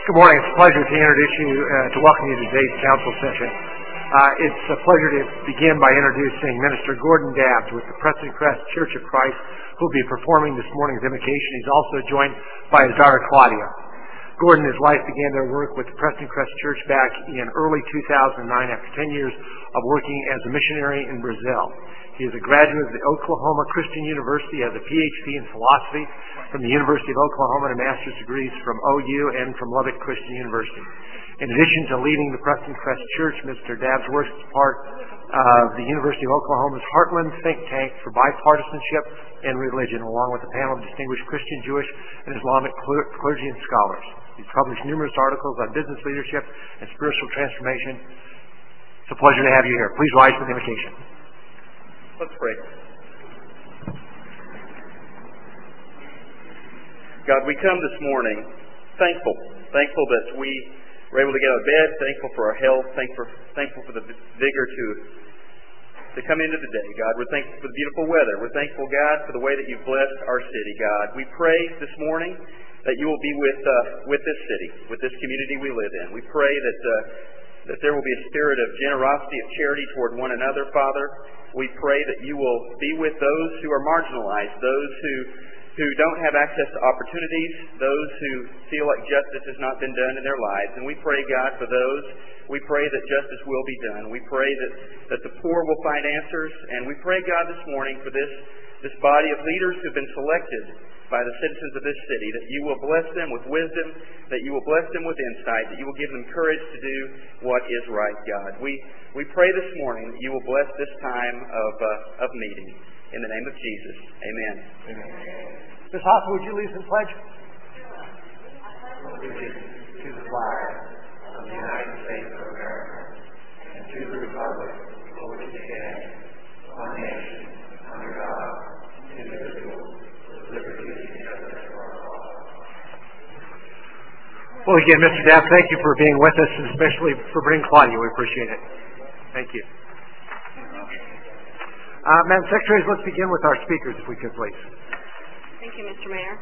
Good morning. It's a pleasure to introduce you, to welcome you to today's council session. It's a pleasure to begin by introducing Minister Gordon Dabbs with the Preston Crest Church of Christ, who will be performing this morning's invocation. He's also joined by his daughter Claudia. Gordon and his wife began their work with the Preston Crest Church back in early 2009 after 10 years of working as a missionary in Brazil. He is a graduate of the Oklahoma Christian University, has a PhD in philosophy from the University of Oklahoma and master's degrees from OU and from Lubbock Christian University. In addition to leading the Preston Crest Church, Mr. Dabbs works as part of the University of Oklahoma's Heartland think tank for bipartisanship and religion, along with a panel of distinguished Christian, Jewish, and Islamic clergy and scholars. He's published numerous articles on business leadership and spiritual transformation. It's a pleasure to have you here. Please rise for the invocation. Let's pray. God, we come this morning thankful that we were able to get out of bed, thankful for our health, thankful for the vigor to come into the day. God, we're thankful for the beautiful weather. We're thankful, God, for the way that you've blessed our city, God. We pray this morning that you will be with this city, with this community we live in. We pray that there will be a spirit of generosity, of charity toward one another, Father. We pray that you will be with those who are marginalized, those who don't have access to opportunities, those who feel like justice has not been done in their lives. And we pray, God, for those. We pray that justice will be done. We pray that the poor will find answers. And we pray, God, this morning for this body of leaders who have been selected by the citizens of this city, that you will bless them with wisdom, that you will bless them with insight, that you will give them courage to do what is right, God. We pray this morning that you will bless this time of meeting. In the name of Jesus, amen. Amen. Ms. Hoffman, would you lead us in pledge? To the flag of the United States of America and to the republic for which it stands, one nation, under God, indivisible, with liberty and justice for all. Well, again, Mr. Dabbs, thank you for being with us, and especially for bringing Claudia. We appreciate it. Thank you. Madam Secretary, let's begin with our speakers, if we could, please. Thank you, Mr. Mayor.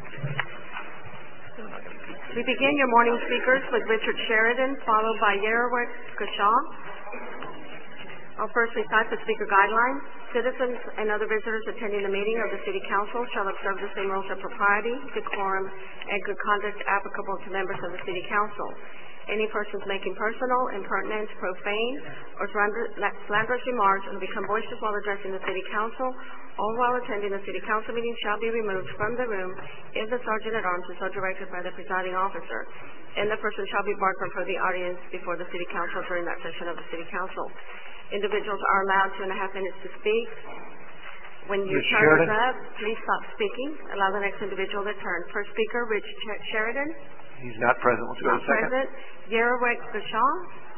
We begin your morning speakers with Richard Sheridan, followed by Yerowit Kashaw. I'll first recite the speaker guidelines. Citizens and other visitors attending the meeting of the City Council shall observe the same rules of propriety, decorum, and good conduct applicable to members of the City Council. Any persons making personal, impertinent, profane, or slanderous remarks and become boisterous while addressing the City Council or while attending the City Council meeting shall be removed from the room if the Sergeant-at-Arms is so directed by the presiding officer, and the person shall be barred from the audience before the City Council during that session of the City Council. Individuals are allowed 2.5 minutes to speak. When your turn is up, please stop speaking. Allow the next individual their turn. First speaker, Rich Sheridan. He's not present. Let's go to the second. Present. Yerowit Kashaw.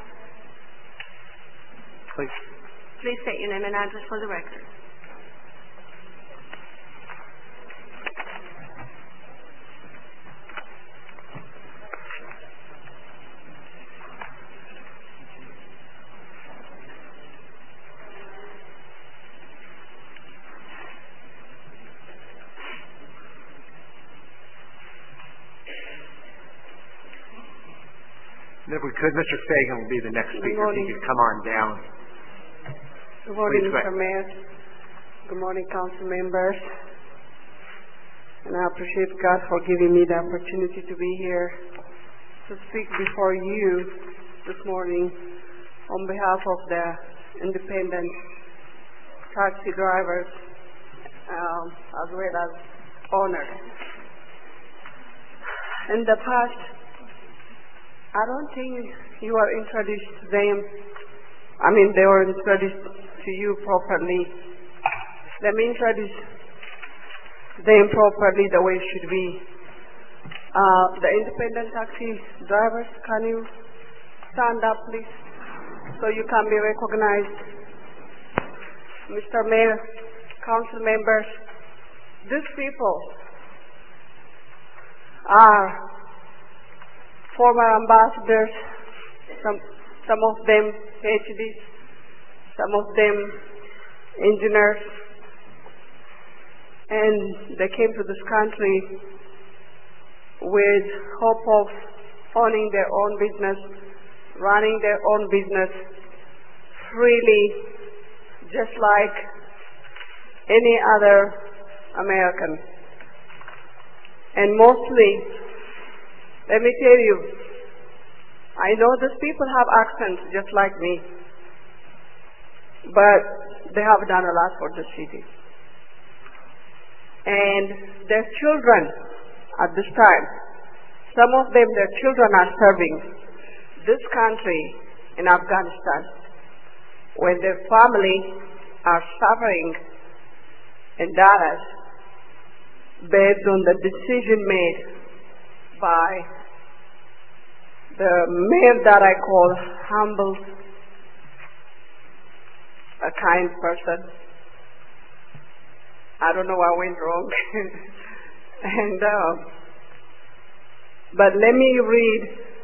Please. Please state your name and address for the record. And if we could, Mr. Fagan will be the next speaker. If you could come on down. Good morning, Mr. Mayor. Good morning, council members. And I appreciate God for giving me the opportunity to be here to speak before you this morning on behalf of the independent taxi drivers as well as owners. In the past, I don't think you were introduced to them. They were introduced to you properly. Let me introduce them properly the way it should be. The independent taxi drivers, can you stand up, please, so you can be recognized? Mr. Mayor, council members, these people are former ambassadors, some of them PhDs, some of them engineers, and they came to this country with hope of owning their own business, running their own business freely, just like any other American. And mostly, let me tell you, I know these people have accents just like me, but they have done a lot for the city. And their children at this time, some of them, their children are serving this country in Afghanistan when their family are suffering in Dallas based on the decision made by the mayor that I call humble, a kind person. I don't know what went wrong. And but let me read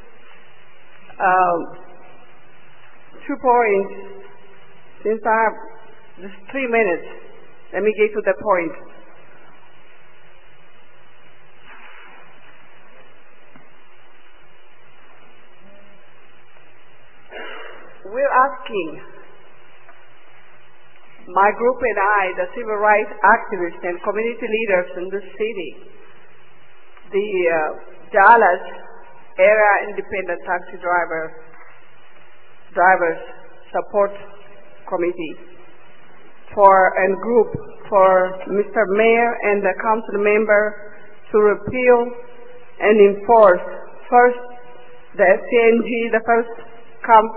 2 points. Since I have just 3 minutes, let me get to the point. We're asking, my group and I, the civil rights activists and community leaders in this city, the Dallas Area Independent Taxi Drivers Support Committee and group for Mr. Mayor and the council member to repeal and enforce first the FCNG, the first come,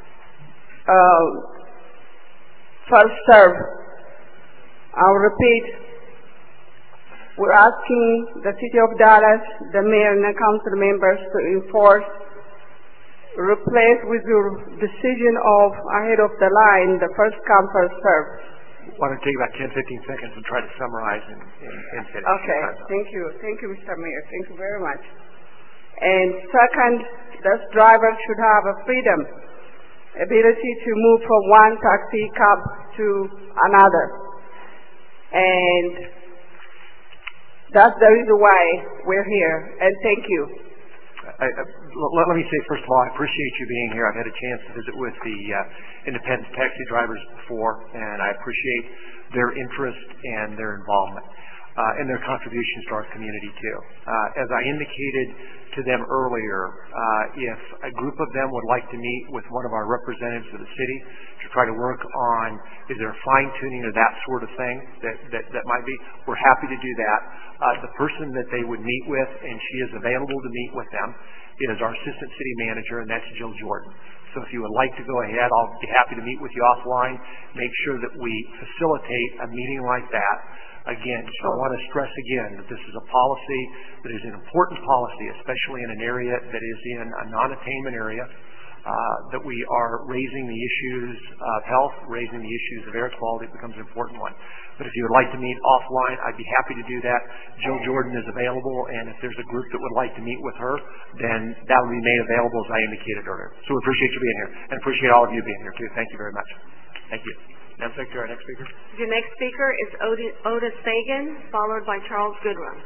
first serve. I'll repeat. We're asking the city of Dallas, the mayor and the council members to enforce, replace with your decision of ahead of the line, the first come, first serve. Why don't you take about 10, 15 seconds and try to summarize and finish. Okay, thank you. Thank you, Mr. Mayor. Thank you very much. And second, this driver should have a freedom, ability to move from one taxi cab to another. And that's the reason why we're here. And thank you. Let me say, first of all, I appreciate you being here. I've had a chance to visit with the independent taxi drivers before, and I appreciate their interest and their involvement and their contributions to our community, too. As I indicated to them earlier, if a group of them would like to meet with one of our representatives of the city to try to work on, is there fine-tuning or that sort of thing that might be, we're happy to do that. The person that they would meet with, and she is available to meet with them, is our assistant city manager, and that's Jill Jordan. So if you would like to go ahead, I'll be happy to meet with you offline, make sure that we facilitate a meeting like that. Again, I want to stress again that this is a policy that is an important policy, especially in an area that is in a non-attainment area, that we are raising the issues of health, raising the issues of air quality becomes an important one. But if you would like to meet offline, I'd be happy to do that. Jill Jordan is available, and if there's a group that would like to meet with her, then that will be made available as I indicated earlier. So we appreciate you being here, and appreciate all of you being here too. Thank you very much. Thank you. Madam Secretary, our next speaker. Your next speaker is Otis Fagan, followed by Charles Goodrum.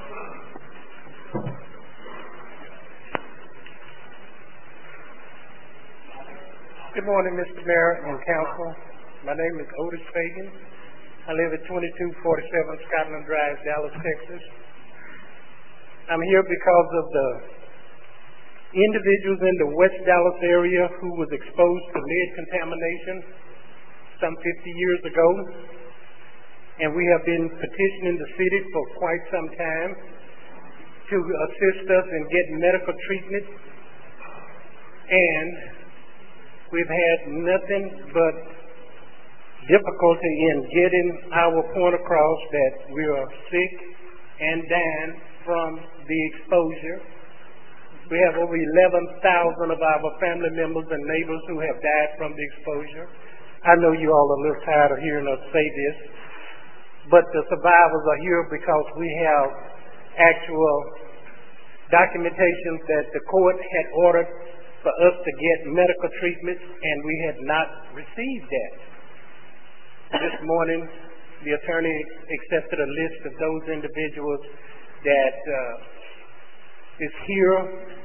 Good morning, Mr. Mayor and Council. My name is Otis Fagan. I live at 2247 Scotland Drive, Dallas, Texas. I'm here because of the individuals in the West Dallas area who was exposed to lead contamination some 50 years ago. And we have been petitioning the city for quite some time to assist us in getting medical treatment. And we've had nothing but difficulty in getting our point across that we are sick and dying from the exposure. We have over 11,000 of our family members and neighbors who have died from the exposure. I know you all are a little tired of hearing us say this, but the survivors are here because we have actual documentation that the court had ordered for us to get medical treatment, and we had not received that. This morning, the attorney accepted a list of those individuals that is here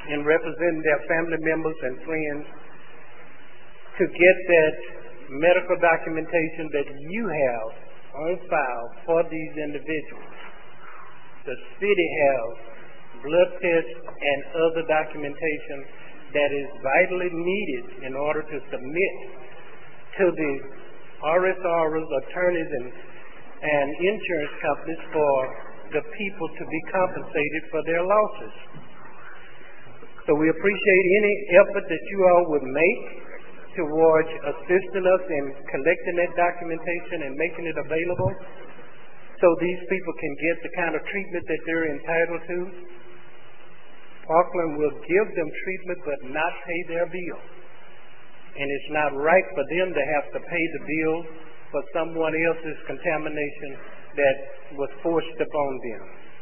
in representing their family members and friends to get that medical documentation that you have on file for these individuals. The city has blood tests and other documentation that is vitally needed in order to submit to the RSRs, attorneys, and insurance companies for the people to be compensated for their losses. So we appreciate any effort that you all would make towards assisting us in collecting that documentation and making it available so these people can get the kind of treatment that they're entitled to. Parkland will give them treatment but not pay their bill. And it's not right for them to have to pay the bill for someone else's contamination that was forced upon them.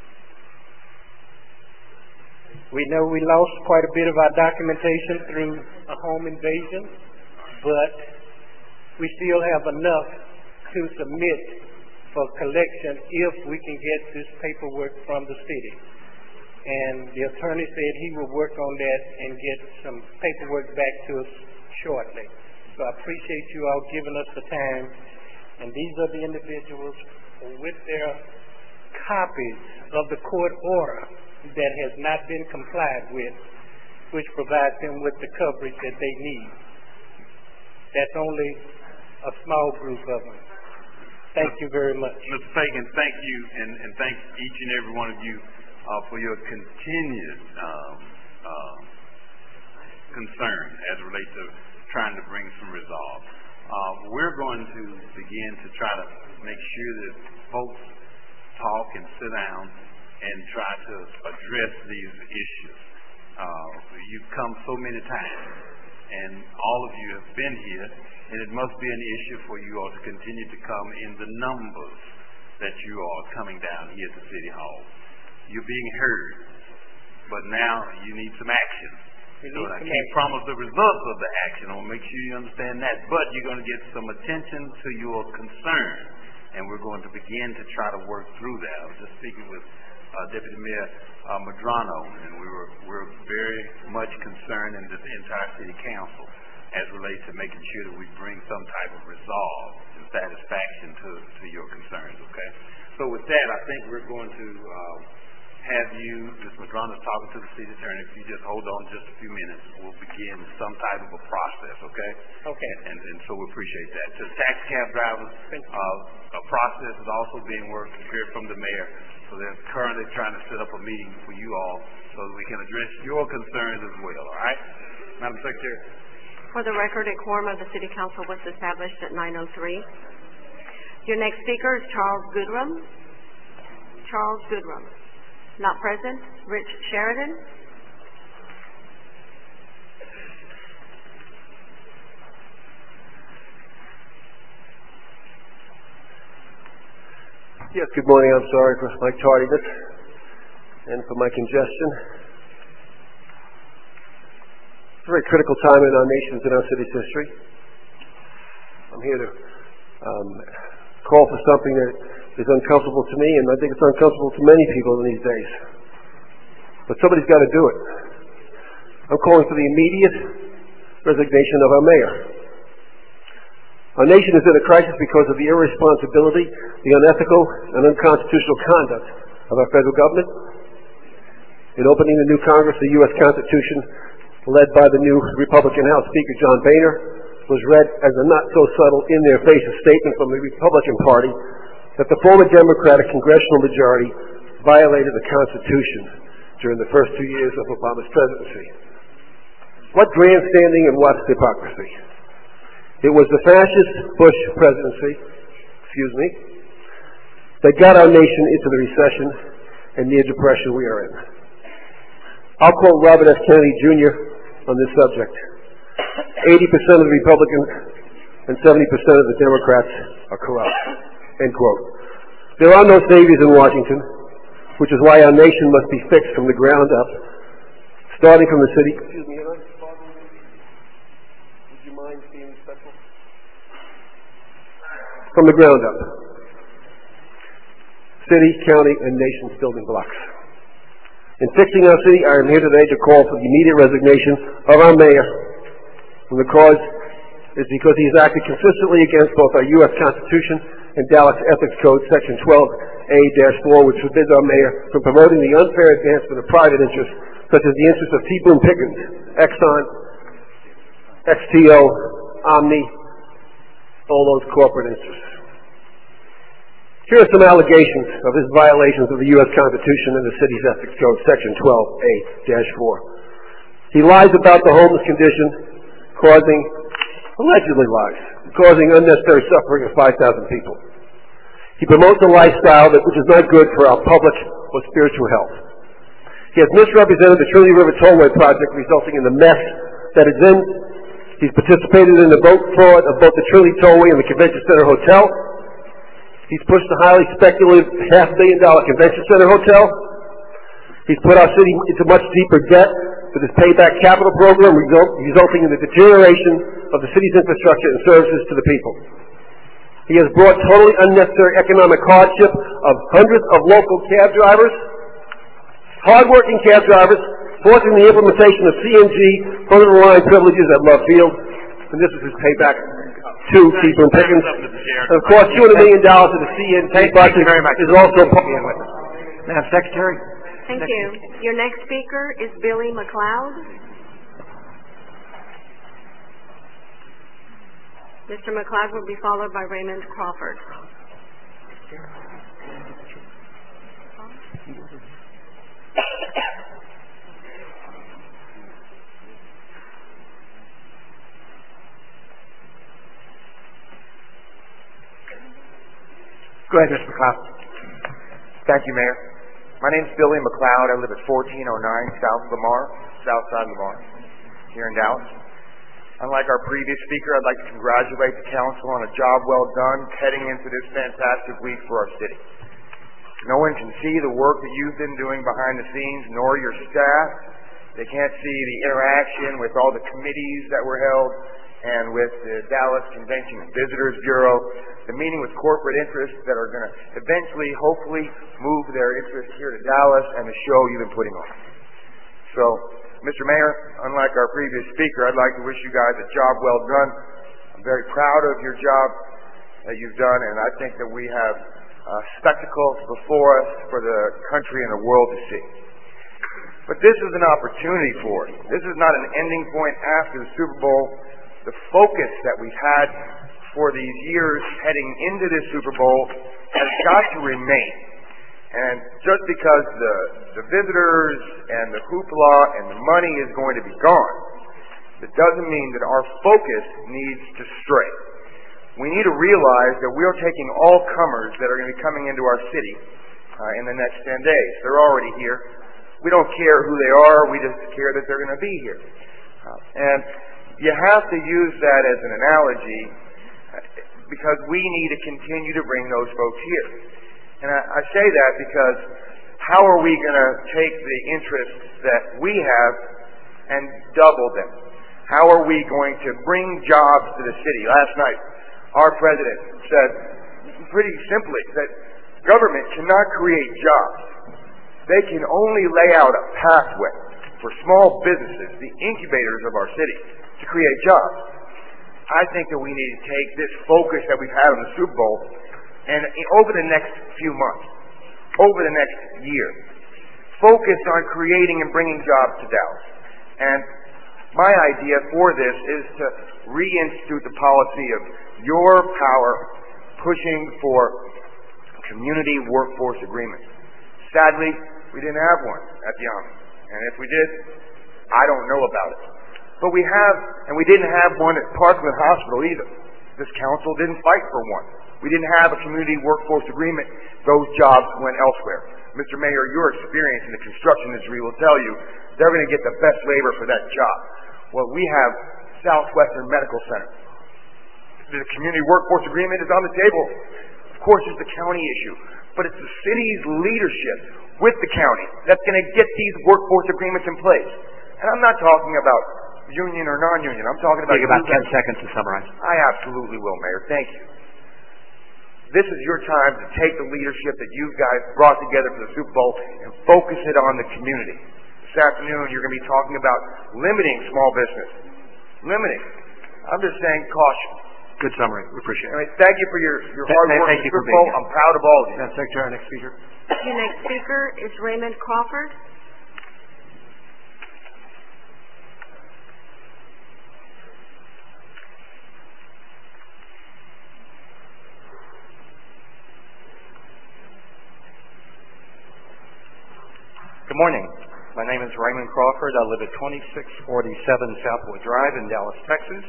We know we lost quite a bit of our documentation through a home invasion, but we still have enough to submit for collection if we can get this paperwork from the city. And the attorney said he will work on that and get some paperwork back to us shortly. So I appreciate you all giving us the time. And these are the individuals with their copies of the court order that has not been complied with, which provides them with the coverage that they need. That's only a small group of them. Thank you very much. Mr. Fagan, thank you, and thank each and every one of you for your continued concern as it relates to trying to bring some resolve. We're going to begin to try to make sure that folks talk and sit down and try to address these issues. You've come so many times, and all of you have been here, and it must be an issue for you all to continue to come in the numbers that you are coming down here to City Hall. You're being heard, but now you need some action. So I can't promise the results of the action. I want to make sure you understand that. But you're going to get some attention to your concern, and we're going to begin to try to work through that. I was just speaking with Deputy Mayor Madrano, and we're very much concerned in the entire City Council as relates to making sure that we bring some type of resolve and satisfaction to your concerns, okay? So with that, I think we're going to have you, Ms. Madrano's talking to the city attorney. If you just hold on just a few minutes, we'll begin some type of a process, okay? Okay. And so we appreciate that. To the taxi cab drivers, a process is also being worked. We heard from the mayor. So they're currently trying to set up a meeting for you all so that we can address your concerns as well, all right? Madam Secretary. For the record, a quorum of the City Council was established at 9:03. Your next speaker is Charles Goodrum. Charles Goodrum. Not present. Rich Sheridan. Yes, good morning. I'm sorry for my tardiness and for my congestion. It's a very critical time in our nation's and our city's history. I'm here to call for something that is uncomfortable to me, and I think it's uncomfortable to many people in these days. But somebody's got to do it. I'm calling for the immediate resignation of our mayor. Our nation is in a crisis because of the irresponsibility, the unethical, and unconstitutional conduct of our federal government. In opening the new Congress, the U.S. Constitution, led by the new Republican House Speaker John Boehner, was read as a not-so-subtle, in-their-faces statement from the Republican Party that the former Democratic congressional majority violated the Constitution during the first 2 years of Obama's presidency. What grandstanding and what hypocrisy. It was the fascist Bush presidency, that got our nation into the recession and near depression we are in. I'll quote Robert F. Kennedy Jr. on this subject. 80% of the Republicans and 70% of the Democrats are corrupt. End quote. There are no saviors in Washington, which is why our nation must be fixed from the ground up, starting from the city. Excuse me, would you mind being respectful? From the ground up. City, county, and nation's building blocks. In fixing our city, I am here today to call for the immediate resignation of our mayor. And the cause is because he has acted consistently against both our U.S. Constitution and Dallas Ethics Code, Section 12A-4, which forbids our mayor from promoting the unfair advancement of private interests, such as the interests of T. Boone Pickens, Exxon, XTO, Omni, all those corporate interests. Here are some allegations of his violations of the U.S. Constitution and the city's Ethics Code, Section 12A-4. He lies about the homeless condition, allegedly lies, causing unnecessary suffering of 5,000 people. He promotes a lifestyle which is not good for our public or spiritual health. He has misrepresented the Trinity River Tollway project, resulting in the mess that it's in. He's participated in the vote fraud of both the Trinity Tollway and the Convention Center Hotel. He's pushed the highly speculative $500 million Convention Center Hotel. He's put our city into much deeper debt with his payback capital program, resulting in the deterioration of the city's infrastructure and services to the people. He has brought totally unnecessary economic hardship of hundreds of local cab drivers, hardworking cab drivers, forcing the implementation of CNG front-of-the-line privileges at Love Field, and this is his payback to T. Boone Pickens. And of course, $200 million to the CNG budget is also part of it. Madam Secretary. Thank you. Your next speaker is Billy McLeod. Mr. McLeod will be followed by Raymond Crawford. Go ahead, Mr. McLeod. Thank you, Mayor. My name is Billy McLeod. I live at 1409 South Side Lamar, here in Dallas. Unlike our previous speaker, I'd like to congratulate the council on a job well done heading into this fantastic week for our city. No one can see the work that you've been doing behind the scenes, nor your staff. They can't see the interaction with all the committees that were held and with the Dallas Convention and Visitors Bureau, the meeting with corporate interests that are going to eventually, hopefully, move their interest here to Dallas, and the show you've been putting on. So, Mr. Mayor, unlike our previous speaker, I'd like to wish you guys a job well done. I'm very proud of your job that you've done, and I think that we have spectacles before us for the country and the world to see. But this is an opportunity for us. This is not an ending point after the Super Bowl. The focus that we've had for these years heading into this Super Bowl has got to remain. And just because the visitors and the hoopla and the money is going to be gone, that doesn't mean that our focus needs to stray. We need to realize that we are taking all comers that are going to be coming into our city in the next 10 days. They're already here. We don't care who they are. We just care that they're going to be here. And you have to use that as an analogy because we need to continue to bring those folks here. And I say that because how are we going to take the interests that we have and double them? How are we going to bring jobs to the city? Last night, our president said pretty simply that government cannot create jobs. They can only lay out a pathway for small businesses, the incubators of our city, to create jobs. I think that we need to take this focus that we've had on the Super Bowl and over the next few months, over the next year, focus on creating and bringing jobs to Dallas. And my idea for this is to reinstitute the policy of your power pushing for community workforce agreements. Sadly, we didn't have one at the Army. And if we did, I don't know about it. But we have, and we didn't have one at Parkland Hospital either. This council didn't fight for one. We didn't have a community workforce agreement. Those jobs went elsewhere. Mr. Mayor, your experience in the construction industry will tell you they're going to get the best labor for that job. Well, we have Southwestern Medical Center. The community workforce agreement is on the table. Of course, it's the county issue. But it's the city's leadership with the county that's going to get these workforce agreements in place. And I'm not talking about union or non-union. I'm talking about... Take about 10 seconds to summarize. I absolutely will, Mayor. Thank you. This is your time to take the leadership that you guys brought together for the Super Bowl and focus it on the community. This afternoon, you're going to be talking about limiting small business. Limiting. I'm just saying caution. Good summary. We appreciate it. Anyway, thank you for your hard work Thank in the you for Super being Bowl. here. I'm proud of all of you. Madam Secretary, our next speaker. Your next speaker is Raymond Crawford. Good morning. My name is Raymond Crawford. I live at 2647 Southwood Drive in Dallas, Texas.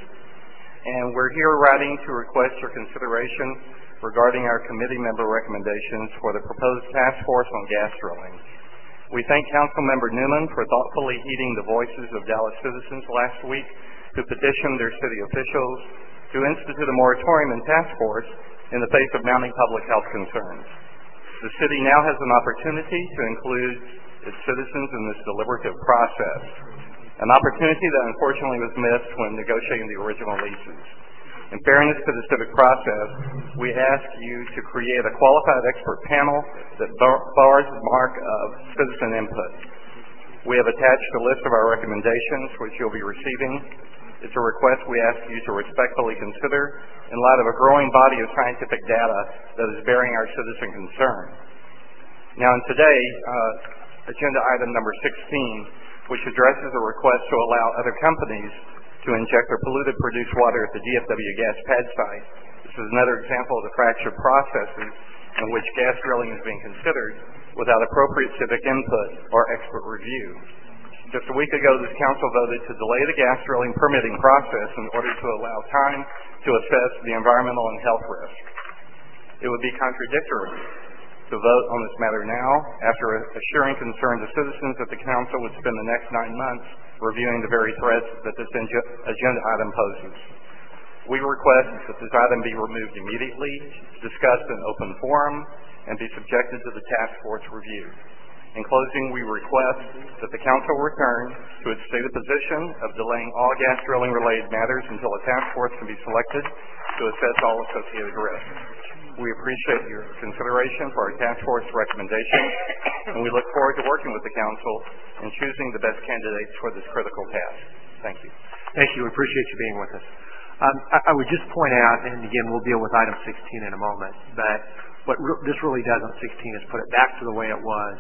And we're here writing to request your consideration regarding our committee member recommendations for the proposed task force on gas drilling. We thank Councilmember Newman for thoughtfully heeding the voices of Dallas citizens last week who petitioned their city officials to institute a moratorium and task force in the face of mounting public health concerns. The city now has an opportunity to include its citizens in this deliberative process, an opportunity that unfortunately was missed when negotiating the original leases. In fairness to the civic process, we ask you to create a qualified expert panel that bars the mark of citizen input. We have attached a list of our recommendations, which you'll be receiving. It's a request we ask you to respectfully consider in light of a growing body of scientific data that is bearing our citizen concern. Now, in today, agenda item number 16, which addresses a request to allow other companies to inject their polluted produced water at the DFW gas pad site. This is another example of the fractured processes in which gas drilling is being considered without appropriate civic input or expert review. Just a week ago, this council voted to delay the gas drilling permitting process in order to allow time to assess the environmental and health risk. It would be contradictory to vote on this matter now after assuring concerned citizens that the council would spend the next 9 months reviewing the very threats that this agenda item poses. We request that this item be removed immediately, discussed in open forum, and be subjected to the task force review. In closing, we request that the council return to its stated position of delaying all gas drilling related matters until a task force can be selected to assess all associated risks. We appreciate your consideration for our task force recommendations, and we look forward to working with the council in choosing the best candidates for this critical task. Thank you. Thank you. We appreciate you being with us. I would just point out, and again, we'll deal with item 16 in a moment, but what this really does on 16 is put it back to the way it was.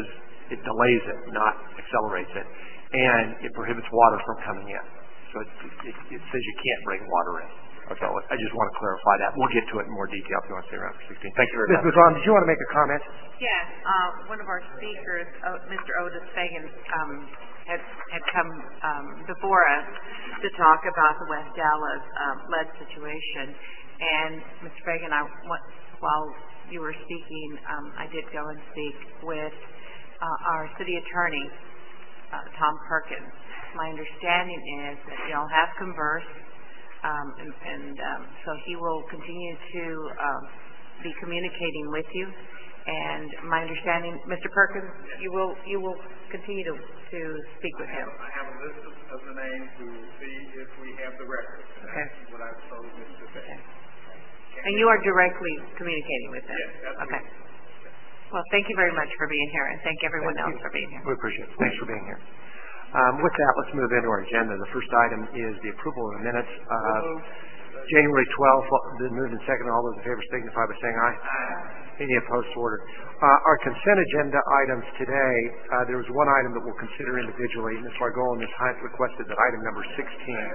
It delays it, not accelerates it, and it prohibits water from coming in. So it says you can't bring water in. So I just want to clarify that. We'll get to it in more detail if you want to stay around for 16. Thank you very much. Ms. McGraw, did you want to make a comment? Yes. One of our speakers, Mr. Otis Fagan, had come before us to talk about the West Dallas lead situation. And Mr. Fagan, while you were speaking, I did go and speak with our city attorney, Tom Perkins. My understanding is that y'all have conversed. So he will continue to be communicating with you. And my understanding, Mr. Perkins, you will continue to speak with him. I have a list of the names to see if we have the record. Okay. That's what I was told Mr. Fagan. Okay. And you are directly communicating with them? Yes, absolutely. Okay. Well, thank you very much for being here, and thank everyone else for being here. We appreciate it. Thanks for being here. With that, let's move into our agenda. The first item is the approval of the minutes of January 12th. Been moved and seconded. All those in favor signify by saying aye. Aye. Any opposed? So ordered. Our consent agenda items today, there was one item that we'll consider individually. Ms. Margot and Ms. Hines requested that item number 16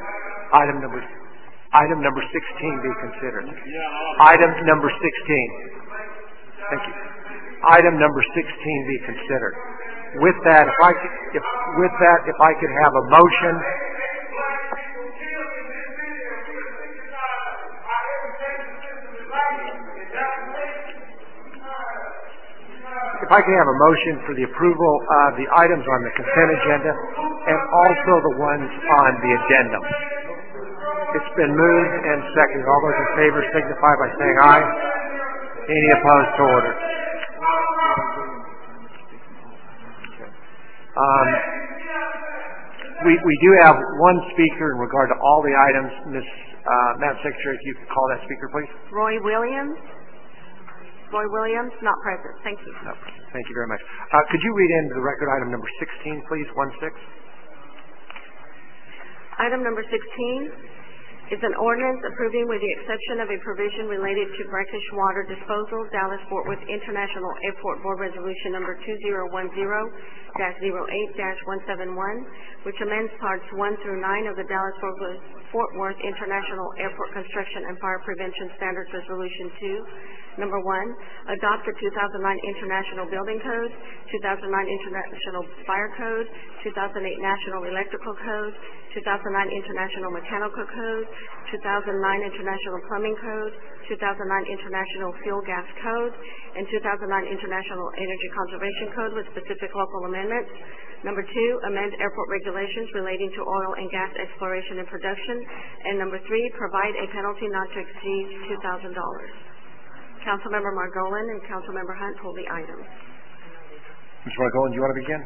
be considered. Item number 16. Thank you. Item number 16 be considered. With that, if I could have a motion. If I could have a motion for the approval of the items on the consent agenda and also the ones on the addendum. It's been moved and seconded. All those in favor signify by saying aye. Any opposed? So ordered. We do have one speaker in regard to all the items. Madam Secretary, if you could call that speaker, please. Roy Williams. Roy Williams, not present. Thank you. No, thank you very much. Could you read into the record item number 16, please, 16? Item number 16 is an ordinance approving with the exception of a provision related to brackish water disposal, Dallas-Fort Worth International Airport Board Resolution number 2010-08-171, which amends parts 1 through 9 of the Dallas-Fort Worth International Airport Construction and Fire Prevention Standards Resolution 2. Number 1, adopt the 2009 International Building Code, 2009 International Fire Code, 2008 National Electrical Code, 2009 International Mechanical Code, 2009 International Plumbing Code, 2009 International Fuel Gas Code, and 2009 International Energy Conservation Code with specific local amendments. Number 2, amend airport regulations relating to oil and gas exploration and production. And number 3, provide a penalty not to exceed $2,000. Councilmember Margolin and Councilmember Hunt hold the items. Mr. Margolin, do you want to begin?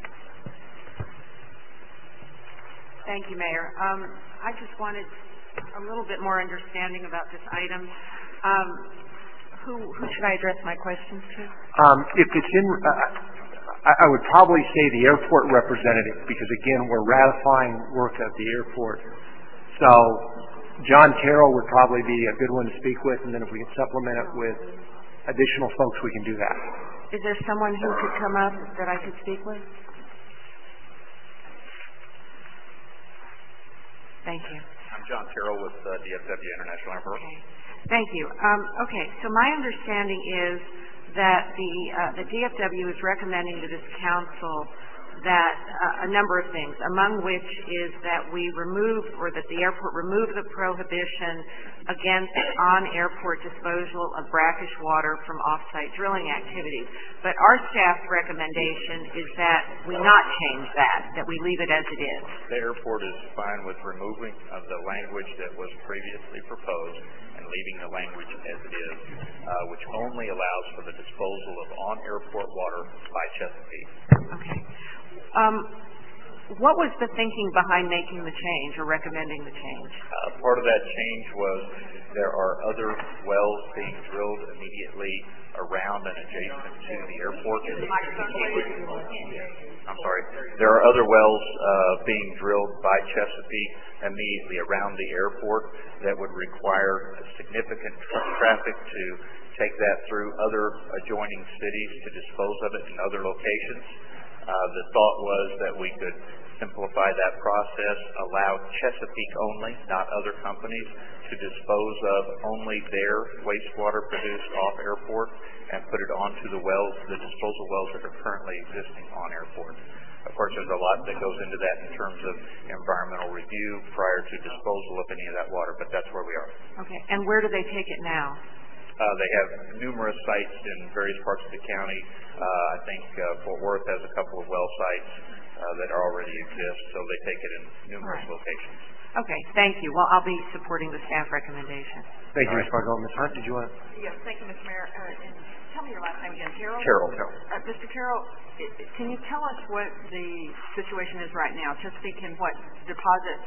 Thank you, Mayor. I just wanted a little bit more understanding about this item. Who should I address my questions to? If it's in, I would probably say the airport representative, because again, we're ratifying work at the airport. So John Carroll would probably be a good one to speak with, and then if we can supplement it with additional folks, we can do that. Is there someone who could come up that I could speak with? Thank you. I'm John Carroll with DFW International Airport. Okay. Thank you. Okay, so my understanding is that the DFW is recommending to this council that a number of things, among which is that we remove, or that the airport remove the prohibition against on-airport disposal of brackish water from off-site drilling activities. But our staff's recommendation is that we not change that we leave it as it is. The airport is fine with removing of the language that was previously proposed and leaving the language as it is, which only allows for the disposal of on-airport water by Chesapeake. Okay. What was the thinking behind making the change or recommending the change? Part of that change was there are other wells being drilled immediately around and adjacent to the airport. I'm sorry. There are other wells being drilled by Chesapeake immediately around the airport that would require significant traffic to take that through other adjoining cities to dispose of it in other locations. The thought was that we could simplify that process, allow Chesapeake only, not other companies, to dispose of only their wastewater produced off airport and put it onto the wells, the disposal wells that are currently existing on airport. Of course, there's a lot that goes into that in terms of environmental review prior to disposal of any of that water, but that's where we are. Okay, and where do they take it now? They have numerous sites in various parts of the county. I think Fort Worth has a couple of well sites that already exist, so they take it in numerous locations. Okay, thank you. Well, I'll be supporting the staff recommendation. Thank you, Ms. Margolin. Ms. Hunt, did you want to? Yes, thank you, Mr. Mayor. Tell me your last name again. Carroll? Carroll. Mr. Carroll, can you tell us what the situation is right now? Chesapeake can deposit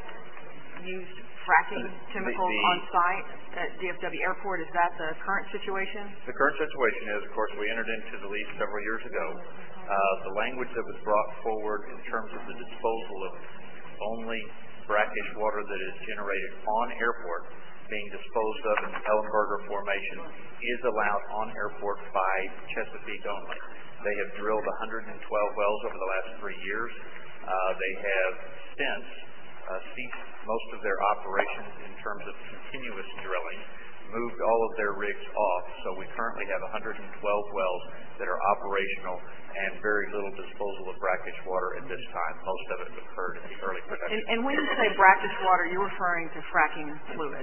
used fracking chemicals on site at DFW Airport? Is that the current situation? The current situation is, of course, we entered into the lease several years ago. The language that was brought forward in terms of the disposal of only brackish water that is generated on airport being disposed of in the Ellenberger Formation is allowed on airport by Chesapeake only. They have drilled 112 wells over the last 3 years. They have since ceased most of their operations in terms of continuous drilling, moved all of their rigs off, so we currently have 112 wells that are operational and very little disposal of brackish water at this time. Most of it occurred in the early production. And when you say brackish water, you're referring to fracking fluid?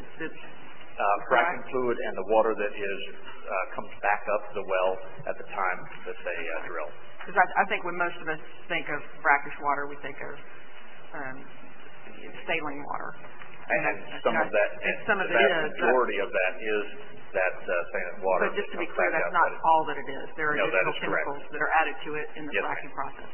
Fracking fluid and the water that comes back up the well at the time that they drill. Because I think when most of us think of brackish water, we think of saline water. And some of that, the vast majority of that is that saline water. But just to be clear, that's not all that it is. There are additional chemicals that are added to it in the fracking process.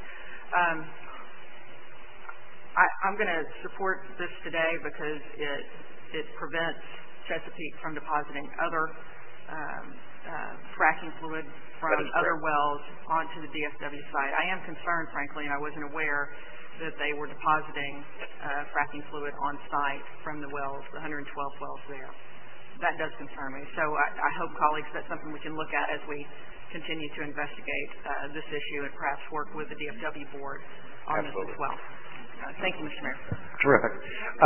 I'm going to support this today because it prevents Chesapeake from depositing other fracking fluid from other wells onto the DFW site. I am concerned, frankly, and I wasn't aware that they were depositing fracking fluid on site from the wells, the 112 wells there. That does concern me. So I hope, colleagues, that's something we can look at as we continue to investigate this issue and perhaps work with the DFW board on this as well. Thank you, Mr. Mayor. Terrific.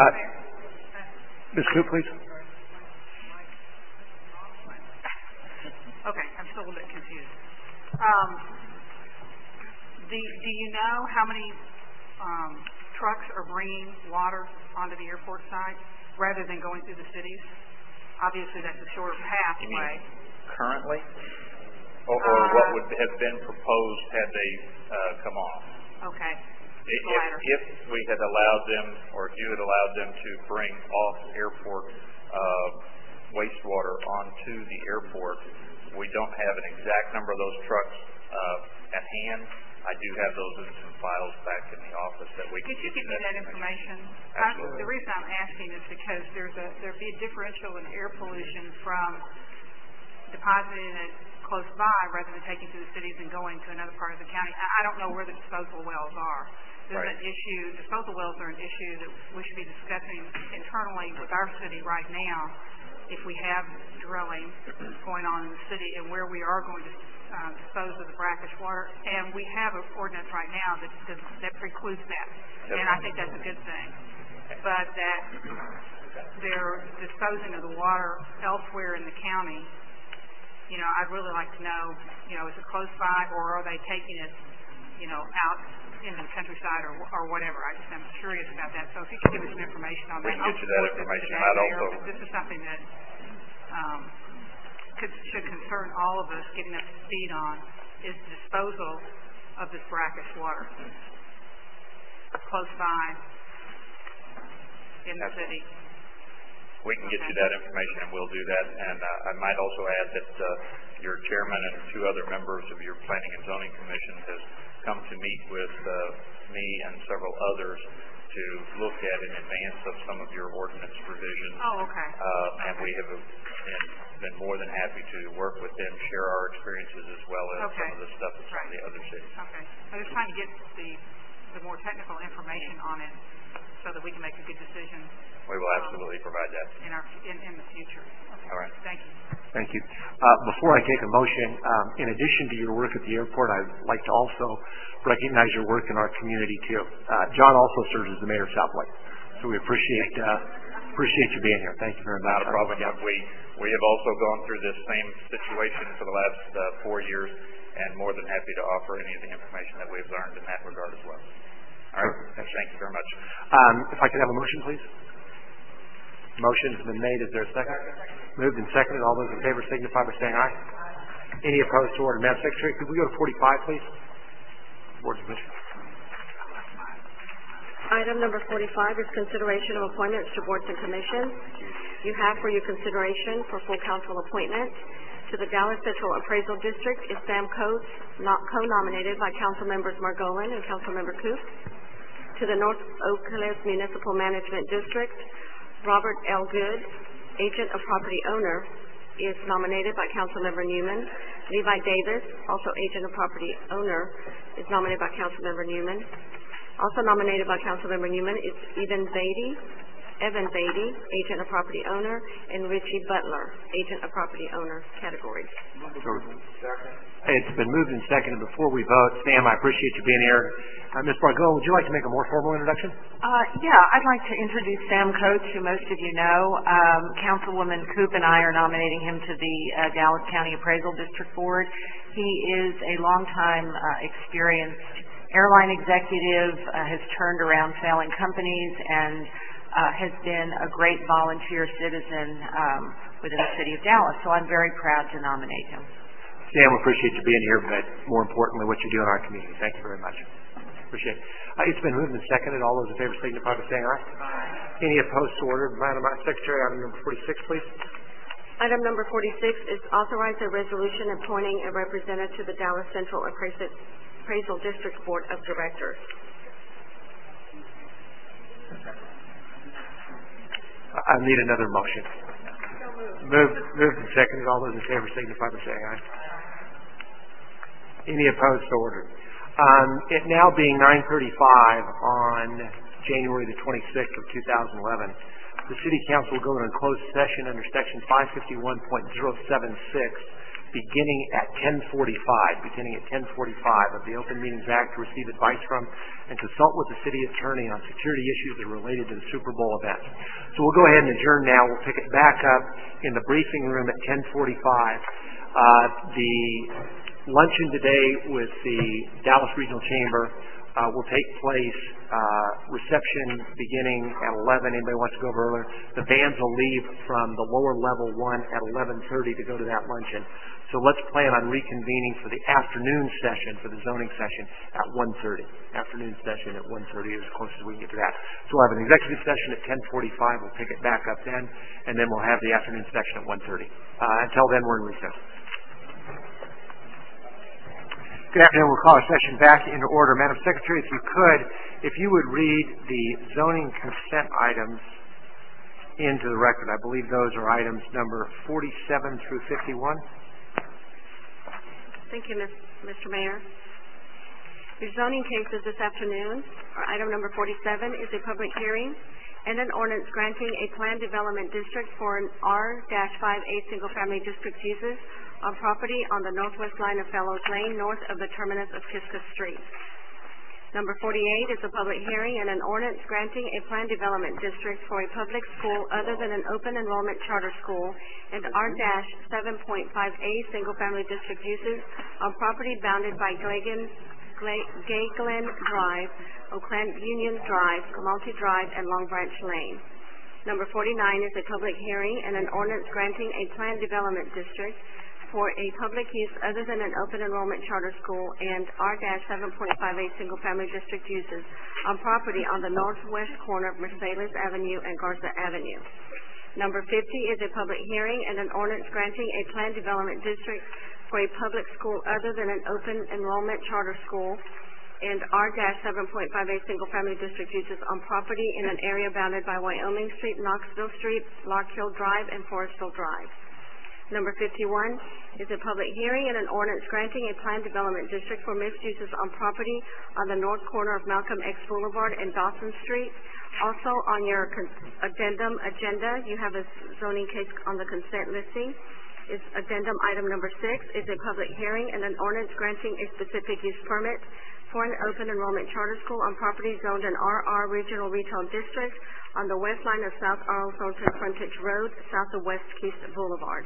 Ms. Coop, please. Okay, I'm still a little bit confused. Do you know how many trucks are bringing water onto the airport site rather than going through the cities? Obviously, that's a shorter pathway. Currently? Or what would have been proposed had they come off? Okay. If we had allowed them, or if you had allowed them to bring off airport wastewater onto the airport, we don't have an exact number of those trucks at hand. I do have those in some files back in the office that we can Could you give me that information? Absolutely. The reason I'm asking is because there'd be a differential in air pollution from depositing it close by rather than taking to the cities and going to another part of the county. I don't know where the disposal wells are. There's an issue, disposal wells are an issue that we should be discussing internally with our city right now if we have drilling going on in the city and where we are going to dispose of the brackish water. And we have an ordinance right now that precludes that. And I think that's a good thing. But that they're disposing of the water elsewhere in the county, I'd really like to know, is it close by or are they taking it, out into the countryside or whatever. I just am curious about that. So if you could give us some information on that. We can get you that information. I'd also... This is something that should concern all of us getting up to speed on is the disposal of this brackish water close by in the city. We can get you that information, and we'll do that. And I might also add that your chairman and two other members of your Planning and Zoning Commission has come to meet with me and several others to look at in advance of some of your ordinance revisions. Oh, okay. And we have been more than happy to work with them, share our experiences as well as some of the stuff in some of the other cities. Okay. I'm just trying to get the more technical information on it so that we can make a good decision. We will absolutely provide that in the future. Okay. All right. Thank you. Thank you. Before I take a motion, in addition to your work at the airport, I'd like to also recognize your work in our community too. John also serves as the mayor of Southlake, so we appreciate you being here. Thank you very much. Not a problem. We have also gone through this same situation for the last 4 years, and more than happy to offer any of the information that we've learned in that regard as well. All right. Thank you very much. If I could have a motion, please. Motion has been made. Is there a second? Moved and seconded. All those in favor signify by saying aye. Any opposed to order? Madam Secretary, could we go to 45, please? Board of Commissioners. Item number 45 is consideration of appointments to boards and commissions. You have for your consideration for full council appointment to the Dallas Central Appraisal District is Sam Coates, co-nominated by Council Members Margolin and Council Member Coop. To the North Oak Cliff Municipal Management District, Robert L. Good, Agent of Property Owner, is nominated by Councilmember Newman. Levi Davis, also Agent of Property Owner, is nominated by Councilmember Newman. Also nominated by Councilmember Newman is Evan Beatty, Agent of Property Owner, and Richie Butler, Agent of Property Owner categories. It's been moved and seconded. Before we vote, Sam, I appreciate you being here. Ms. Margot, would you like to make a more formal introduction? Yeah, I'd like to introduce Sam Coates, who most of you know. Councilwoman Coop and I are nominating him to the Dallas County Appraisal District Board. He is a longtime experienced airline executive, has turned around failing companies, and has been a great volunteer citizen within the city of Dallas. So I'm very proud to nominate him. Sam, we appreciate you being here, but more importantly, what you do in our community. Thank you very much. Appreciate it. It's been moved and seconded. All those in favor signify by saying aye. Any opposed to order? Madam Secretary, item number 46, please. Item number 46 is authorize a resolution appointing a representative to the Dallas Central Appraisal District Board of Directors. I need another motion. Moved and seconded. All those in favor signify by saying aye. Any opposed? So ordered. It now being 9:35 on January the 26th of 2011, the City Council will go into closed session under Section 551.076, beginning at 10:45 of the Open Meetings Act, to receive advice from and consult with the City Attorney on security issues that are related to the Super Bowl event. So we'll go ahead and adjourn now. We'll pick it back up in the briefing room at 10:45. The luncheon today with the Dallas Regional Chamber will take place, reception beginning at 11. Anybody wants to go over earlier? The bands will leave from the lower level 1 at 11:30 to go to that luncheon. So let's plan on reconvening for the afternoon session, for the zoning session, at 1:30. Afternoon session at 1:30 as close as we can get to that. So we'll have an executive session at 10:45. We'll pick it back up then, and then we'll have the afternoon session at 1:30. Until then, we're in recess. Good afternoon. We'll call our session back into order. Madam Secretary, if you would read the zoning consent items into the record. I believe those are items number 47 through 51. Thank you, Mr. Mayor. Your zoning cases this afternoon are item number 47 is a public hearing and an ordinance granting a planned development district for an R-5A single-family district uses on property on the northwest line of Fellows Lane, north of the terminus of Kiska Street. Number 48 is a public hearing and an ordinance granting a planned development district for a public school other than an open enrollment charter school and R-7.5A single-family district uses on property bounded by Gay Glen Drive, Oakland Union Drive, Camalti Drive, and Long Branch Lane. Number 49 is a public hearing and an ordinance granting a planned development district for a public use other than an open enrollment charter school and R-7.5A single-family district uses on property on the northwest corner of Mercedes Avenue and Garza Avenue. Number 50 is a public hearing and an ordinance granting a planned development district for a public school other than an open enrollment charter school and R-7.5A single-family district uses on property in an area bounded by Wyoming Street, Knoxville Street, Lark Hill Drive, and Forestville Drive. Number 51 is a public hearing and an ordinance granting a planned development district for mixed uses on property on the north corner of Malcolm X Boulevard and Dawson Street. Also on your addendum agenda, you have a zoning case on the consent listing. Is addendum item number 6 is a public hearing and an ordinance granting a specific use permit for an open enrollment charter school on property zoned in RR Regional Retail District on the west line of South Arlington Frontage Road, south of West Keith Boulevard.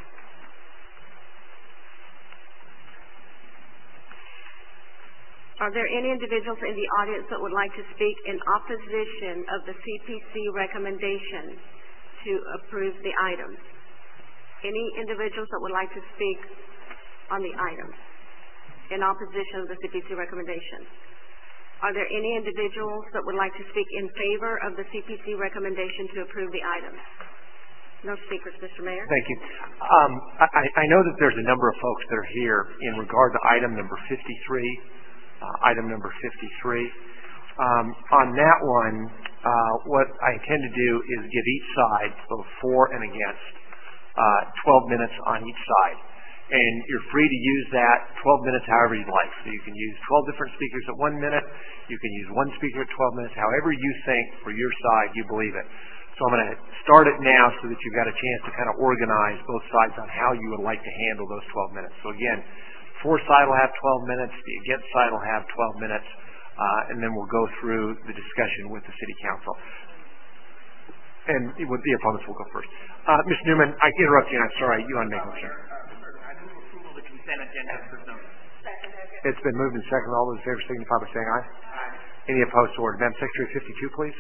Are there any individuals in the audience that would like to speak in opposition of the CPC recommendation to approve the items? Any individuals that would like to speak on the items in opposition of the CPC recommendation? Are there any individuals that would like to speak in favor of the CPC recommendation to approve the items? No speakers, Mr. Mayor. Thank you. I know that there's a number of folks that are here in regard to item number 53. Item number 53. On that one, what I intend to do is give each side, both for and against, 12 minutes on each side. And you're free to use that 12 minutes however you'd like. So you can use 12 different speakers at 1 minute. You can use one speaker at 12 minutes, however you think for your side you believe it. So I'm going to start it now so that you've got a chance to kind of organize both sides on how you would like to handle those 12 minutes. So again, for side will have 12 minutes, the against side will have 12 minutes, and then we'll go through the discussion with the City Council. And with the opponents, we'll go first. Mr. Newman, I interrupt you, and I'm sorry. You want to make a motion? I move approval of the consent agenda for zoning. It's been moved and seconded. All those in favor signify by saying aye. Aye. Any opposed to order? Madam Secretary, 52, please.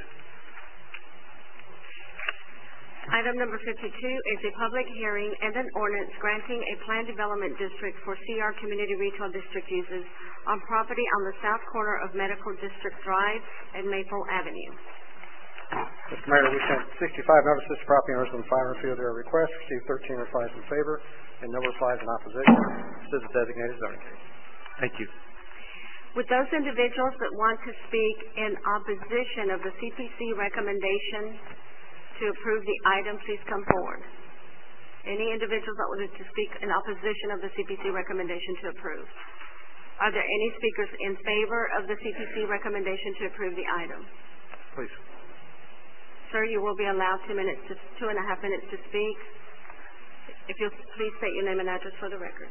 Item number 52 is a public hearing and an ordinance granting a planned development district for CR Community Retail District uses on property on the south corner of Medical District Drive and Maple Avenue. Mr. Mayor, we sent 65 notices to property owners on file and review their request, received 13 replies in favor and no replies in opposition. This is a designated zoning case. Thank you. Would those individuals that want to speak in opposition of the CPC recommendation to approve the item, please come forward. Any individuals that wanted to speak in opposition of the CPC recommendation to approve? Are there any speakers in favor of the CPC recommendation to approve the item? Please. Sir, you will be allowed 2.5 minutes to speak. If you'll please state your name and address for the record.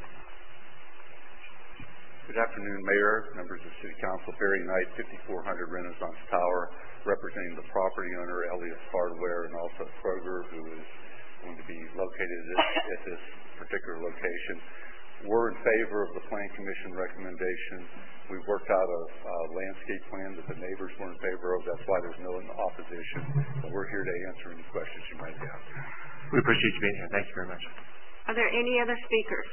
Good afternoon, Mayor, members of City Council. Barry Knight, 5400 Renaissance Tower, representing the property owner, Elliott's Hardware, and also Kroger, who is going to be located at this particular location. We're in favor of the Plan Commission recommendation. We've worked out a landscape plan that the neighbors were in favor of. That's why there's no opposition. And we're here to answer any questions you might have. We appreciate you being here. Thank you very much. Are there any other speakers?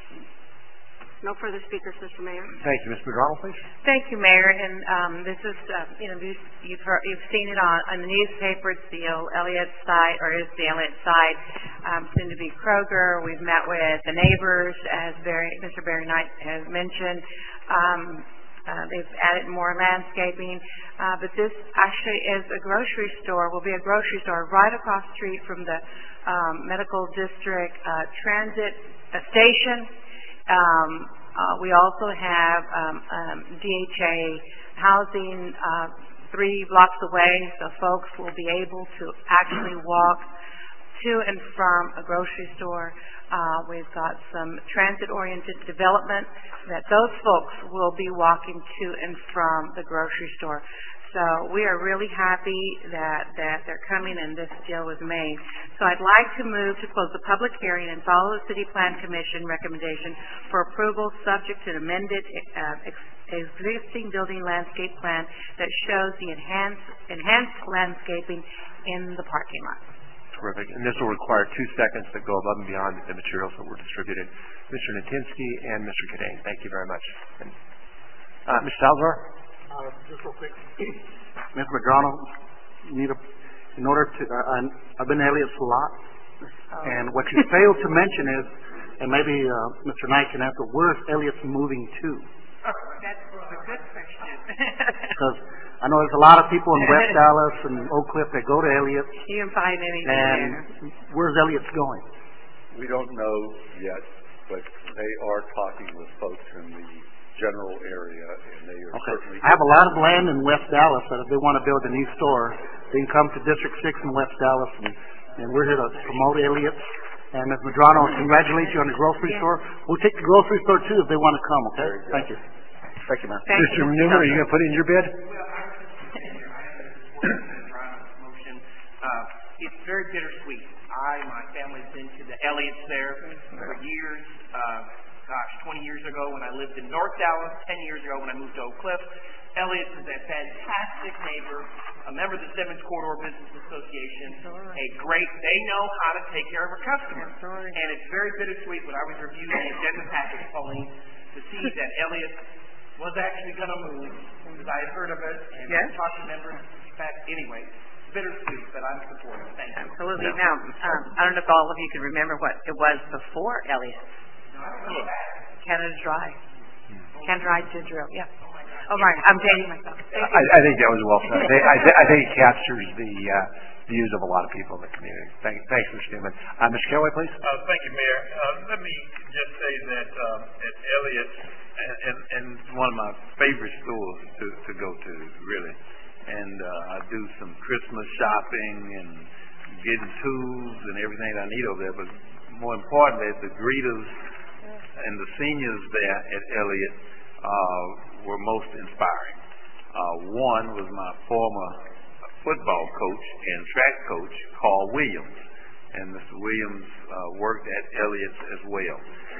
No further speakers, Mr. Mayor. Thank you. Ms. McDonald, please. Thank you, Mayor. And this is, you've seen it on the newspaper. It's the old Elliott site, or is the Elliott site, soon to be Kroger. We've met with the neighbors, as Mr. Barry Knight has mentioned. They've added more landscaping, but this actually is a grocery store. Will be a grocery store right across the street from the medical district transit station. We also have DHA housing 3 blocks away, so folks will be able to actually walk to and from a grocery store. We've got some transit-oriented development that those folks will be walking to and from the grocery store. So we are really happy that they're coming and this deal was made. So I'd like to move to close the public hearing and follow the City Plan Commission recommendation for approval subject to an amended existing building landscape plan that shows the enhanced landscaping in the parking lot. Terrific. And this will require 2 seconds to go above and beyond the materials that were distributed. Mr. Natinsky and Mr. Kadane, thank you very much. Mr. Salazar? Just real quick. Ms. McDonald, in order to, I've been to Elliott's a lot, and what you failed to mention is, and maybe Mr. Knight can answer, where is Elliott's moving to? That's a good question. Because I know there's a lot of people in West Dallas and Oak Cliff that go to Elliott's. You can find anything and there. Where's Elliott's going? We don't know yet, but they are talking with folks in the general area, and they are certainly... I have a lot of land in West Dallas that if they want to build a new store, they can come to District 6 in West Dallas, and we're here to promote Elliott's. And Ms. Medrano, congratulate you on the grocery store. We'll take the grocery store, too, if they want to come, okay? Thank you. Thank you, ma'am. Mr. Newman, are you going to put it in your bid? It's very bittersweet. My family's been to the Elliott's there for years. 20 years ago when I lived in North Dallas, 10 years ago when I moved to Oak Cliff. Elliott's is a fantastic neighbor, a member of the Simmons Corridor Business Association, they know how to take care of their customers. And it's very bittersweet when I was reviewing the agenda package, Pauline, to see that Elliott's was actually going to move, because I had heard of it and talked to members back anyway. Bittersweet, but I'm supportive. Thank you. Absolutely. Now, I don't know if all of you can remember what it was before Elliott's. Canada Dry. Canada Dry Digital, yeah. Oh, my, I'm dating myself. I think that was well said. I think it captures the views of a lot of people in the community. Thanks, Mr. Newman. Mr. Kelly, please. Thank you, Mayor. Let me just say that at Elliott's, and one of my favorite stores to go to, really. And I do some Christmas shopping and getting tools and everything I need over there. But more importantly, the greeters and the seniors there at Elliott were most inspiring. One was my former football coach and track coach, Carl Williams, and Mr. Williams worked at Elliott's as well.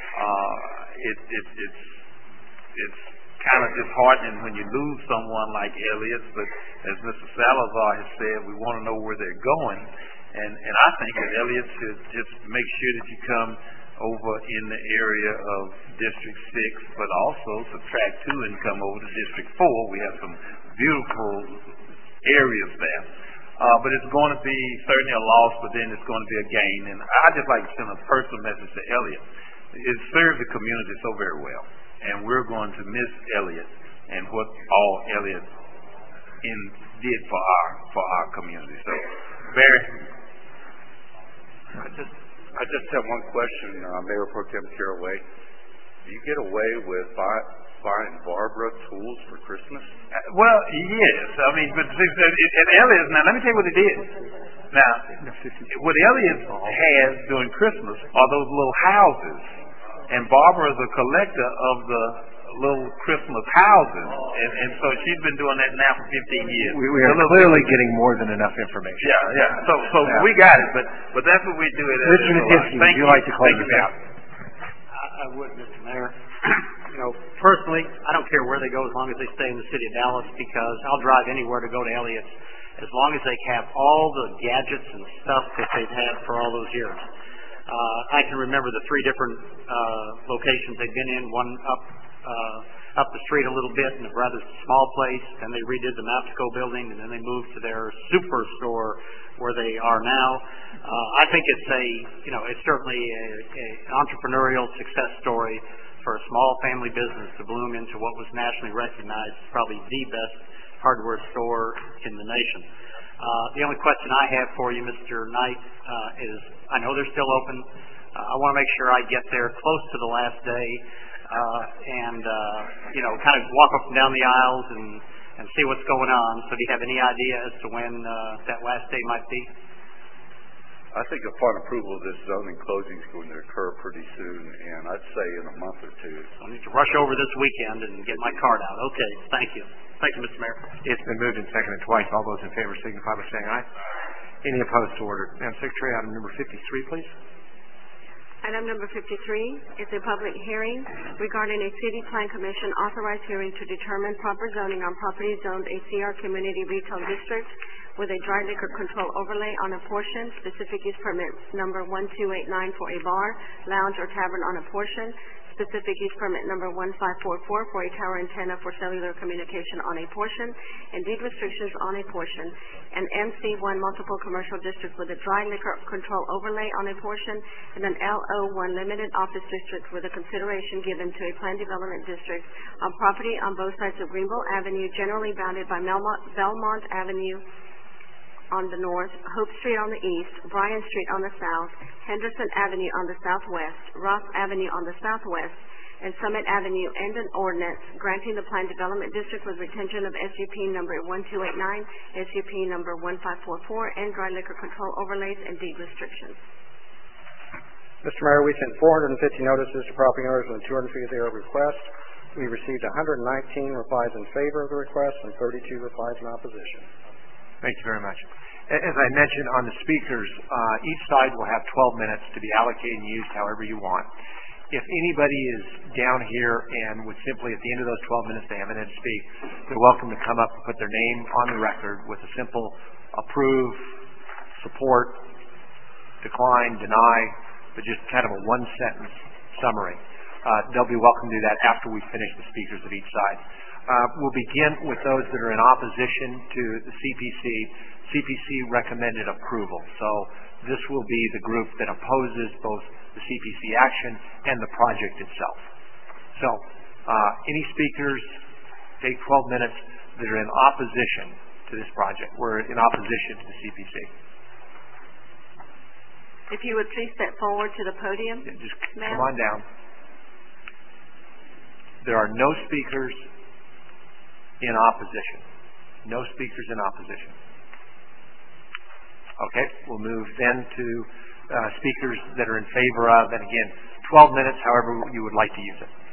It's kind of disheartening when you lose someone like Elliott's, but as Mr. Salazar has said, we want to know where they're going, and I think that Elliott should just make sure that you come over in the area of District 6, but also subtract 2 and come over to District 4. We have some beautiful areas there. But it's going to be certainly a loss, but then it's going to be a gain. And I'd just like to send a personal message to Elliott. It served the community so very well. And we're going to miss Elliott and what all Elliott did for our community. So, Barry. I just have one question, Mayor Pro Tem Caraway. Do you get away with buying Barbara tools for Christmas? Well, yes. I mean, but at Elliott's, now let me tell you what it is. Now, what Elliott's has during Christmas are those little houses. And Barbara is a collector of the little Christmas houses. And so she's been doing that now for 15 years. We are clearly getting more than enough information. Yeah. So we got it, but that's what we do at Elliott's. Richard Natinsky, would you like to close us out? I would, Mr. Mayor. Personally, I don't care where they go as long as they stay in the city of Dallas, because I'll drive anywhere to go to Elliott's as long as they have all the gadgets and stuff that they've had for all those years. I can remember the 3 different locations they've been in, one up the street a little bit in a rather small place, then they redid the Mapsco building, and then they moved to their superstore where they are now. I think it's certainly an entrepreneurial success story for a small family business to bloom into what was nationally recognized as probably the best hardware store in the nation. The only question I have for you, Mr. Knight, is I know they're still open. I want to make sure I get there close to the last day and kind of walk up and down the aisles and see what's going on. So do you have any idea as to when that last day might be? I think upon approval of this zoning, closing is going to occur pretty soon, and I'd say in a month or two. So I need to rush over this weekend and get my card out. Okay, thank you. Thank you, Mr. Mayor. It's been moved and seconded twice. All those in favor signify by saying aye. Any opposed to order? Madam Secretary, item number 53, please. Item number 53 is a public hearing regarding a City Plan Commission authorized hearing to determine proper zoning on property zoned a CR Community Retail District with a dry liquor control overlay on a portion, specific use permit number 1289 for a bar, lounge, or tavern on a portion, specific use permit number 1544 for a tower antenna for cellular communication on a portion, and deed restrictions on a portion, an MC1 multiple commercial district with a dry liquor control overlay on a portion, and an LO1 limited office district with a consideration given to a planned development district on property on both sides of Greenville Avenue, generally bounded by Belmont Avenue on the north, Hope Street on the east, Bryan Street on the south, Henderson Avenue on the southwest, Ross Avenue on the southwest, and Summit Avenue, and an ordinance granting the planned development district with retention of SUP number 1289, SUP number 1544, and dry liquor control overlays and deed restrictions. Mr. Mayor, we sent 450 notices to property owners with 250 of their requests. We received 119 replies in favor of the request and 32 replies in opposition. Thank you very much. As I mentioned on the speakers, each side will have 12 minutes to be allocated and used however you want. If anybody is down here and would simply at the end of those 12 minutes they have a minute to speak, they're welcome to come up and put their name on the record with a simple approve, support, decline, deny, but just kind of a one-sentence summary. They'll be welcome to do that after we finish the speakers of each side. We'll begin with those that are in opposition to the CPC. CPC recommended approval. So this will be the group that opposes both the CPC action and the project itself. So any speakers, take 12 minutes, that are in opposition to this project. We're in opposition to the CPC. If you would please step forward to the podium. Yeah, just come on down. There are no speakers in opposition. No speakers in opposition. Okay, we'll move then to speakers that are in favor of, and again, 12 minutes, however you would like to use it.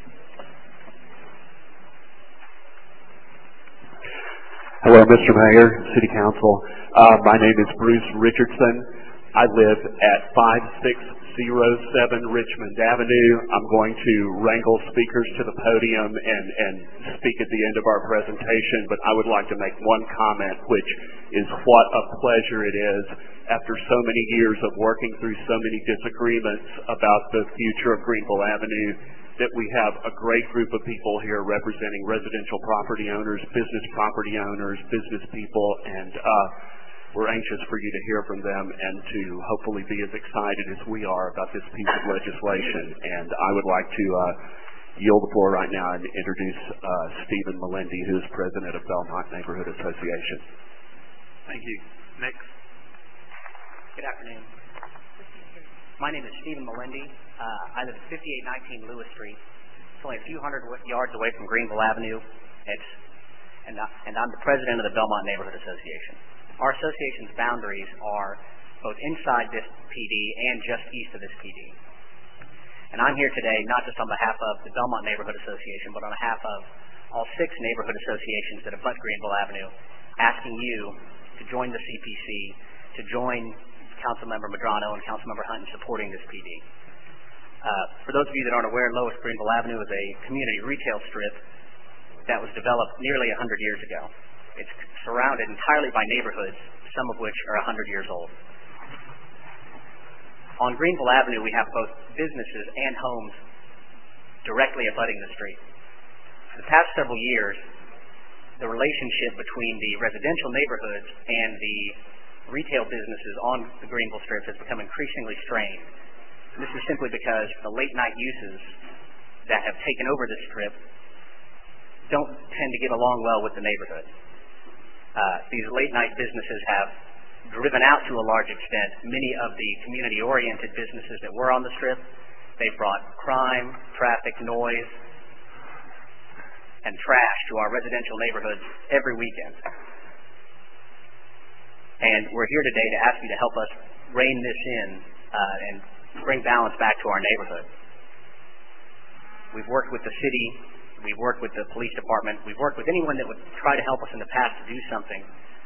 Hello, Mr. Mayor, City Council. My name is Bruce Richardson. I live at 5607 Richmond Avenue. I'm going to wrangle speakers to the podium and speak at the end of our presentation, but I would like to make one comment, which is what a pleasure it is after so many years of working through so many disagreements about the future of Greenville Avenue, that we have a great group of people here representing residential property owners, business property owners, business people, and we're anxious for you to hear from them and to hopefully be as excited as we are about this piece of legislation. And I would like to yield the floor right now and introduce Stephen Melendi, who is president of Belmont Neighborhood Association. Thank you. Next. Good afternoon. My name is Stephen Melendi. I live at 5819 Lewis Street. It's only a few hundred yards away from Greenville Avenue. And I'm the president of the Belmont Neighborhood Association. Our association's boundaries are both inside this PD and just east of this PD. And I'm here today not just on behalf of the Belmont Neighborhood Association, but on behalf of all 6 neighborhood associations that abut Greenville Avenue, asking you to join the CPC, to join Councilmember Medrano and Councilmember Hunt in supporting this PD. For those of you that aren't aware, Lois Greenville Avenue is a community retail strip that was developed nearly 100 years ago. It's surrounded entirely by neighborhoods, some of which are 100 years old. On Greenville Avenue, we have both businesses and homes directly abutting the street. For the past several years, the relationship between the residential neighborhoods and the retail businesses on the Greenville Strip has become increasingly strained. And this is simply because the late-night uses that have taken over this strip don't tend to get along well with the neighborhood. These late-night businesses have driven out to a large extent many of the community-oriented businesses that were on the strip. They've brought crime, traffic, noise, and trash to our residential neighborhoods every weekend. And we're here today to ask you to help us rein this in and bring balance back to our neighborhood. We've worked with the city, we've worked with the police department, we've worked with anyone that would try to help us in the past to do something.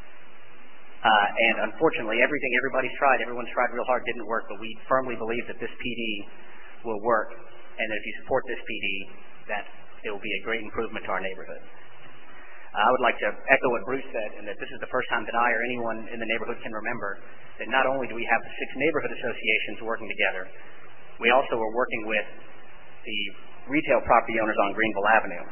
And unfortunately, everybody's tried, everyone's tried real hard, didn't work, but we firmly believe that this PD will work, and that if you support this PD, that it will be a great improvement to our neighborhood. I would like to echo what Bruce said, and that this is the first time that I or anyone in the neighborhood can remember that not only do we have the 6 neighborhood associations working together, we also are working with the retail property owners on Greenville Avenue.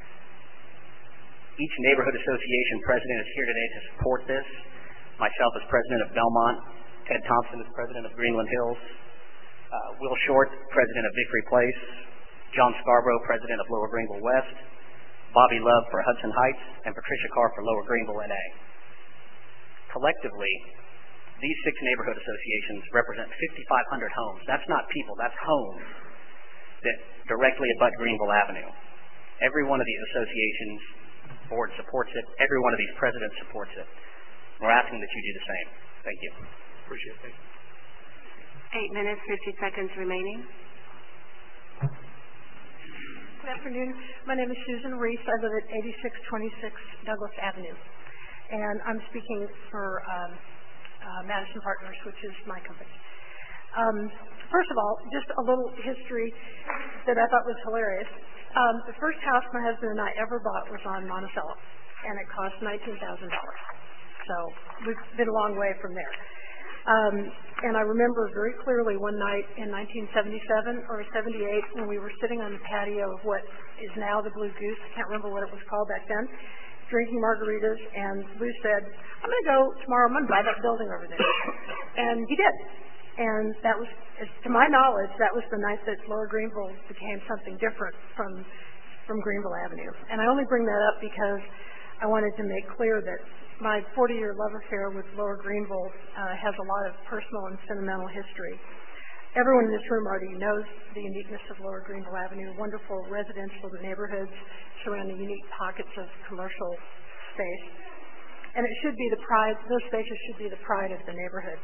Each neighborhood association president is here today to support this. Myself as president of Belmont, Ted Thompson is president of Greenland Hills, Will Short, president of Vickery Place, John Scarborough, president of Lower Greenville West, Bobby Love for Hudson Heights, and Patricia Carr for Lower Greenville, NA. Collectively, these 6 neighborhood associations represent 5,500 homes. That's not people, that's homes that directly abut Greenville Avenue. Every one of these associations' board supports it. Every one of these presidents supports it. We're asking that you do the same. Thank you. Appreciate it. 8 minutes, 50 seconds remaining. Good afternoon. My name is Susan Reese. I live at 8626 Douglas Avenue. And I'm speaking for Madison Partners, which is my company. First of all, just a little history that I thought was hilarious. The first house my husband and I ever bought was on Monticello, and it cost $19,000. So we've been a long way from there. And I remember very clearly one night in 1977 or 78 when we were sitting on the patio of what is now the Blue Goose, I can't remember what it was called back then, drinking margaritas, and Lou said, I'm going to go tomorrow, I'm going to buy that building over there. And he did. And that was, to my knowledge, that was the night that Lower Greenville became something different from Greenville Avenue. And I only bring that up because I wanted to make clear that my 40-year love affair with Lower Greenville has a lot of personal and sentimental history. Everyone in this room already knows the uniqueness of Lower Greenville Avenue, wonderful residential neighborhoods surrounding unique pockets of commercial space. And it should be the pride, those spaces should be the pride of the neighborhood.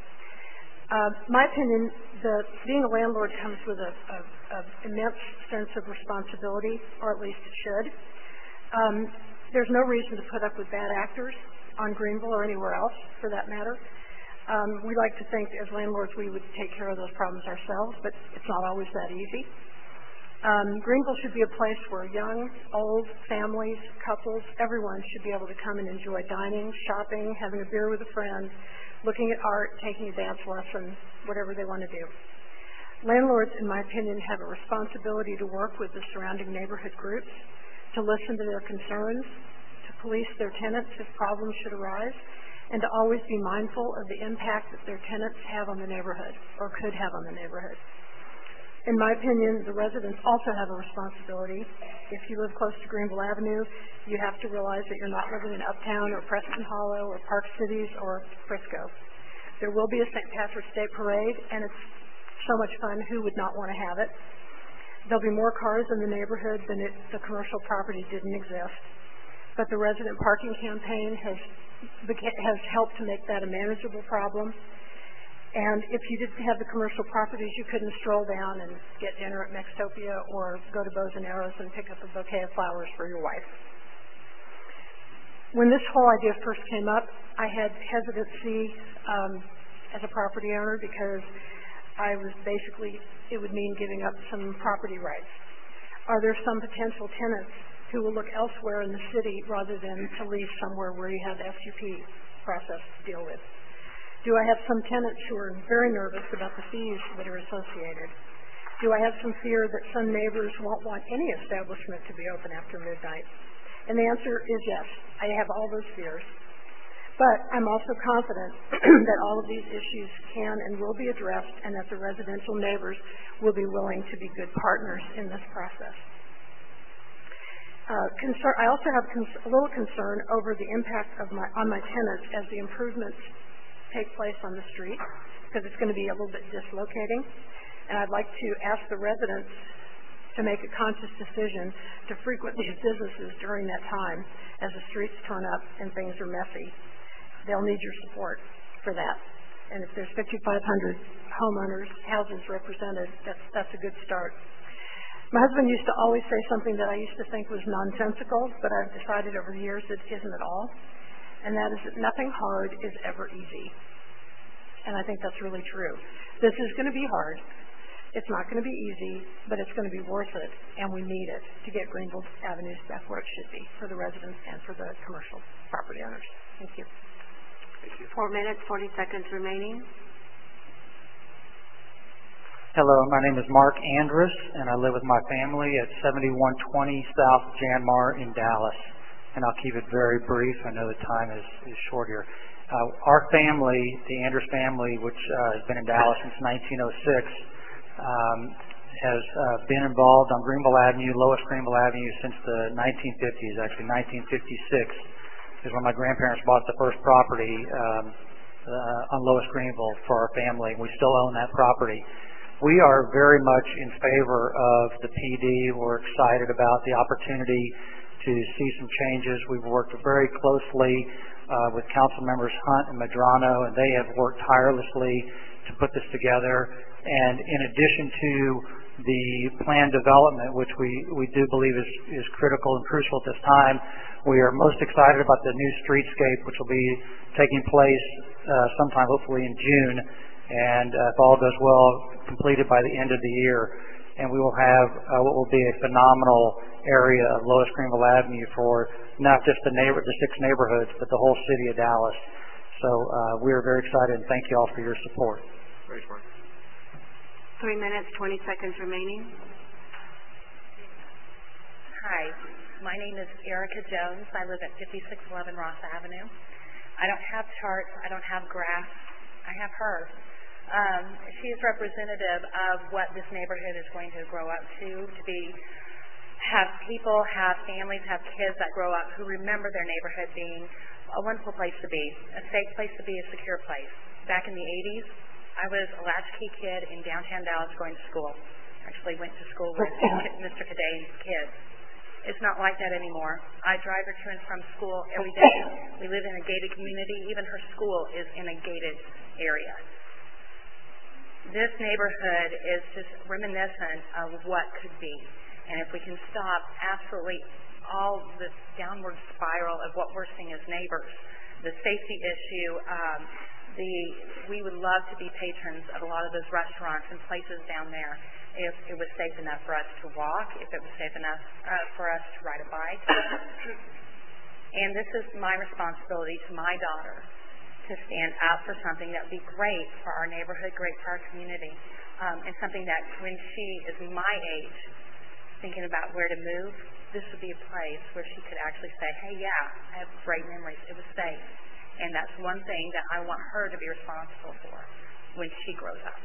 My opinion, being a landlord comes with an immense sense of responsibility, or at least it should. There's no reason to put up with bad actors on Greenville or anywhere else, for that matter. We like to think as landlords we would take care of those problems ourselves, but it's not always that easy. Greenville should be a place where young, old, families, couples, everyone should be able to come and enjoy dining, shopping, having a beer with a friend, looking at art, taking a dance lesson, whatever they want to do. Landlords, in my opinion, have a responsibility to work with the surrounding neighborhood groups, to listen to their concerns, to police their tenants if problems should arise, and to always be mindful of the impact that their tenants have on the neighborhood or could have on the neighborhood. In my opinion, the residents also have a responsibility. If you live close to Greenville Avenue, you have to realize that you're not living in Uptown or Preston Hollow or Park Cities or Frisco. There will be a St. Patrick's Day parade, and it's so much fun. Who would not want to have it? There'll be more cars in the neighborhood than if the commercial property didn't exist. But the resident parking campaign has helped to make that a manageable problem. And if you didn't have the commercial properties, you couldn't stroll down and get dinner at Mextopia or go to Bows and Arrows and pick up a bouquet of flowers for your wife. When this whole idea first came up, I had hesitancy as a property owner because it would mean giving up some property rights. Are there some potential tenants who will look elsewhere in the city rather than to lease somewhere where you have the SUP process to deal with? Do I have some tenants who are very nervous about the fees that are associated? Do I have some fear that some neighbors won't want any establishment to be open after midnight? And the answer is yes. I have all those fears. But I'm also confident that all of these issues can and will be addressed and that the residential neighbors will be willing to be good partners in this process. I also have a little concern over the impact on my tenants as the improvements take place on the street, because it's going to be a little bit dislocating. And I'd like to ask the residents to make a conscious decision to frequent these businesses during that time as the streets turn up and things are messy. They'll need your support for that. And if there's 5,500 homeowners, houses represented, that's a good start. My husband used to always say something that I used to think was nonsensical, but I've decided over the years it isn't at all, and that is that nothing hard is ever easy. And I think that's really true. This is going to be hard. It's not going to be easy, but it's going to be worth it, and we need it to get Greenville Avenues back where it should be for the residents and for the commercial property owners. Thank you. 4 minutes, 40 seconds remaining. Hello, my name is Mark Andrus, and I live with my family at 7120 South Janmar in Dallas. And I'll keep it very brief. I know the time is short here. Our family, the Andrus family, which has been in Dallas since 1906, has been involved on Greenville Avenue, Lois Greenville Avenue, since the 1950s, actually 1956. Is when my grandparents bought the first property on Lois Greenville for our family. We still own that property. We are very much in favor of the PD. We're excited about the opportunity to see some changes. We've worked very closely with council members Hunt and Medrano, and they have worked tirelessly to put this together. And in addition to the planned development, which we do believe is critical and crucial at this time, we are most excited about the new streetscape, which will be taking place sometime hopefully in June, and if all goes well, completed by the end of the year. And we will have what will be a phenomenal area of Lois Greenville Avenue for not just the 6 neighborhoods, but the whole city of Dallas. So we are very excited, and thank you all for your support. Thanks, Mark. 3 minutes, 20 seconds remaining. Hi, my name is Erica Jones. I live at 5611 Ross Avenue. I don't have charts. I don't have graphs. I have her. She is representative of what this neighborhood is going to grow up to have people, have families, have kids that grow up who remember their neighborhood being a wonderful place to be, a safe place to be, a secure place. Back in the 80s, I was a latchkey kid in downtown Dallas going to school. Actually went to school with Mr. Caday's kids. It's not like that anymore. I drive her to and from school every day. We live in a gated community. Even her school is in a gated area. This neighborhood is just reminiscent of what could be. And if we can stop absolutely all this downward spiral of what we're seeing as neighbors, the safety issue, we would love to be patrons of a lot of those restaurants and places down there if it was safe enough for us to walk, if it was safe enough for us to ride a bike. And this is my responsibility to my daughter to stand up for something that would be great for our neighborhood, great for our community, and something that when she is my age, thinking about where to move, this would be a place where she could actually say, hey, yeah, I have great memories. It was safe. And that's one thing that I want her to be responsible for when she grows up.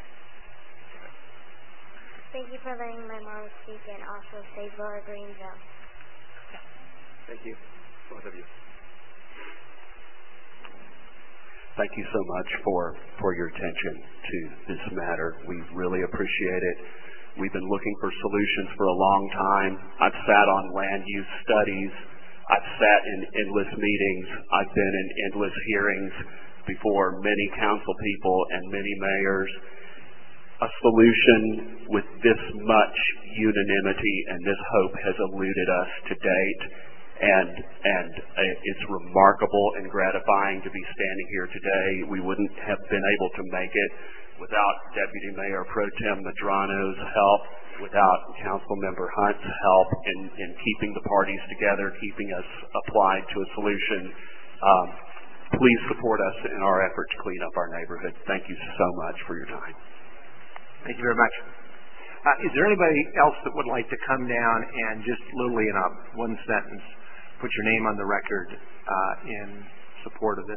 Thank you for letting my mom speak, and also save Laura Greenville. Thank you, both of you. Thank you so much for your attention to this matter. We really appreciate it. We've been looking for solutions for a long time. I've sat on land use studies. I've sat in endless meetings. I've been in endless hearings before many council people and many mayors. A solution with this much unanimity and this hope has eluded us to date. And it's remarkable and gratifying to be standing here today. We wouldn't have been able to make it without Deputy Mayor Pro Tem Medrano's help, without Council Member Hunt's help in keeping the parties together, keeping us applied to a solution. Please support us in our effort to clean up our neighborhood. Thank you so much for your time. Thank you very much. Is there anybody else that would like to come down and just literally in one sentence put your name on the record in support of this?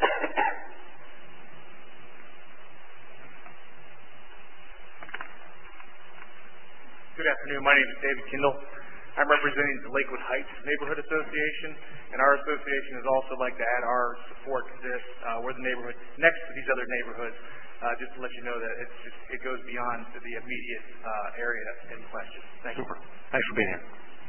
Good afternoon. My name is David Kindle. I'm representing the Lakewood Heights Neighborhood Association, and our association has also like to add our support to this. We're the neighborhood next to these other neighborhoods, just to let you know that it goes beyond the immediate area in question. Thank you. Super. Thanks for being here.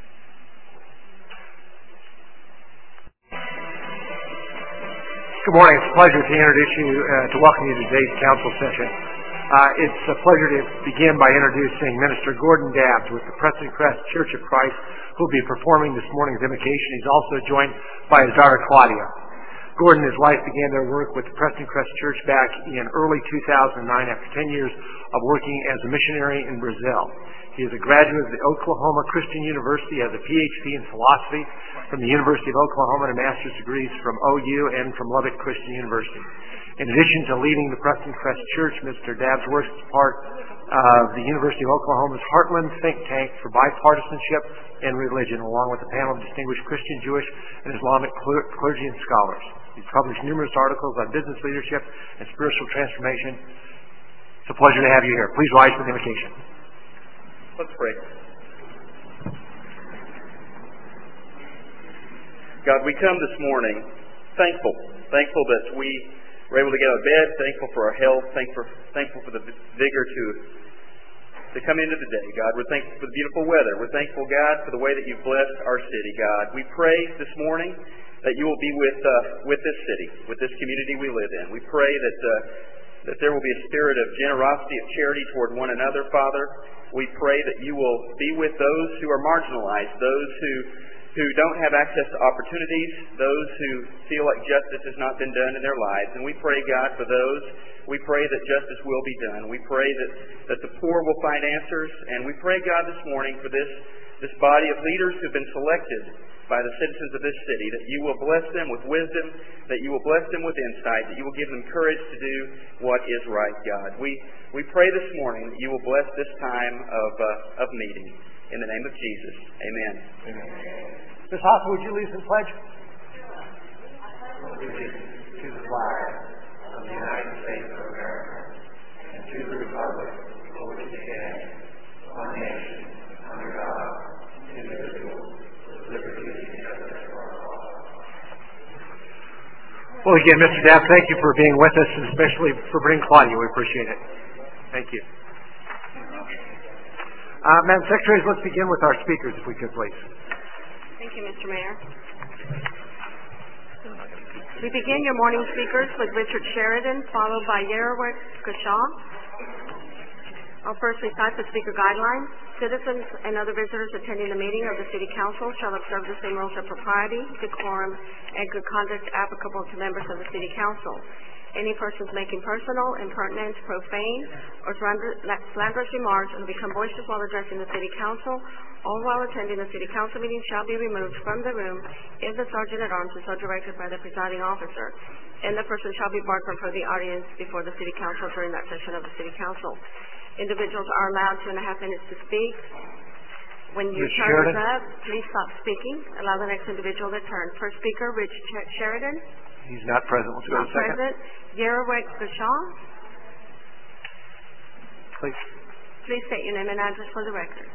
Good morning. It's a pleasure to introduce you, to welcome you to today's council session. It's a pleasure to begin by introducing Minister Gordon Dabbs with the Preston Crest Church of Christ, who will be performing this morning's invocation. He's also joined by his daughter Claudia. Gordon and his wife began their work with the Preston Crest Church back in early 2009 after 10 years of working as a missionary in Brazil. He is a graduate of the Oklahoma Christian University, has a PhD in philosophy from the University of Oklahoma and master's degrees from OU and from Lubbock Christian University. In addition to leading the Preston Crest Church, Mr. Dabbs works as part of the University of Oklahoma's Heartland think tank for bipartisanship and religion, along with a panel of distinguished Christian, Jewish, and Islamic clergy and scholars. He's published numerous articles on business leadership and spiritual transformation. It's a pleasure to have you here. Please rise for the invocation. Let's pray. God, we come this morning thankful that we were able to get out of bed, thankful for our health, thankful for the vigor to come into the day, God. We're thankful for the beautiful weather. We're thankful, God, for the way that you've blessed our city, God. We pray this morning that you will be with this city, with this community we live in. We pray that there will be a spirit of generosity, of charity toward one another, Father. We pray that you will be with those who are marginalized, those who don't have access to opportunities, those who feel like justice has not been done in their lives. And we pray, God, for those. We pray that justice will be done. We pray that the poor will find answers. And we pray, God, this morning for this body of leaders who have been selected by the citizens of this city, that you will bless them with wisdom, that you will bless them with insight, that you will give them courage to do what is right, God. We pray this morning that you will bless this time of meeting. In the name of Jesus, amen. Amen. Ms. Hoffman, would you lead us in pledge? To the flag of the United States of America and to the republic for which it stands, one nation, under God, indivisible, with liberty and justice for all. Well, again, Mr. Dabbs, thank you for being with us, and especially for bringing Claudia. We appreciate it. Thank you. Madam Secretary, let's begin with our speakers, if we could, please. Thank you, Mr. Mayor. We begin your morning speakers with Richard Sheridan, followed by Yerowit Kashaw. I'll first recite the speaker guidelines. Citizens and other visitors attending the meeting of the City Council shall observe the same rules of propriety, decorum, and good conduct applicable to members of the City Council. Any persons making personal, impertinent, profane, or slanderous remarks and become boisterous while addressing the City Council or while attending the City Council meeting shall be removed from the room if the Sergeant-at-Arms is so directed by the presiding officer, and the person shall be barred from the audience before the City Council during that session of the City Council. Individuals are allowed 2.5 minutes to speak. When your turn is up, please stop speaking. Allow the next individual their turn. First speaker, Rich Sheridan. He's not present. Let's go to second. Present. Yerowit Kashaw. Please. Please state your name and address for the record.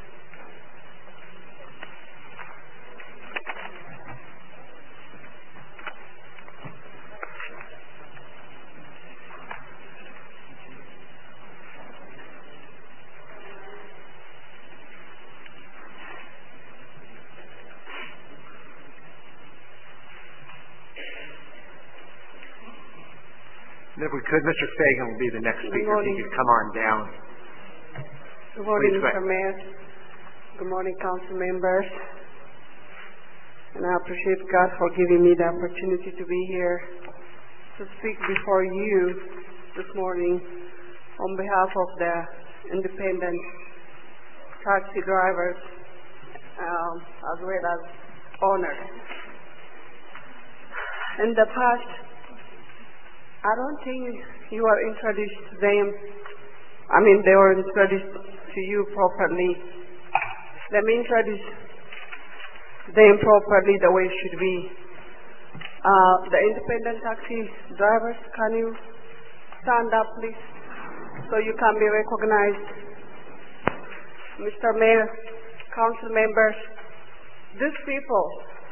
And if we could, Mr. Fagan will be the next speaker. If he could come on down. Good morning, Please, Mr. Mayor. Good morning, council members. And I appreciate God for giving me the opportunity to be here to speak before you this morning on behalf of the independent taxi drivers as well as owners. In the past, I don't think you were introduced to them. They were introduced to you properly. Let me introduce them properly the way it should be. The independent taxi drivers, can you stand up, please, so you can be recognized? Mr. Mayor, council members, these people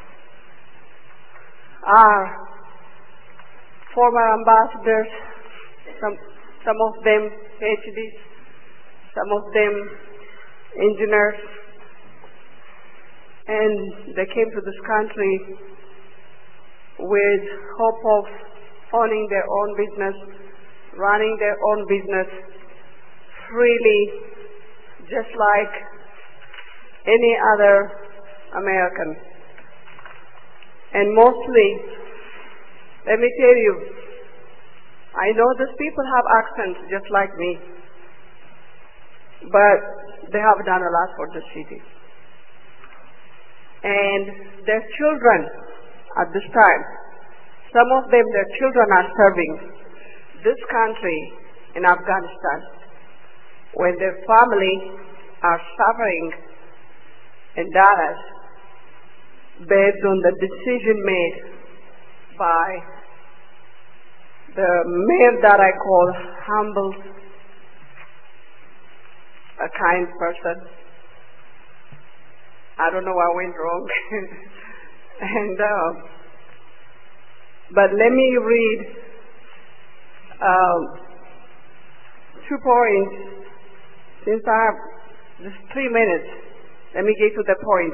are former ambassadors, some of them PhDs, some of them engineers, and they came to this country with hope of owning their own business, running their own business freely, just like any other American. And mostly, let me tell you, I know these people have accents just like me, but they have done a lot for the city. And their children at this time, some of them, their children are serving this country in Afghanistan when their family are suffering in Dallas based on the decision made by the mayor that I call humble, a kind person. I don't know what went wrong. But let me read 2 points. Since I have just 3 minutes, let me get to the point.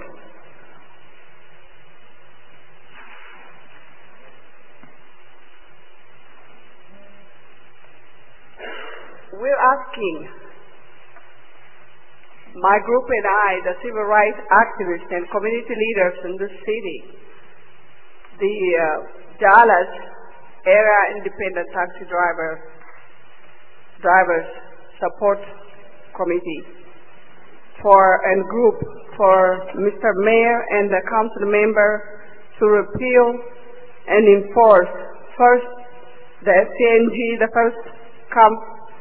We're asking, my group and I, the civil rights activists and community leaders in this city, the Dallas Area Independent Taxi Drivers Support Committee and group for Mr. Mayor and the council member to repeal and enforce first the FCNG, the first come,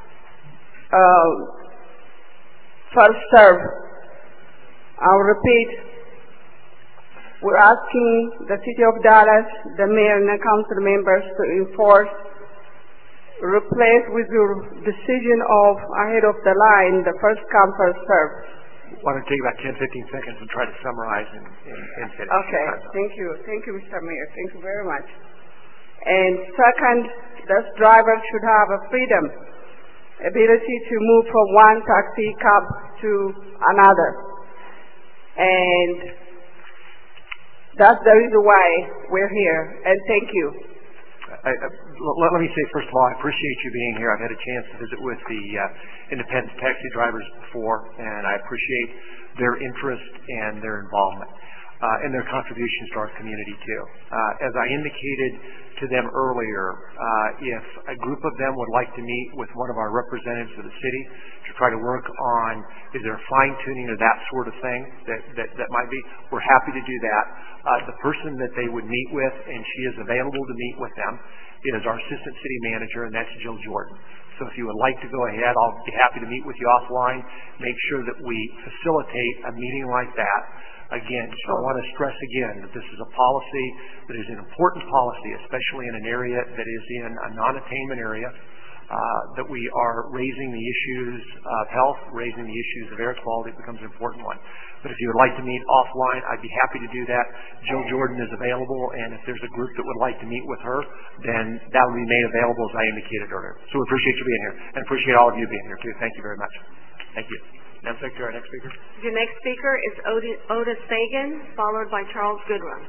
first serve. I'll repeat. We're asking the city of Dallas, the mayor and the council members to enforce, replace with your decision of ahead of the line, the first come, first serve. Why don't you take about 10, 15 seconds and try to summarize and finish. Okay, thank you. Thank you, Mr. Mayor. Thank you very much. And second, those drivers should have a freedom, ability to move from one taxi cab to another. And that's the reason why we're here. And thank you. Let me say, first of all, I appreciate you being here. I've had a chance to visit with the independent taxi drivers before, and I appreciate their interest and their involvement and their contributions to our community, too. As I indicated to them earlier, if a group of them would like to meet with one of our representatives of the city to try to work on, is there fine-tuning or that sort of thing that might be, we're happy to do that. The person that they would meet with, and she is available to meet with them, is our assistant city manager, and that's Jill Jordan. So if you would like to go ahead, I'll be happy to meet with you offline, make sure that we facilitate a meeting like that. Again, I want to stress again that this is a policy that is an important policy, especially in an area that is in a non-attainment area, that we are raising the issues of health, raising the issues of air quality becomes an important one. But if you would like to meet offline, I'd be happy to do that. Jill Jordan is available, and if there's a group that would like to meet with her, then that will be made available as I indicated earlier. So we appreciate you being here, and appreciate all of you being here too. Thank you very much. Thank you. Madam Secretary, our next speaker. Your next speaker is Otis Fagan, followed by Charles Goodrum.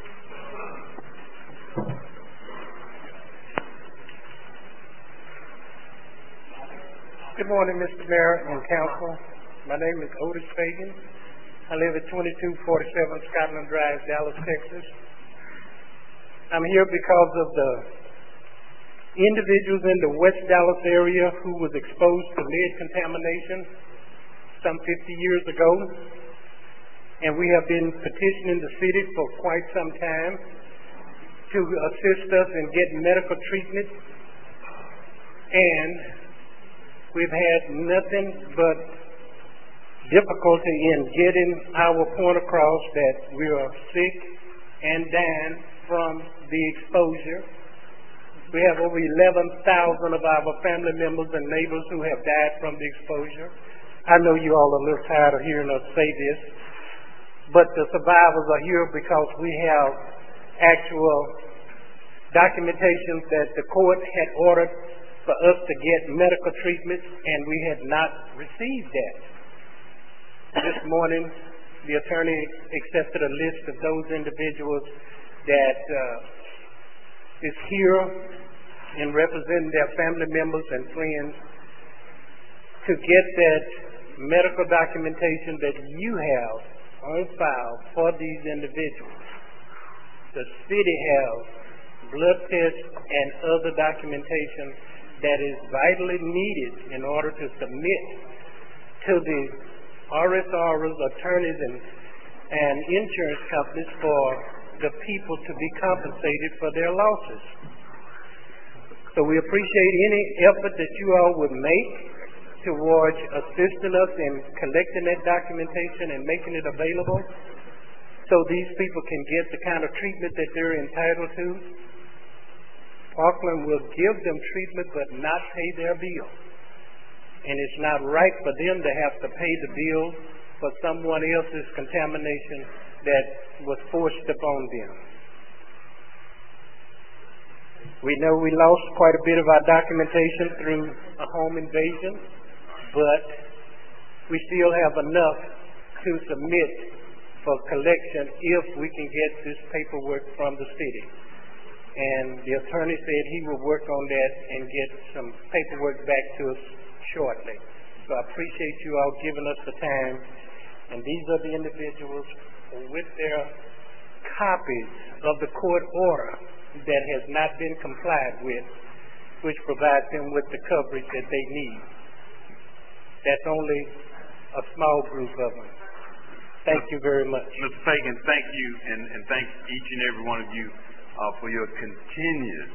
Good morning, Mr. Mayor and Council. My name is Otis Fagan. I live at 2247 Scotland Drive, Dallas, Texas. I'm here because of the individuals in the West Dallas area who was exposed to lead contamination some 50 years ago. And we have been petitioning the city for quite some time to assist us in getting medical treatment. And we've had nothing but difficulty in getting our point across that we are sick and dying from the exposure. We have over 11,000 of our family members and neighbors who have died from the exposure. I know you all are a little tired of hearing us say this, but the survivors are here because we have actual documentation that the court had ordered for us to get medical treatment, and we had not received that. This morning, the attorney accepted a list of those individuals that is here and representing their family members and friends to get that medical documentation that you have on file for these individuals. The city has blood tests and other documentation that is vitally needed in order to submit to the RSRs, attorneys, and insurance companies for the people to be compensated for their losses. So we appreciate any effort that you all would make towards assisting us in collecting that documentation and making it available so these people can get the kind of treatment that they're entitled to. Parkland will give them treatment but not pay their bill. And it's not right for them to have to pay the bill for someone else's contamination that was forced upon them. We know we lost quite a bit of our documentation through a home invasion, but we still have enough to submit for collection if we can get this paperwork from the city. And the attorney said he will work on that and get some paperwork back to us shortly. So I appreciate you all giving us the time. And these are the individuals with their copies of the court order that has not been complied with, which provides them with the coverage that they need. That's only a small group of them. Thank you very much. Mr. Fagan, thank you, and thank each and every one of you for your continued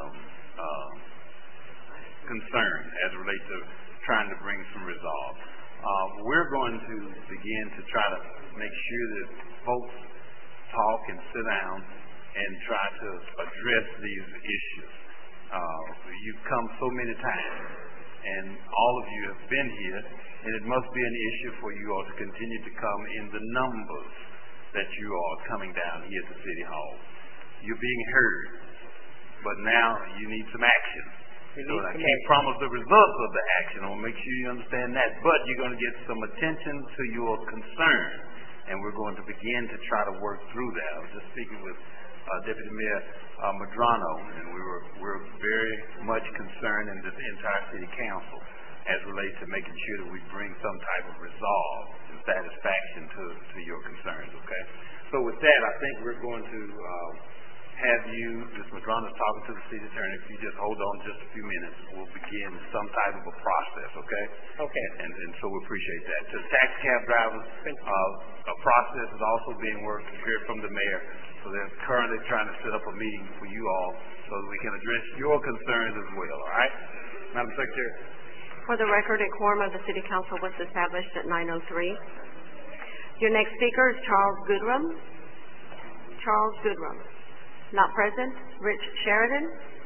concern as it relates to trying to bring some resolve. We're going to begin to try to make sure that folks talk and sit down and try to address these issues. You've come so many times, and all of you have been here, and it must be an issue for you all to continue to come in the numbers that you are coming down here to City Hall. You're being heard, but now you need some action. So I can't promise the results of the action. I want to make sure you understand that. But you're going to get some attention to your concern, and we're going to begin to try to work through that. I was just speaking with Deputy Mayor Medrano, and we're very much concerned in the entire City Council as relates to making sure that we bring some type of resolve and satisfaction to your concerns, okay? So with that, I think we're going to have you, Ms. Medrano's talking to the city attorney. If you just hold on just a few minutes, we'll begin some type of a process, okay? Okay. And so we appreciate that. To the taxi cab drivers, a process is also being worked here from the mayor. So they're currently trying to set up a meeting for you all so that we can address your concerns as well, all right? Madam Secretary. For the record, a quorum of the City Council was established at 9:03. Your next speaker is Charles Goodrum. Charles Goodrum. Not present. Rich Sheridan.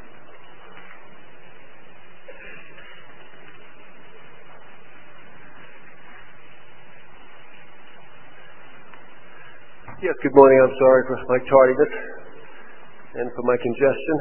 Yes, good morning. I'm sorry for my tardiness and for my congestion.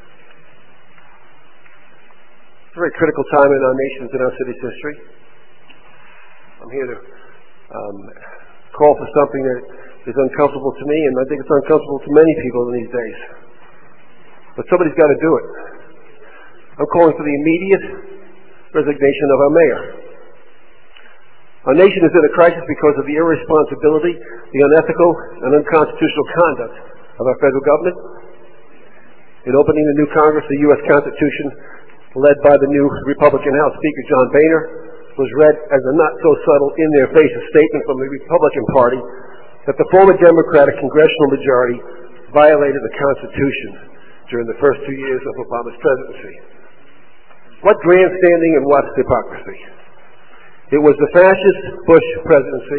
It's a very critical time in our nation's and our city's history. I'm here to call for something that is uncomfortable to me, and I think it's uncomfortable to many people in these days. But somebody's got to do it. I'm calling for the immediate resignation of our mayor. Our nation is in a crisis because of the irresponsibility, the unethical, and unconstitutional conduct of our federal government. In opening the new Congress, the U.S. Constitution, led by the new Republican House Speaker John Boehner, was read as a not-so-subtle, in-their-faces statement from the Republican Party that the former Democratic congressional majority violated the Constitution during the first 2 years of Obama's presidency. What grandstanding and what hypocrisy. It was the fascist Bush presidency,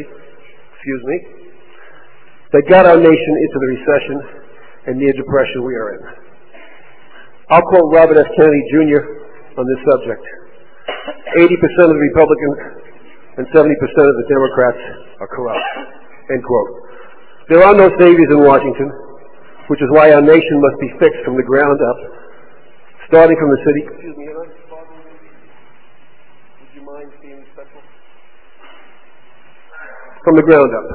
that got our nation into the recession and near depression we are in. I'll quote Robert F. Kennedy Jr. on this subject. 80% of the Republicans and 70% of the Democrats are corrupt. End quote. There are no saviors in Washington, which is why our nation must be fixed from the ground up, starting from the city. Excuse me, would you mind being respectful? From the ground up.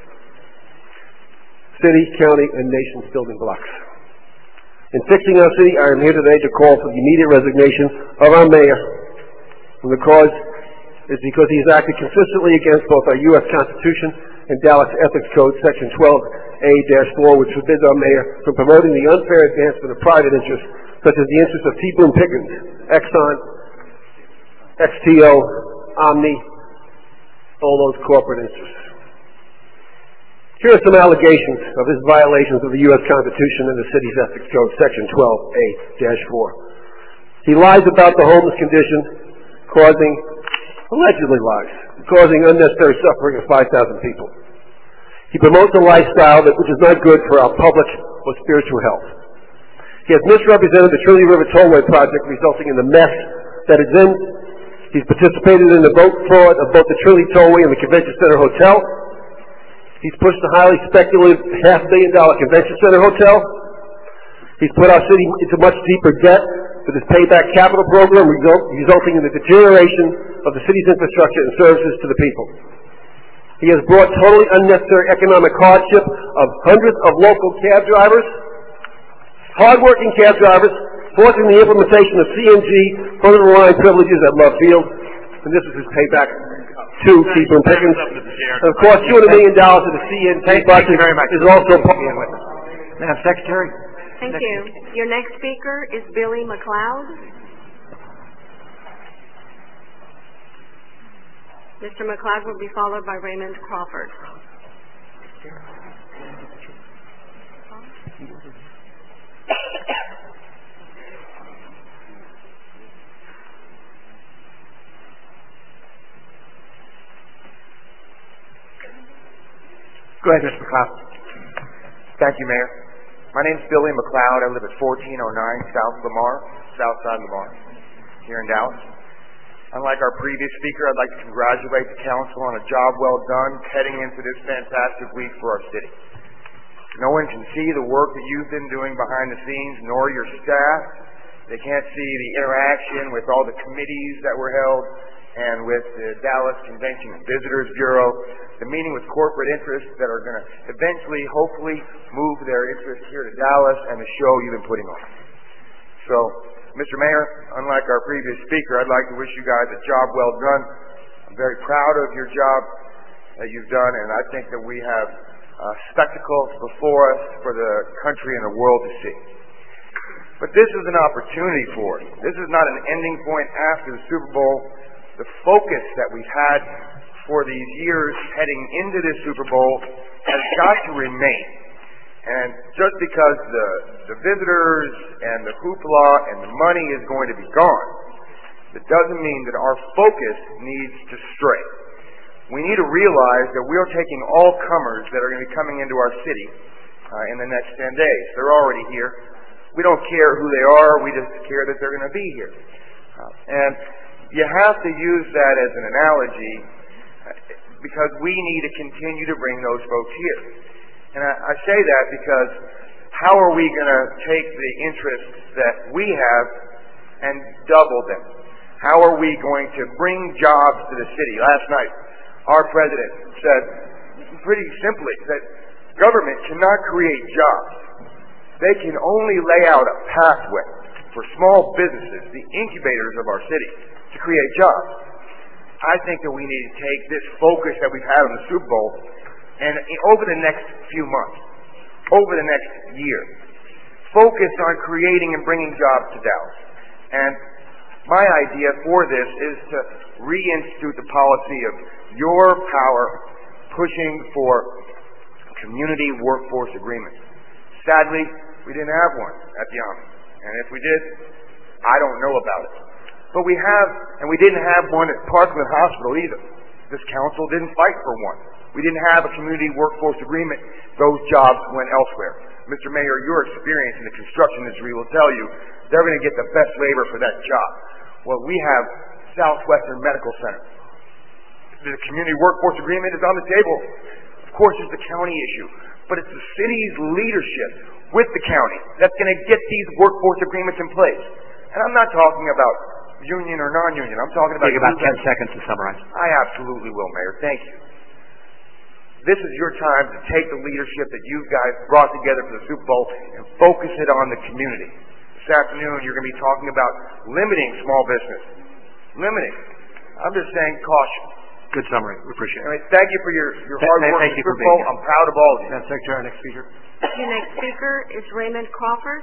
City, county, and nation's building blocks. In fixing our city, I am here today to call for the immediate resignation of our mayor. And the cause is because he has acted consistently against both our U.S. Constitution and Dallas Ethics Code, Section 12A-4, which forbids our mayor from promoting the unfair advancement of private interests, such as the interests of T. Boone Pickens, Exxon, XTO, Omni, all those corporate interests. Here are some allegations of his violations of the U.S. Constitution and the city's Ethics Code, Section 12A-4. He lies about the homeless condition, allegedly lies, causing unnecessary suffering of 5,000 people. He promotes a lifestyle which is not good for our public or spiritual health. He has misrepresented the Trinity River Tollway project, resulting in the mess that it's in. He's participated in the vote fraud of both the Trinity Tollway and the Convention Center Hotel. He's pushed the highly speculative $500 million Convention Center Hotel. He's put our city into much deeper debt with his payback capital program, resulting in the deterioration of the city's infrastructure and services to the people. He has brought totally unnecessary economic hardship of hundreds of local cab drivers, hard-working cab drivers, forcing the implementation of CNG front-of-the-line privileges at Love Field, and this is his payback to T. Boone Pickens. And of course, $200 million of the CNG budget is also part of it. Madam Secretary. Thank you. Your next speaker is Billy McLeod. Mr. McLeod will be followed by Raymond Crawford. Go ahead, Mr. McLeod. Thank you, Mayor. My name is Billy McLeod. I live at 1409 Southside Lamar, here in Dallas. Unlike our previous speaker, I'd like to congratulate the council on a job well done heading into this fantastic week for our city. No one can see the work that you've been doing behind the scenes, nor your staff. They can't see the interaction with all the committees that were held and with the Dallas Convention and Visitors Bureau, the meeting with corporate interests that are going to eventually, hopefully, move their interest here to Dallas and the show you've been putting on. So, Mr. Mayor, unlike our previous speaker, I'd like to wish you guys a job well done. I'm very proud of your job that you've done, and I think that we have spectacles before us for the country and the world to see. But this is an opportunity for us. This is not an ending point after the Super Bowl. The focus that we've had for these years heading into this Super Bowl has got to remain. And just because the visitors and the hoopla and the money is going to be gone, it doesn't mean that our focus needs to stray. We need to realize that we are taking all comers that are going to be coming into our city in the next 10 days. They're already here. We don't care who they are. We just care that they're going to be here. And you have to use that as an analogy because we need to continue to bring those folks here. And I say that because how are we going to take the interests that we have and double them? How are we going to bring jobs to the city? Last night, our president said pretty simply that government cannot create jobs. They can only lay out a pathway for small businesses, the incubators of our city, to create jobs. I think that we need to take this focus that we've had on the Super Bowl and over the next few months, over the next year, focus on creating and bringing jobs to Dallas. And my idea for this is to reinstitute the policy of your power pushing for community workforce agreements. Sadly, we didn't have one at the Army. And if we did, I don't know about it. But we have, and we didn't have one at Parkland Hospital either. This council didn't fight for one. We didn't have a community workforce agreement. Those jobs went elsewhere. Mr. Mayor, your experience in the construction industry will tell you they're going to get the best labor for that job. Well, we have Southwestern Medical Center. The community workforce agreement is on the table. Of course, it's the county issue, but it's the city's leadership with the county that's going to get these workforce agreements in place. And I'm not talking about union or non-union. I'm talking about... Take about 10 seconds to summarize. I absolutely will, Mayor. Thank you. This is your time to take the leadership that you guys brought together for the Super Bowl and focus it on the community. This afternoon, you're going to be talking about limiting small business. Limiting. I'm just saying caution. Good summary. We appreciate it. Anyway, thank you for your hard work Thank in the you for Super being Bowl. here. I'm proud of all of you. Madam Secretary, our next speaker. Your next speaker is Raymond Crawford.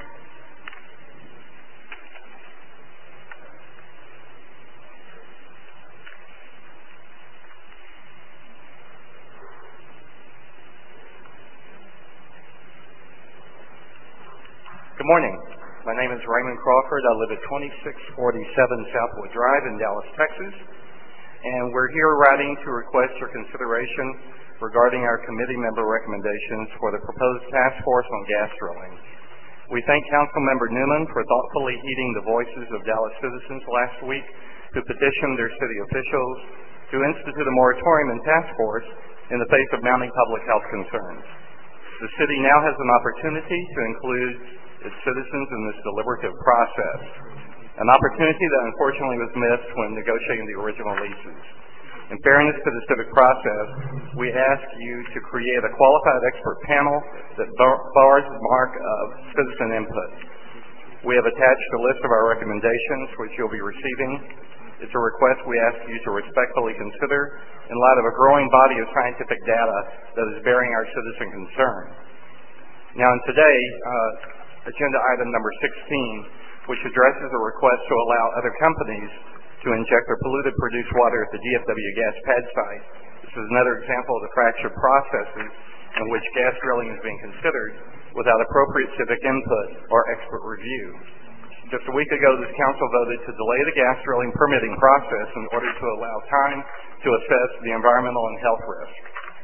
Good morning. My name is Raymond Crawford. I live at 2647 Southwood Drive in Dallas, Texas. And we're here writing to request your consideration regarding our committee member recommendations for the proposed task force on gas drilling. We thank Councilmember Newman for thoughtfully heeding the voices of Dallas citizens last week who petitioned their city officials to institute a moratorium and task force in the face of mounting public health concerns. The city now has an opportunity to include its citizens in this deliberative process, an opportunity that unfortunately was missed when negotiating the original leases. In fairness to the civic process, we ask you to create a qualified expert panel that bars the mark of citizen input. We have attached a list of our recommendations, which you'll be receiving. It's a request we ask you to respectfully consider in light of a growing body of scientific data that is bearing our citizen concern. Now, in today, agenda item number 16, which addresses a request to allow other companies to inject their polluted produced water at the DFW gas pad site. This is another example of the fractured processes in which gas drilling is being considered without appropriate civic input or expert review. Just a week ago, this council voted to delay the gas drilling permitting process in order to allow time to assess the environmental and health risks.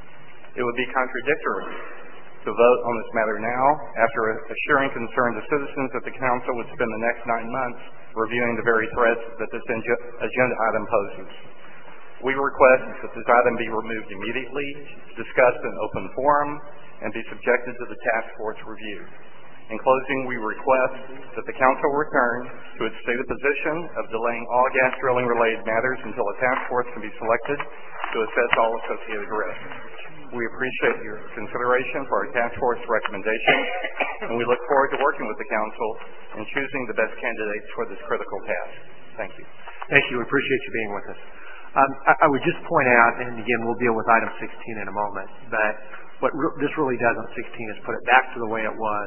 It would be contradictory to vote on this matter now after assuring concern to citizens that the council would spend the next 9 months reviewing the very threats that this agenda item poses. We request that this item be removed immediately, discussed in open forum, and be subjected to the task force review. In closing, we request that the council return to its stated position of delaying all gas drilling related matters until a task force can be selected to assess all associated risks. We appreciate your consideration for our task force recommendations, and we look forward to working with the council in choosing the best candidates for this critical task. Thank you. Thank you. We appreciate you being with us. I would just point out, and again, we'll deal with item 16 in a moment, but what this really does on 16 is put it back to the way it was.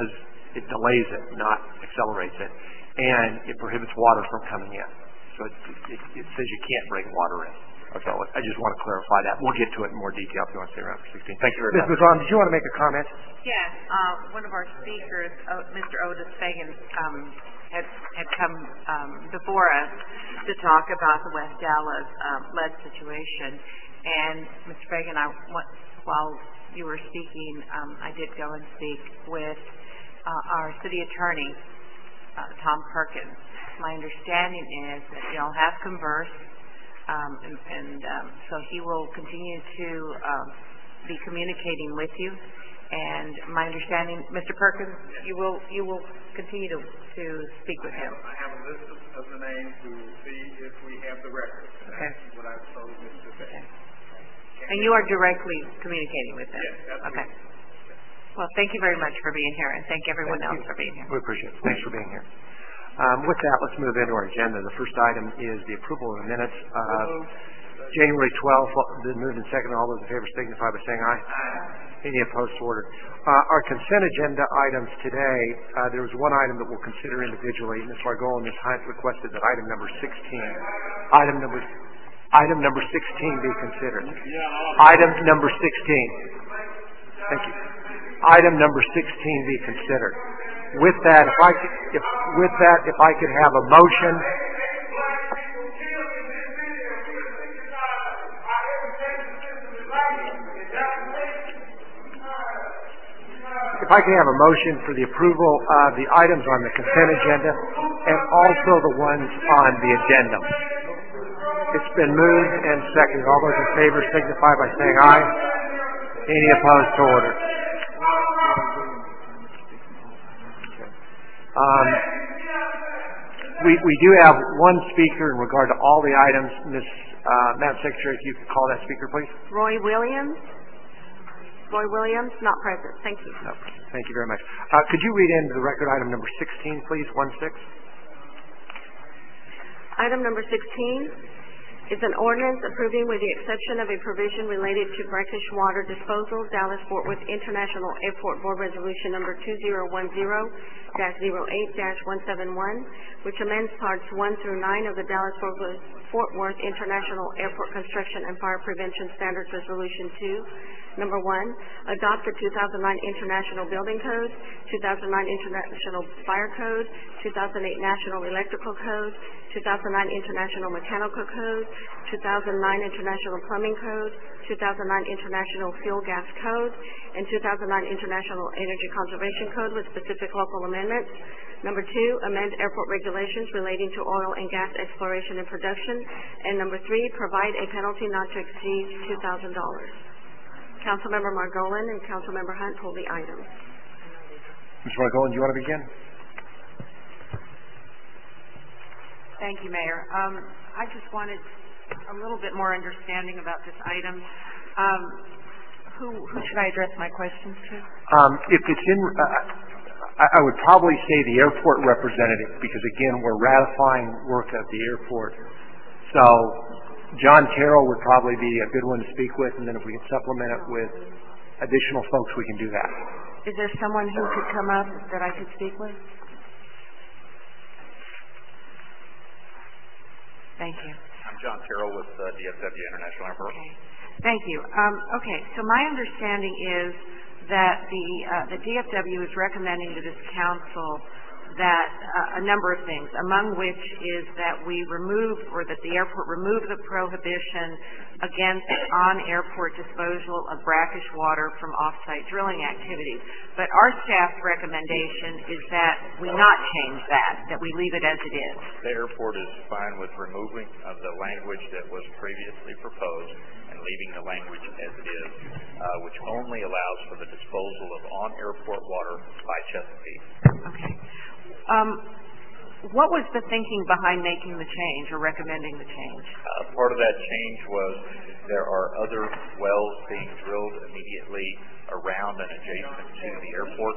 It delays it, not accelerates it, and it prohibits water from coming in. So it says you can't bring water in. So I just want to clarify that. We'll get to it in more detail if you want to stay around for 16. Thank you very much. Ms. Mazan, did you want to make a comment? Yes. One of our speakers, Mr. Otis Fagan, had come before us to talk about the West Dallas lead situation. And Mr. Fagan, while you were speaking, I did go and speak with our city attorney, Tom Perkins. My understanding is that y'all have conversed, so he will continue to be communicating with you. And my understanding, Mr. Perkins, you will continue to speak with him. I have a list of the names to see if we have the records. Okay. That's what I was told to say. Okay. And you are directly communicating with them? Yes, absolutely. Okay. Well, thank you very much for being here, and thank everyone else for being here. We appreciate it. Thanks for being here. With that, let's move into our agenda. The first item is the approval of the minutes of January 12th. Been moved and seconded. All those in favor signify by saying aye. Any opposed? Ordered. Our consent agenda items today, there was one item that we'll consider individually. Ms. Margol and Ms. Hunt requested that item number 16 be considered. Item number 16. Thank you. Item number 16 be considered. With that, if I could have a motion. If I could have a motion for the approval of the items on the consent agenda and also the ones on the addendum. It's been moved and seconded. All those in favor signify by saying aye. Any opposed? To order. We do have one speaker in regard to all the items. Madam Secretary, if you could call that speaker, please. Roy Williams. Roy Williams, not present. Thank you. No, thank you very much. Could you read into the record item number 16, please? 16. Item number 16 is an ordinance approving, with the exception of a provision related to brackish water disposal, Dallas-Fort Worth International Airport Board Resolution number 2010-08-171, which amends parts 1 through 9 of the Dallas-Fort Worth International Airport Construction and Fire Prevention Standards Resolution 2. Number 1, adopt the 2009 International Building Code, 2009 International Fire Code, 2008 National Electrical Code, 2009 International Mechanical Code, 2009 International Plumbing Code, 2009 International Fuel Gas Code, and 2009 International Energy Conservation Code with specific local amendments. Number 2, amend airport regulations relating to oil and gas exploration and production. And number 3, provide a penalty not to exceed $2,000. Councilmember Margolin and Councilmember Hunt hold the item. Ms. Margolin, do you want to begin? Thank you, Mayor. I just wanted a little bit more understanding about this item. Who should I address my questions to? If it's in, I would probably say the airport representative, because again, we're ratifying work at the airport. So John Carroll would probably be a good one to speak with, and then if we can supplement it with additional folks, we can do that. Is there someone who could come up that I could speak with? Thank you. I'm John Carroll with DFW International Airport. Okay. Thank you. Okay, so my understanding is that the DFW is recommending to this council that a number of things, among which is that we remove, or that the airport remove the prohibition against on-airport disposal of brackish water from off-site drilling activities. But our staff's recommendation is that we not change that we leave it as it is. The airport is fine with removing of the language that was previously proposed and leaving the language as it is, which only allows for the disposal of on-airport water by Chesapeake. Okay. What was the thinking behind making the change or recommending the change? Part of that change was there are other wells being drilled immediately around and adjacent to the airport.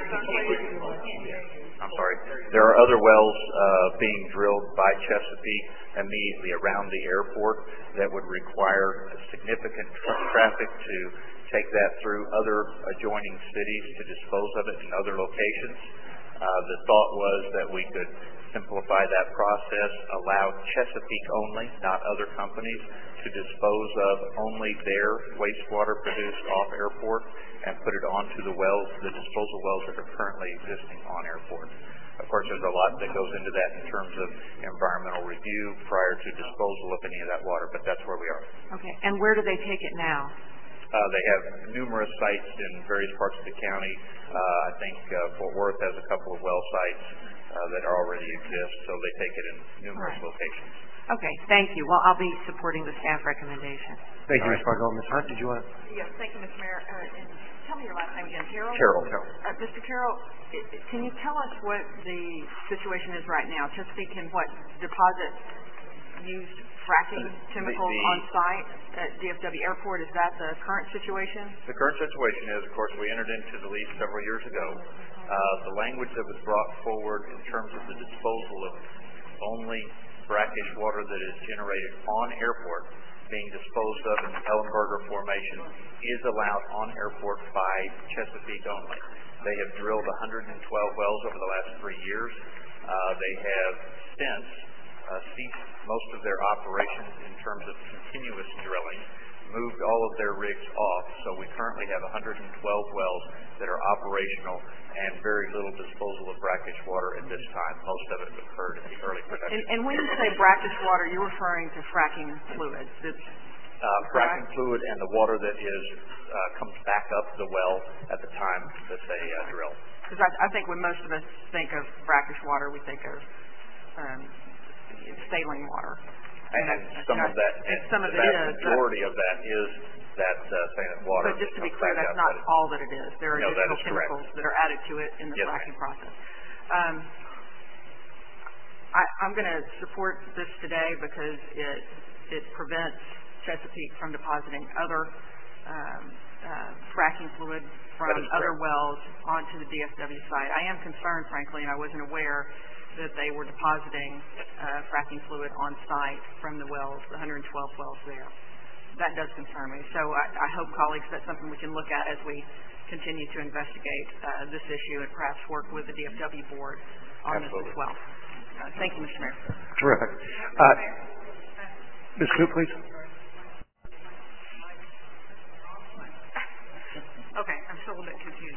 I'm sorry. There are other wells being drilled by Chesapeake immediately around the airport that would require significant truck traffic to take that through other adjoining cities to dispose of it in other locations. The thought was that we could simplify that process, allow Chesapeake only, not other companies, to dispose of only their wastewater produced off airport and put it onto the wells, the disposal wells that are currently existing on airport. Of course, there's a lot that goes into that in terms of environmental review prior to disposal of any of that water, but that's where we are. Okay, and where do they take it now? They have numerous sites in various parts of the county. I think Fort Worth has a couple of well sites that already exist, so they take it in numerous locations. Okay, thank you. Well, I'll be supporting the staff recommendation. Thank you, Ms. Margolin. Ms. Hunt, did you want to? Yes, thank you, Mr. Mayor. Tell me your last name again. Carroll? Carroll. Mr. Carroll, can you tell us what the situation is right now? Chesapeake can deposit used fracking chemicals on site at DFW Airport. Is that the current situation? The current situation is, of course, we entered into the lease several years ago. The language that was brought forward in terms of the disposal of only brackish water that is generated on airport being disposed of in the Ellenberger Formation is allowed on airport by Chesapeake only. They have drilled 112 wells over the last 3 years. They have since ceased most of their operations in terms of continuous drilling, moved all of their rigs off, so we currently have 112 wells that are operational and very little disposal of brackish water at this time. Most of it occurred in the early production. And when you say brackish water, you're referring to fracking fluid. Fracking fluid and the water that comes back up the well at the time that they drill. Because I think when most of us think of brackish water, we think of saline water. And some of that, the vast majority of that is that saline water. But just to be clear, that's not all that it is. There are additional chemicals that are added to it in the fracking process. I'm going to support this today because it prevents Chesapeake from depositing other fracking fluid from other wells onto the DFW site. I am concerned, frankly, and I wasn't aware that they were depositing fracking fluid on site from the wells, the 112 wells there. That does concern me. So I hope, colleagues, that's something we can look at as we continue to investigate this issue and perhaps work with the DFW board on this as well. Thank you, Mr. Mayor. Terrific. Ms. Coop, please. Okay, I'm still a little bit confused.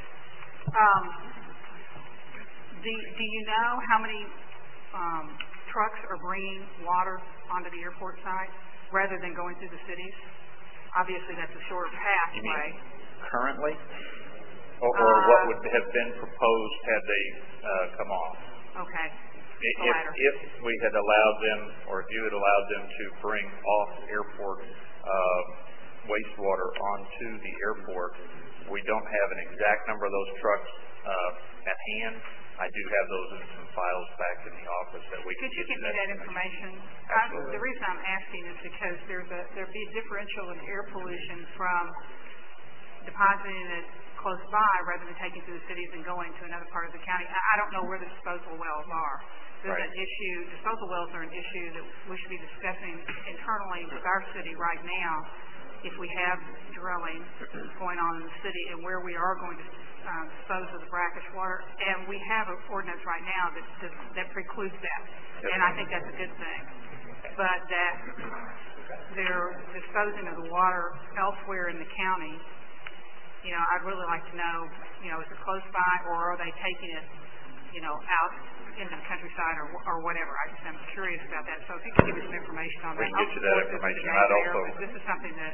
Do you know how many trucks are bringing water onto the airport site rather than going through the cities? Obviously, that's a shorter pathway. Currently? Or what would have been proposed had they come off? Okay. If we had allowed them, or if you had allowed them to bring off airport wastewater onto the airport, we don't have an exact number of those trucks at hand. I do have those in some files back in the office that we can get. Could you give me that information? The reason I'm asking is because there'd be a differential in air pollution from depositing it close by rather than taking to the cities and going to another part of the county. I don't know where the disposal wells are. There's an issue. Disposal wells are an issue that we should be discussing internally with our city right now if we have drilling going on in the city and where we are going to dispose of the brackish water. And we have an ordinance right now that precludes that. And I think that's a good thing. But that they're disposing of the water elsewhere in the county, I'd really like to know, is it close by or are they taking it, out into the countryside or whatever. I'm curious about that. So if you could give us some information on that. We can get you that information. This is something that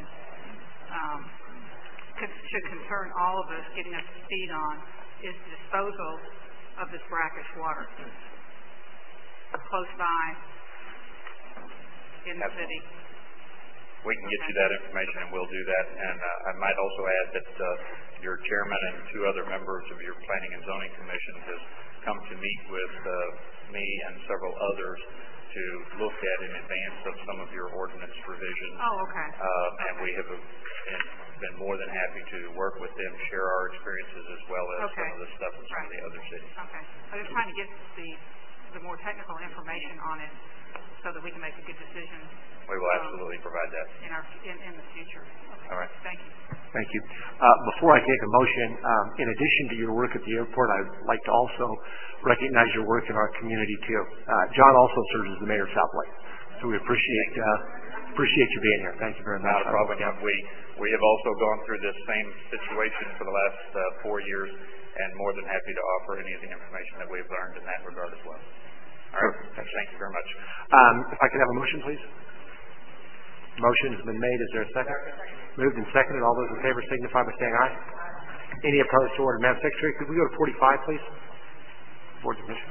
should concern all of us getting up to speed on is disposal of this brackish water close by in the city. We can get you that information, and we'll do that. And I might also add that your chairman and 2 other members of your Planning and Zoning Commission has come to meet with me and several others to look at in advance of some of your ordinance revisions. Oh, okay. And we have been more than happy to work with them, share our experiences as well as some of the stuff in some of the other cities. Okay. I was trying to get the more technical information on it so that we can make a good decision. We will absolutely provide that. In the future. Okay. All right. Thank you. Thank you. Before I take a motion, in addition to your work at the airport, I'd like to also recognize your work in our community too. John also serves as the mayor of South Lake, so we appreciate you being here. Thank you very much. Not a problem. We have also gone through this same situation for the last 4 years, and more than happy to offer any of the information that we've learned in that regard as well. All right. Thank you very much. If I could have a motion, please. Motion has been made. Is there a second? Moved and seconded. All those in favor signify by saying aye. Any opposed to order? Madam Secretary, could we go to 45, please? Board's admission.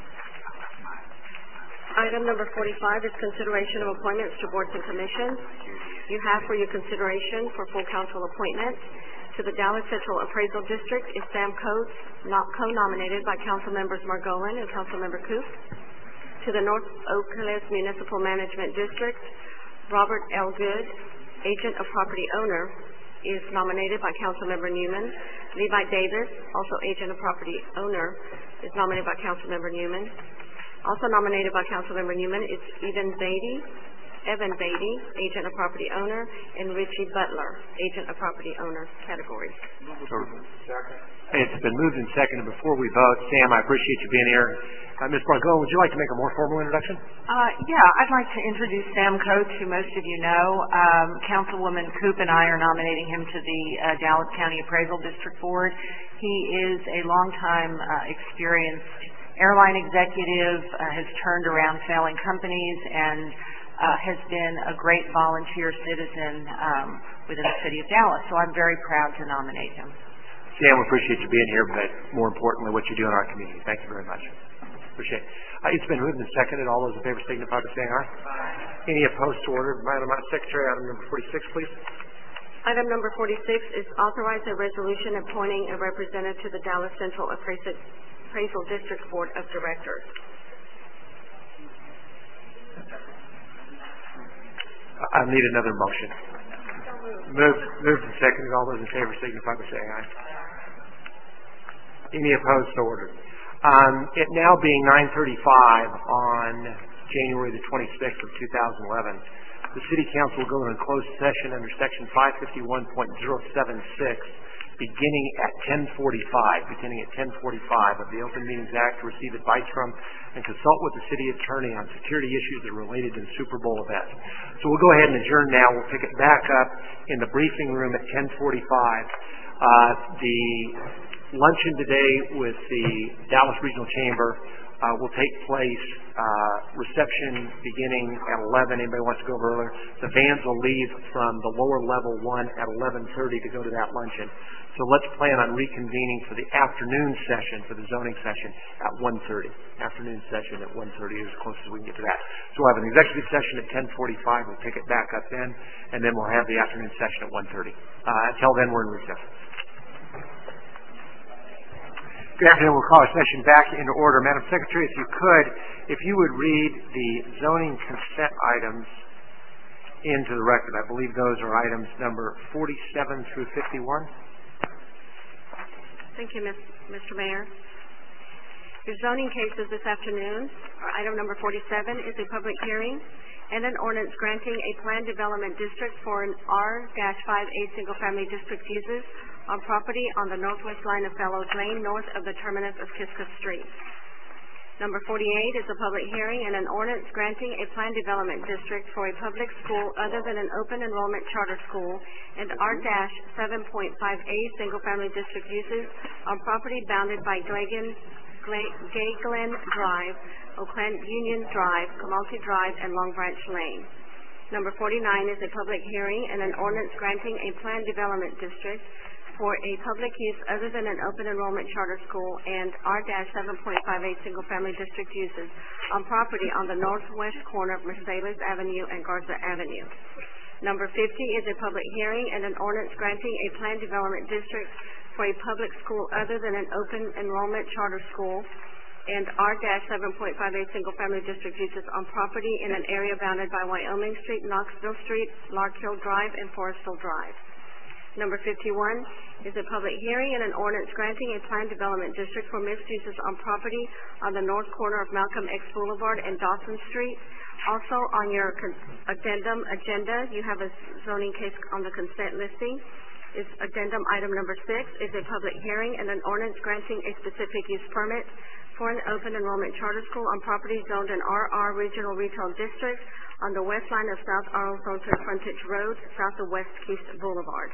Item number 45 is consideration of appointments to boards and commissions. You have for your consideration for full council appointments to the Dallas Central Appraisal District is Sam Coates, co-nominated by Council Members Margolin and Council Member Coop. To the North Oak Cliff Municipal Management District, Robert L. Good, Agent of Property Owner, is nominated by Councilmember Newman. Levi Davis, also Agent of Property Owner, is nominated by Councilmember Newman. Also nominated by Councilmember Newman is Evan Beatty, Agent of Property Owner, and Richie Butler, Agent of Property Owner categories. It's been moved and seconded. Before we vote, Sam, I appreciate you being here. Ms. Bargone, would you like to make a more formal introduction? I'd like to introduce Sam Coates, who most of you know. Councilwoman Coop and I are nominating him to the Dallas County Appraisal District Board. He is a longtime experienced airline executive, has turned around failing companies, and has been a great volunteer citizen within the city of Dallas. So I'm very proud to nominate him. Sam, we appreciate you being here, but more importantly, what you do in our community. Thank you very much. Appreciate it. It's been moved and seconded. All those in favor signify by saying aye. Any opposed to order? Madam Secretary, item number 46, please. Item number 46 is authorize a resolution appointing a representative to the Dallas Central Appraisal District Board of Directors. I need another motion. Moved and seconded. All those in favor signify by saying aye. Any opposed to order? It now being 9:35 on January the 26th of 2011, the City Council will go into closed session under Section 551.076, beginning at 10:45 of the Open Meetings Act, to receive advice from and consult with the City Attorney on security issues that are related to the Super Bowl event. So we'll go ahead and adjourn now. We'll pick it back up in the briefing room at 10:45. The luncheon today with the Dallas Regional Chamber will take place, reception beginning at 11. Anybody wants to go over earlier? The vans will leave from the lower level 1 at 11:30 to go to that luncheon. So let's plan on reconvening for the afternoon session, for the zoning session, at 1:30. Afternoon session at 1:30 as close as we can get to that. So we'll have an executive session at 10:45. We'll pick it back up then, and then we'll have the afternoon session at 1:30. Until then, we're in recess. Good afternoon. We'll call our session back into order. Madam Secretary, if you would read the zoning consent items into the record. I believe those are items number 47 through 51. Thank you, Mr. Mayor. Your zoning cases this afternoon are item number 47 is a public hearing and an ordinance granting a planned development district for an R-5A single-family district uses on property on the northwest line of Fellows Lane, north of the terminus of Kiska Street. Number 48 is a public hearing and an ordinance granting a planned development district for a public school other than an open enrollment charter school and R-7.5A single-family district uses on property bounded by Gay Glen Drive, Oak Land Union Drive, Camalti Drive, and Long Branch Lane. Number 49 is a public hearing and an ordinance granting a planned development district for a public use other than an open enrollment charter school and R-7.58 single-family district uses on property on the northwest corner of Mercedes Avenue and Garza Avenue. Number 50 is a public hearing and an ordinance granting a planned development district for a public school other than an open enrollment charter school and R-7.58 single-family district uses on property in an area bounded by Wyoming Street, Knoxville Street, Lark Hill Drive, and Forest Hill Drive. Number 51 is a public hearing and an ordinance granting a planned development district for mixed uses on property on the north corner of Malcolm X Boulevard and Dawson Street. Also on your addendum agenda, you have a zoning case on the consent listing. It's addendum item number 6 is a public hearing and an ordinance granting a specific use permit for an open enrollment charter school on property zoned in RR Regional Retail District on the west line of South Arlington Frontage Road, south of West Keith Boulevard.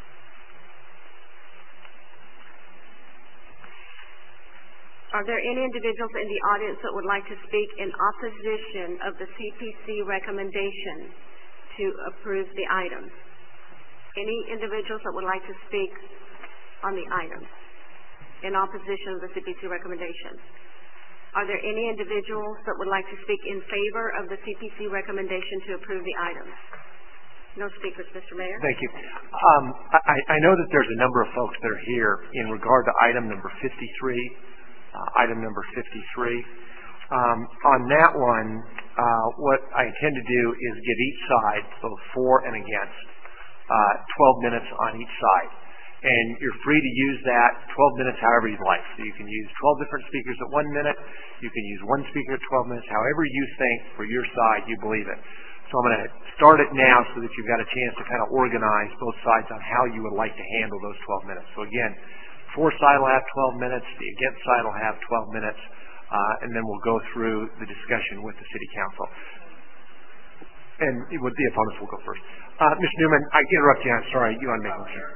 Are there any individuals in the audience that would like to speak in opposition of the CPC recommendation to approve the items? Any individuals that would like to speak on the items in opposition of the CPC recommendation? Are there any individuals that would like to speak in favor of the CPC recommendation to approve the items? No speakers, Mr. Mayor. Thank you. I know that there's a number of folks that are here in regard to item number 53. Item number 53. On that one, what I intend to do is give each side, both for and against, 12 minutes on each side. And you're free to use that 12 minutes however you'd like. So you can use 12 different speakers at 1 minute. You can use one speaker at 12 minutes, however you think for your side you believe it. So I'm going to start it now so that you've got a chance to kind of organize both sides on how you would like to handle those 12 minutes. So again, for side will have 12 minutes, the against side will have 12 minutes, and then we'll go through the discussion with the City Council. And with the opponents will go first. Mr. Newman, I interrupt you. I'm sorry. You want to make a motion?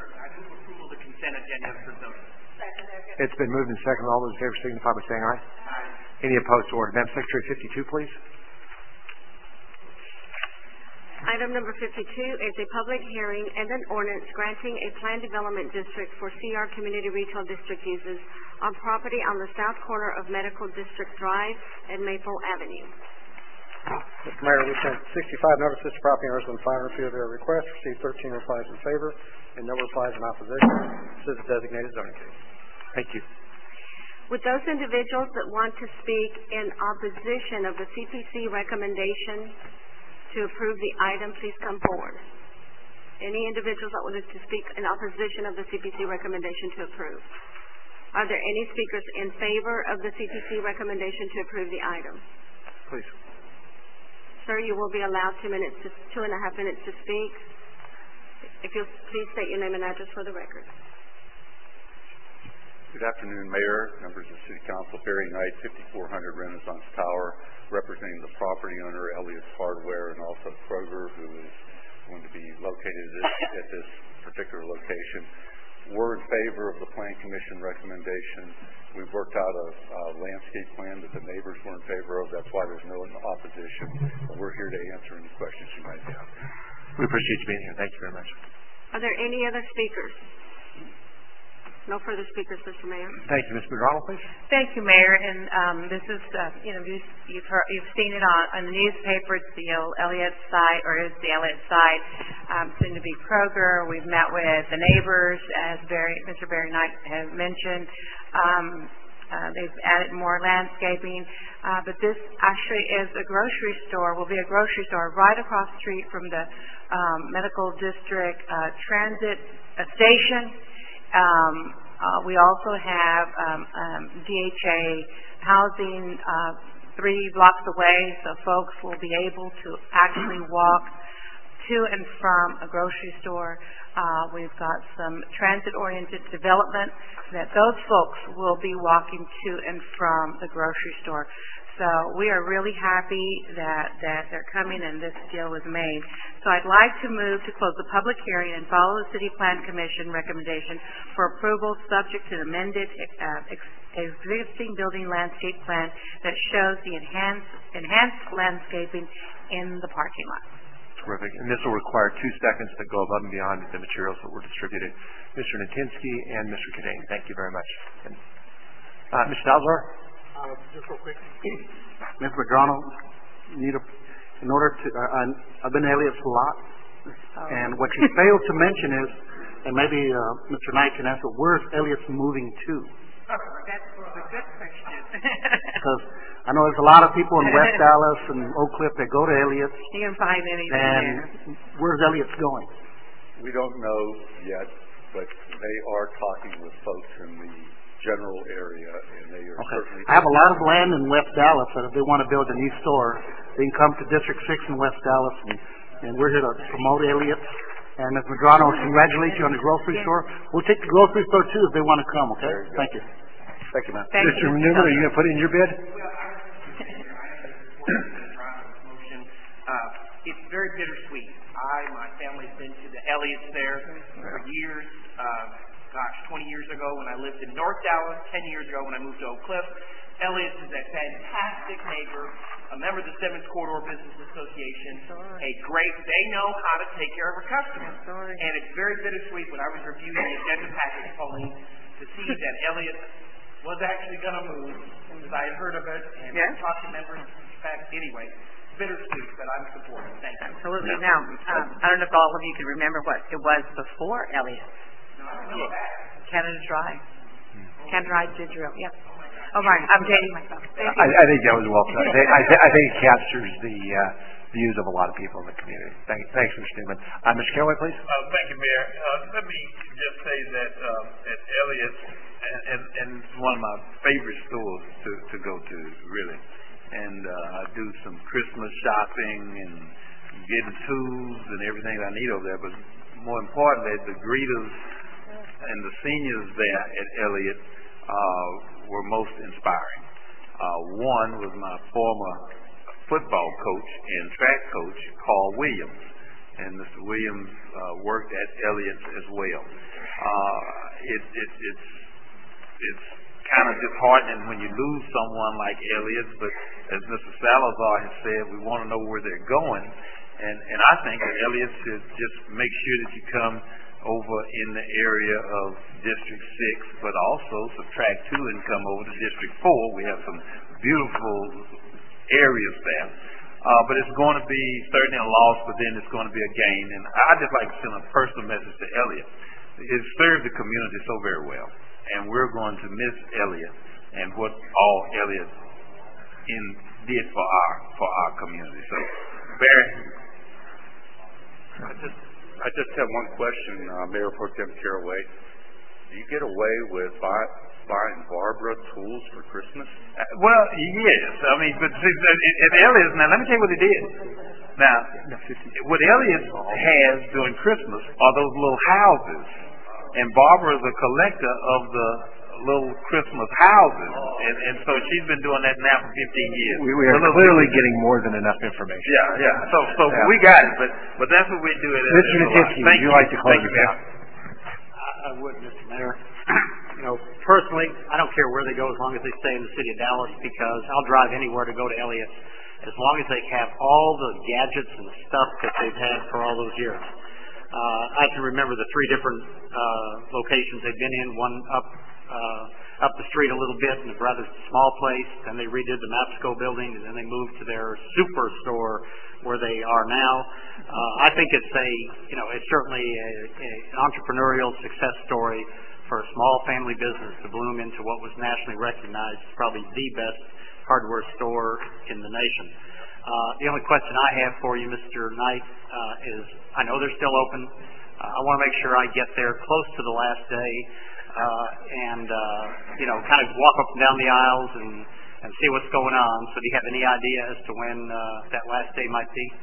It's been moved and seconded. All those in favor signify by saying aye. Aye. Any opposed to order? Madam Secretary, 52, please. Item number 52 is a public hearing and an ordinance granting a planned development district for CR Community Retail District uses on property on the south corner of Medical District Drive and Maple Avenue. Mr. Mayor, we sent 65 notices to property owners on 500 feet of their request, received 13 replies in favor and no replies in opposition. This is a designated zoning case. Thank you. Would those individuals that want to speak in opposition of the CPC recommendation to approve the item, please come forward. Any individuals that wanted to speak in opposition of the CPC recommendation to approve? Are there any speakers in favor of the CPC recommendation to approve the item? Please. Sir, you will be allowed 2.5 minutes to speak. If you'll please state your name and address for the record. Good afternoon, Mayor, members of City Council. Barry Knight, 5400 Renaissance Tower, representing the property owner, Elliott's Hardware, and also Kroger, who is going to be located at this particular location. We're in favor of the Plan Commission recommendation. We've worked out a landscape plan that the neighbors were in favor of. That's why there's no opposition. We're here to answer any questions you might have. We appreciate you being here. Thank you very much. Are there any other speakers? No further speakers, Mr. Mayor. Thank you. Ms. McDonald, please. Thank you, Mayor. And this is, you've seen it on the newspaper. It's the Elliott site, or it's the Elliott site, soon to be Kroger. We've met with the neighbors, as Mr. Barry Knight has mentioned. They've added more landscaping, but this actually is a grocery store. Will be a grocery store right across the street from the Medical District Transit Station. We also have DHA housing 3 blocks away, so folks will be able to actually walk to and from a grocery store. We've got some transit-oriented development that those folks will be walking to and from the grocery store. So we are really happy that they're coming and this deal was made. So I'd like to move to close the public hearing and follow the City Plan Commission recommendation for approval subject to the amended existing building landscape plan that shows the enhanced landscaping in the parking lot. Terrific. And this will require 2 seconds to go above and beyond the materials that were distributed. Mr. Natinsky and Mr. Kadane, thank you very much. Ms. Salazar? Just real quick. Ms. McDonald, in order to, I've been Elliott's a lot, and what you failed to mention is, and maybe Mr. Knight can answer, where's Elliott's moving to? That's a good question. Because I know there's a lot of people in West Dallas and Oak Cliff that go to Elliott's. You can find anything there. Where's Elliott's going? We don't know yet, but they are talking with folks in the general area, and they are certainly... I have a lot of land in West Dallas that if they want to build a new store, they can come to District 6 in West Dallas, and we're here to promote Elliott's. And Ms. Medrano, congratulate you on the grocery store. We'll take the grocery store too if they want to come, okay? Thank you. Thank you, ma'am. Mr. Newman, are you going to put in your bid? It's very bittersweet. My family's been to the Elliott's there for years. 20 years ago when I lived in North Dallas, 10 years ago when I moved to Oak Cliff. Elliott's is a fantastic neighbor, a member of the 7th Corridor Business Association, they know how to take care of a customer. And it's very bittersweet when I was reviewing the agenda package, Pauline, to see that Elliott's was actually going to move, because I had heard of it, and I talked to members. In fact, anyway, bittersweet, but I'm supportive. Thank you. Absolutely. Now, I don't know if all of you can remember what it was before Elliott's. Canada Dry. Canada Dry Ginger Ale, yep. Oh, right. I'm dating myself. I think that was well said. I think it captures the views of a lot of people in the community. Thanks, Mr. Newman. Mr. Kelley, please. Thank you, Mayor. Let me just say that at Elliott's, and it's one of my favorite stores to go to, really. And I do some Christmas shopping and getting tools and everything I need over there. But more importantly, the greeters and the seniors there at Elliott were most inspiring. One was my former football coach and track coach, Carl Williams, and Mr. Williams worked at Elliott's as well. It's kind of disheartening when you lose someone like Elliott's, but as Mr. Salazar has said, we want to know where they're going, and I think that Elliott's should just make sure that you come over in the area of District 6, but also subtract 2 and come over to District 4. We have some beautiful areas there. But it's going to be certainly a loss, but then it's going to be a gain. And I'd just like to send a personal message to Elliott. It served the community so very well. And we're going to miss Elliott and what all Elliott did for our community. So, Barry? I just have one question, Mayor Pro Tem Caraway. Do you get away with buying Barbara tools for Christmas? Well, yes. I mean, but at Elliott's, now let me tell you what he did. Now, what Elliott's has during Christmas are those little houses, and Barbara is a collector of the little Christmas houses, and so she's been doing that now for 15 years. We are clearly getting more than enough information. Yeah. So we got it, but that's what we do at Elliott's. Mr. Natinsky, would you like to close us out? I would, Mr. Mayor. Personally, I don't care where they go as long as they stay in the city of Dallas, because I'll drive anywhere to go to Elliott's as long as they have all the gadgets and stuff that they've had for all those years. I can remember the 3 different locations they've been in, one up the street a little bit in a rather small place, then they redid the Mapsco building, and then they moved to their superstore where they are now. I think it's it's certainly an entrepreneurial success story for a small family business to bloom into what was nationally recognized as probably the best hardware store in the nation. The only question I have for you, Mr. Knight, is I know they're still open. I want to make sure I get there close to the last day and kind of walk up and down the aisles and see what's going on. So do you have any idea as to when that last day might be?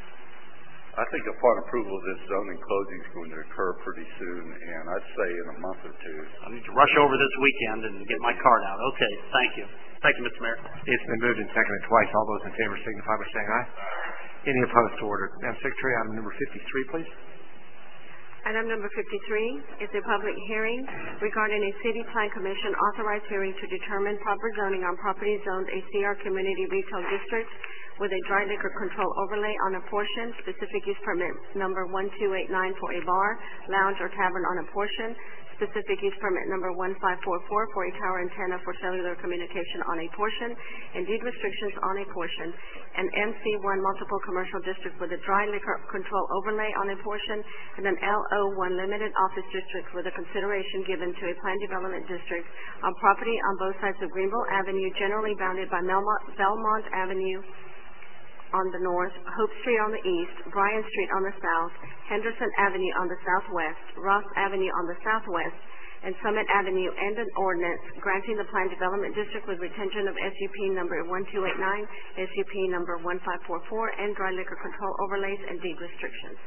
I think upon approval of this zoning, closing is going to occur pretty soon, and I'd say in a month or 2. I need to rush over this weekend and get my card out. Okay, thank you. Thank you, Mr. Mayor. It's been moved and seconded twice. All those in favor signify by saying aye. Any opposed to order? Madam Secretary, item number 53, please. Item number 53 is a public hearing regarding a City Plan Commission authorized hearing to determine proper zoning on property zoned a CR Community Retail District with a dry liquor control overlay on a portion, specific use permit number 1289 for a bar, lounge, or tavern on a portion, specific use permit number 1544 for a tower antenna for cellular communication on a portion, and deed restrictions on a portion, an MC1 multiple commercial district with a dry liquor control overlay on a portion, and an LO1 limited office district with a consideration given to a planned development district on property on both sides of Greenville Avenue, generally bounded by Belmont Avenue on the north, Hope Street on the east, Bryan Street on the south, Henderson Avenue on the southwest, Ross Avenue on the southwest, and Summit Avenue, and an ordinance granting the planned development district with retention of SUP number 1289, SUP number 1544, and dry liquor control overlays and deed restrictions.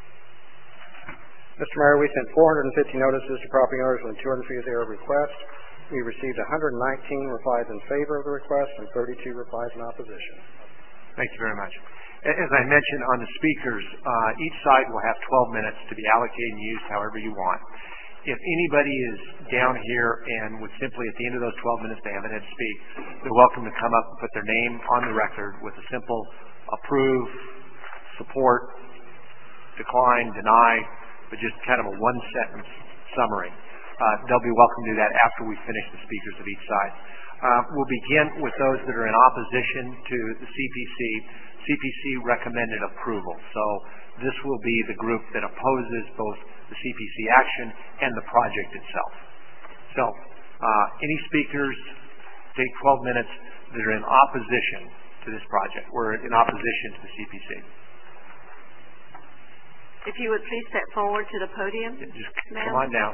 Mr. Mayor, we sent 450 notices to property owners within 200 feet of their request. We received 119 replies in favor of the request and 32 replies in opposition. Thank you very much. As I mentioned on the speakers, each side will have 12 minutes to be allocated and used however you want. If anybody is down here and would simply at the end of those 12 minutes they haven't had to speak, they're welcome to come up and put their name on the record with a simple approve, support, decline, deny, but just kind of a 1-sentence summary. They'll be welcome to do that after we finish the speakers of each side. We'll begin with those that are in opposition to the CPC. CPC recommended approval. So this will be the group that opposes both the CPC action and the project itself. So any speakers take 12 minutes that are in opposition to this project. We're in opposition to the CPC. If you would please step forward to the podium. Just ma'am. come on down.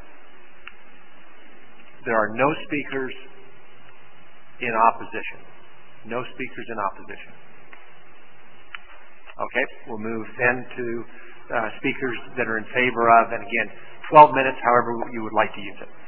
There are no speakers in opposition. No speakers in opposition. Okay, we'll move then to speakers that are in favor of, and again, 12 minutes, however you would like to use it.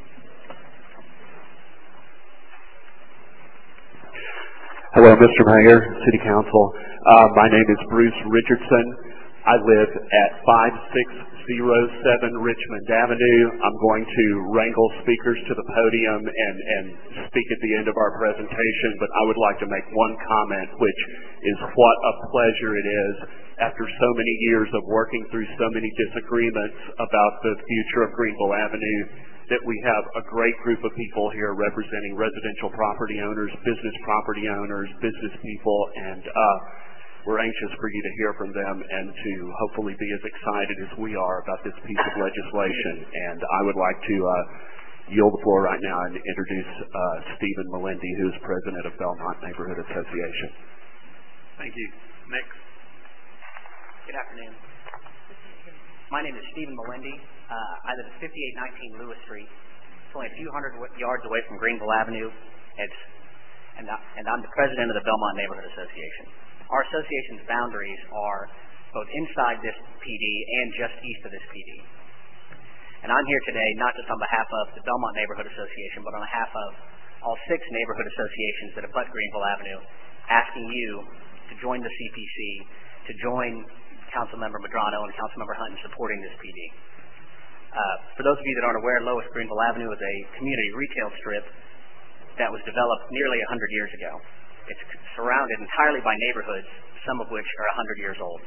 Hello, Mr. Mayor, City Council. My name is Bruce Richardson. I live at 5607 Richmond Avenue. I'm going to wrangle speakers to the podium and speak at the end of our presentation, but I would like to make one comment, which is what a pleasure it is after so many years of working through so many disagreements about the future of Greenville Avenue, that we have a great group of people here representing residential property owners, business property owners, business people, and we're anxious for you to hear from them and to hopefully be as excited as we are about this piece of legislation. And I would like to yield the floor right now and introduce Stephen Melendi, who is president of Belmont Neighborhood Association. Thank you. Next. Good afternoon. My name is Stephen Melendi. I live at 5819 Lewis Street. It's only a few hundred yards away from Greenville Avenue. And I'm the president of the Belmont Neighborhood Association. Our association's boundaries are both inside this PD and just east of this PD. And I'm here today not just on behalf of the Belmont Neighborhood Association, but on behalf of all 6 neighborhood associations that abut Greenville Avenue, asking you to join the CPC, to join Councilmember Medrano and Councilmember Hunt in supporting this PD. For those of you that aren't aware, Lois Greenville Avenue is a community retail strip that was developed nearly 100 years ago. It's surrounded entirely by neighborhoods, some of which are 100 years old.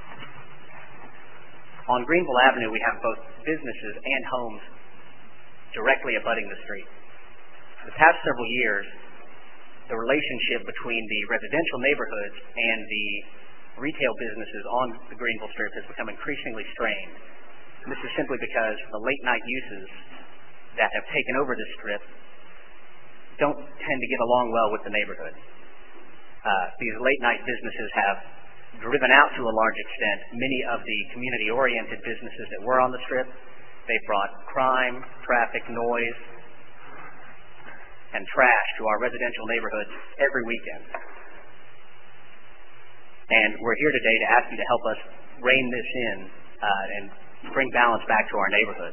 On Greenville Avenue, we have both businesses and homes directly abutting the street. For the past several years, the relationship between the residential neighborhoods and the retail businesses on the Greenville Strip has become increasingly strained. And this is simply because the late-night uses that have taken over this strip don't tend to get along well with the neighborhood. These late-night businesses have driven out to a large extent many of the community-oriented businesses that were on the strip. They've brought crime, traffic, noise, and trash to our residential neighborhoods every weekend. And we're here today to ask you to help us rein this in and bring balance back to our neighborhood.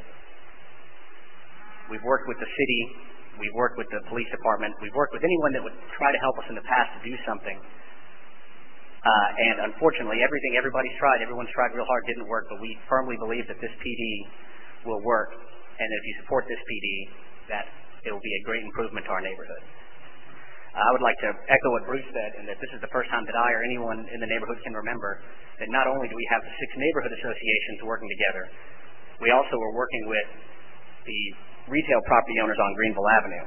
We've worked with the city. We've worked with the police department. We've worked with anyone that would try to help us in the past to do something. And unfortunately, everybody's tried. Everyone's tried real hard, didn't work. But we firmly believe that this PD will work. And if you support this PD, that it will be a great improvement to our neighborhood. I would like to echo what Bruce said, and that this is the first time that I or anyone in the neighborhood can remember that not only do we have the 6 neighborhood associations working together, we also are working with the retail property owners on Greenville Avenue.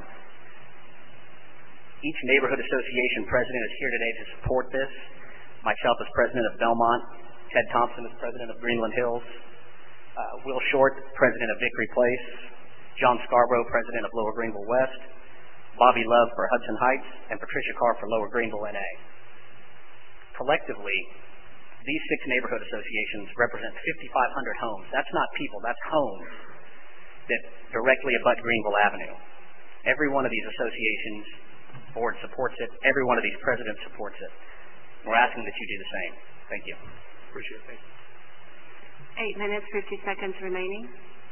Each neighborhood association president is here today to support this. Myself as president of Belmont, Ted Thompson as president of Greenland Hills, Will Short, president of Vickery Place, John Scarborough, president of Lower Greenville West, Bobby Love for Hudson Heights, and Patricia Carr for Lower Greenville, NA. Collectively, these 6 neighborhood associations represent 5,500 homes. That's not people, that's homes that directly abut Greenville Avenue. Every one of these associations, board supports it. Every one of these presidents supports it. We're asking that you do the same. Thank you. Appreciate it. Thank you. 8 minutes, 50 seconds remaining.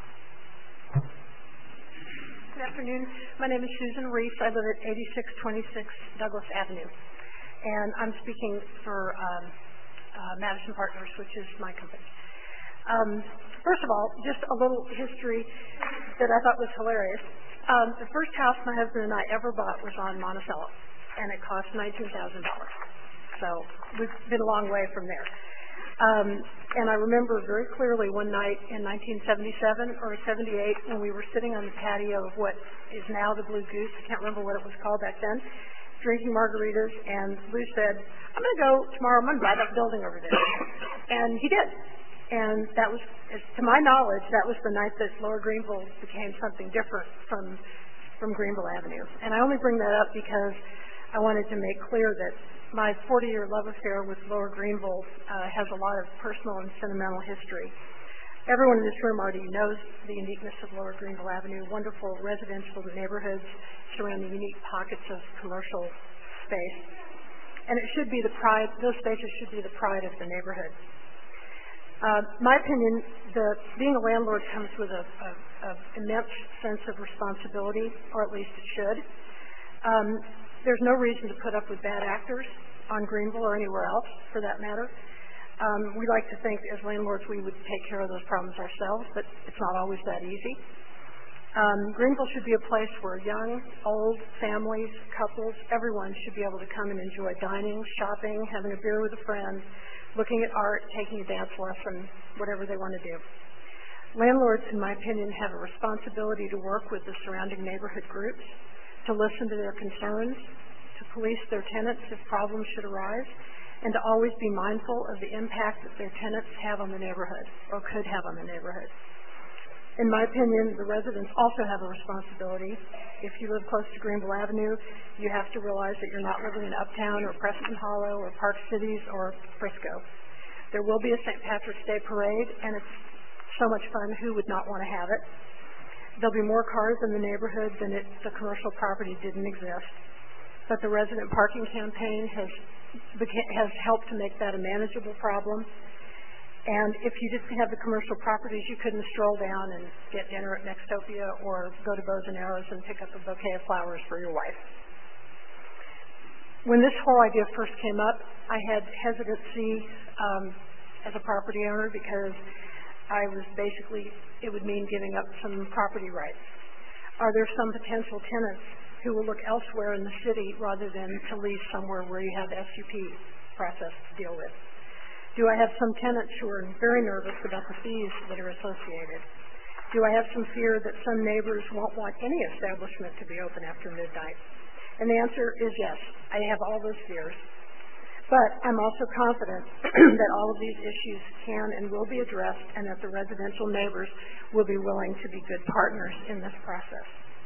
Good afternoon. My name is Susan Reese. I live at 8626 Douglas Avenue. And I'm speaking for Madison Partners, which is my company. First of all, just a little history that I thought was hilarious. The first house my husband and I ever bought was on Monticello, and it cost $19,000. So we've been a long way from there. And I remember very clearly one night in 1977 or 78 when we were sitting on the patio of what is now the Blue Goose. I can't remember what it was called back then, drinking margaritas, and Lou said, I'm going to go tomorrow, I'm going to buy that building over there. And he did. And that was, to my knowledge, that was the night that Lower Greenville became something different from from Greenville Avenue. And I only bring that up because I wanted to make clear that my 40-year love affair with Lower Greenville has a lot of personal and sentimental history. Everyone in this room already knows the uniqueness of Lower Greenville Avenue, wonderful residential neighborhoods surrounding unique pockets of commercial space. And it should be the pride, those spaces should be the pride of the neighborhood. My opinion, being a landlord comes with an immense sense of responsibility, or at least it should. There's no reason to put up with bad actors on Greenville or anywhere else, for that matter. We like to think as landlords we would take care of those problems ourselves, but it's not always that easy. Greenville should be a place where young, old, families, couples, everyone should be able to come and enjoy dining, shopping, having a beer with a friend, looking at art, taking a dance lesson, whatever they want to do. Landlords, in my opinion, have a responsibility to work with the surrounding neighborhood groups, to listen to their concerns, to police their tenants if problems should arise, and to always be mindful of the impact that their tenants have on the neighborhood, or could have on the neighborhood. In my opinion, the residents also have a responsibility. If you live close to Greenville Avenue, you have to realize that you're not living in Uptown or Preston Hollow or Park Cities or Frisco. There will be a St. Patrick's Day parade, and it's so much fun. Who would not want to have it? There'll be more cars in the neighborhood than if the commercial property didn't exist. But the resident parking campaign has helped to make that a manageable problem. And if you didn't have the commercial properties, you couldn't stroll down and get dinner at Nextopia or go to Bows and Arrows and pick up a bouquet of flowers for your wife. When this whole idea first came up, I had hesitancy as a property owner because I was it would mean giving up some property rights. Are there some potential tenants who will look elsewhere in the city rather than to lease somewhere where you have the SUP process to deal with? Do I have some tenants who are very nervous about the fees that are associated? Do I have some fear that some neighbors won't want any establishment to be open after midnight? And the answer is yes. I have all those fears. But I'm also confident that all of these issues can and will be addressed and that the residential neighbors will be willing to be good partners in this process.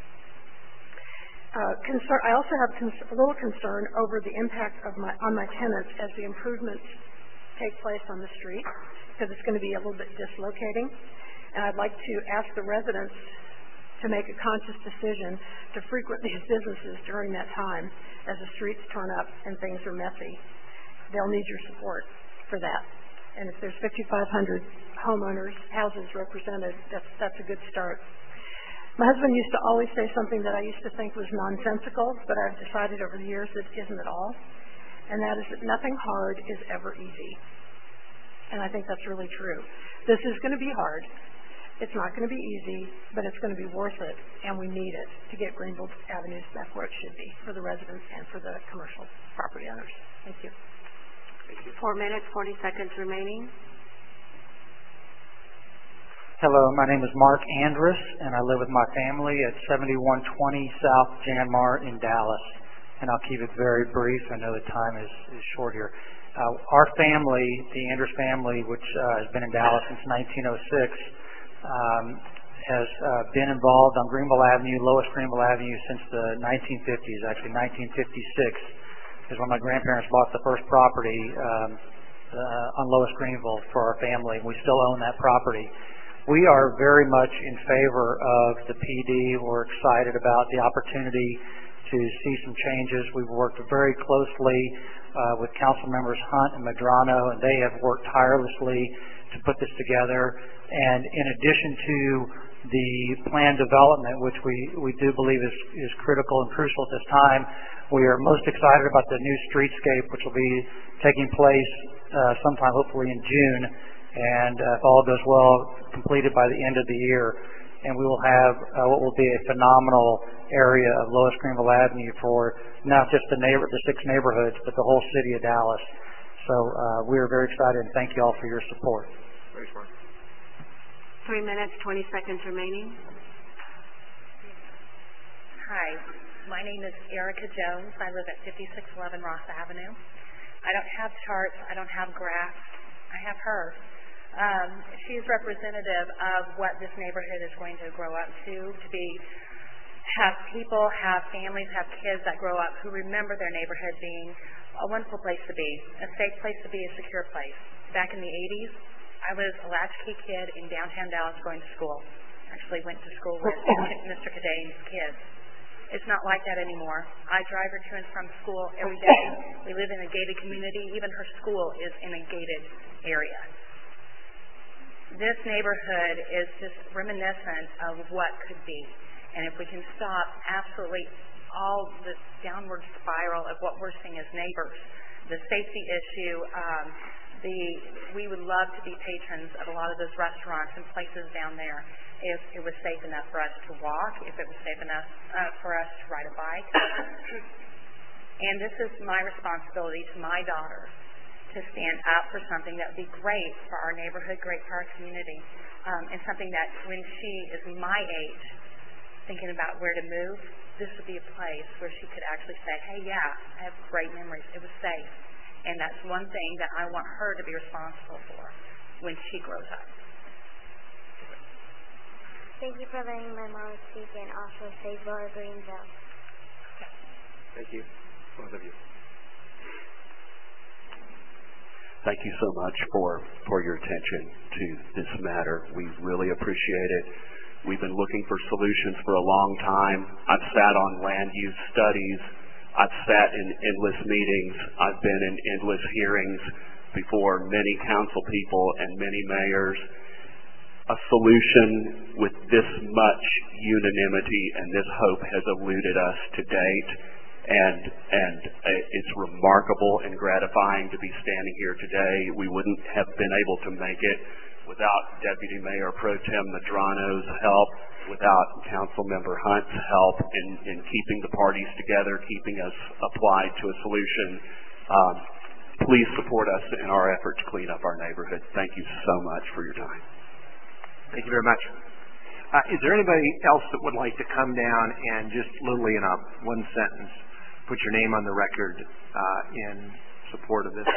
I also have a little concern over the impact on my tenants as the improvements take place on the street, because it's going to be a little bit dislocating. And I'd like to ask the residents to make a conscious decision to frequent these businesses during that time as the streets turn up and things are messy. They'll need your support for that. And if there's 5,500 houses represented, that's a good start. My husband used to always say something that I used to think was nonsensical, but I've decided over the years it isn't at all. And that is that nothing hard is ever easy. And I think that's really true. This is going to be hard. It's not going to be easy, but it's going to be worth it, and we need it to get Greenville Avenues back where it should be for the residents and for the commercial property owners. Thank you. 4 minutes, 40 seconds remaining. Hello, my name is Mark Andrus, and I live with my family at 7120 South Janmar in Dallas. And I'll keep it very brief. I know the time is short here. Our family, the Andrus family, which has been in Dallas since 1906, has been involved on Greenville Avenue, Lower Greenville Avenue, since the 1950s. Actually, 1956 is when my grandparents bought the first property on Lower Greenville for our family. We still own that property. We are very much in favor of the PD. We're excited about the opportunity to see some changes. We've worked very closely with council members Hunt and Medrano, and they have worked tirelessly to put this together. And in addition to the planned development, which we do believe is critical and crucial at this time, we are most excited about the new streetscape, which will be taking place sometime hopefully in June, and if all goes well, completed by the end of the year. And we will have what will be a phenomenal area of Lower Greenville Avenue for not just the 6 neighborhoods, but the whole city of Dallas. So we are very excited, and thank you all for your support. Thanks, Mark. 3 minutes, 20 seconds remaining. Hi, my name is Erica Jones. I live at 5611 Ross Avenue. I don't have charts. I don't have graphs. I have her. She's representative of what this neighborhood is going to grow up to be have families, have kids that grow up who remember their neighborhood being a wonderful place to be, a safe place to be, a secure place. Back in the 80s, I was a latchkey kid in downtown Dallas going to school. Actually went to school with Mr. Cadane's kids. It's not like that anymore. I drive her to and from school every day. We live in a gated community. Even her school is in a gated area. This neighborhood is just reminiscent of what could be. And if we can stop absolutely all this downward spiral of what we're seeing as neighbors, the safety issue, we would love to be patrons of a lot of those restaurants and places down there if it was safe enough for us to walk, if it was safe enough for us to ride a bike. And this is my responsibility to my daughter to stand up for something that would be great for our neighborhood, great for our community, and something that when she is my age, thinking about where to move, this would be a place where she could actually say, hey, yeah, I have great memories. It was safe. And that's one thing that I want her to be responsible for when she grows up. Thank you for letting my mom speak and also save Laura Greenville. Thank you, both of you. Thank you so much for your attention to this matter. We really appreciate it. We've been looking for solutions for a long time. I've sat on land use studies. I've sat in endless meetings. I've been in endless hearings before many council people and many mayors. A solution with this much unanimity and this hope has eluded us to date, and it's remarkable and gratifying to be standing here today. We wouldn't have been able to make it without Deputy Mayor Pro Tem Medrano's help, without Council Member Hunt's help in keeping the parties together, keeping us applied to a solution. Please support us in our effort to clean up our neighborhood. Thank you so much for your time. Thank you very much. Is there anybody else that would like to come down and just literally in one sentence put your name on the record in support of this?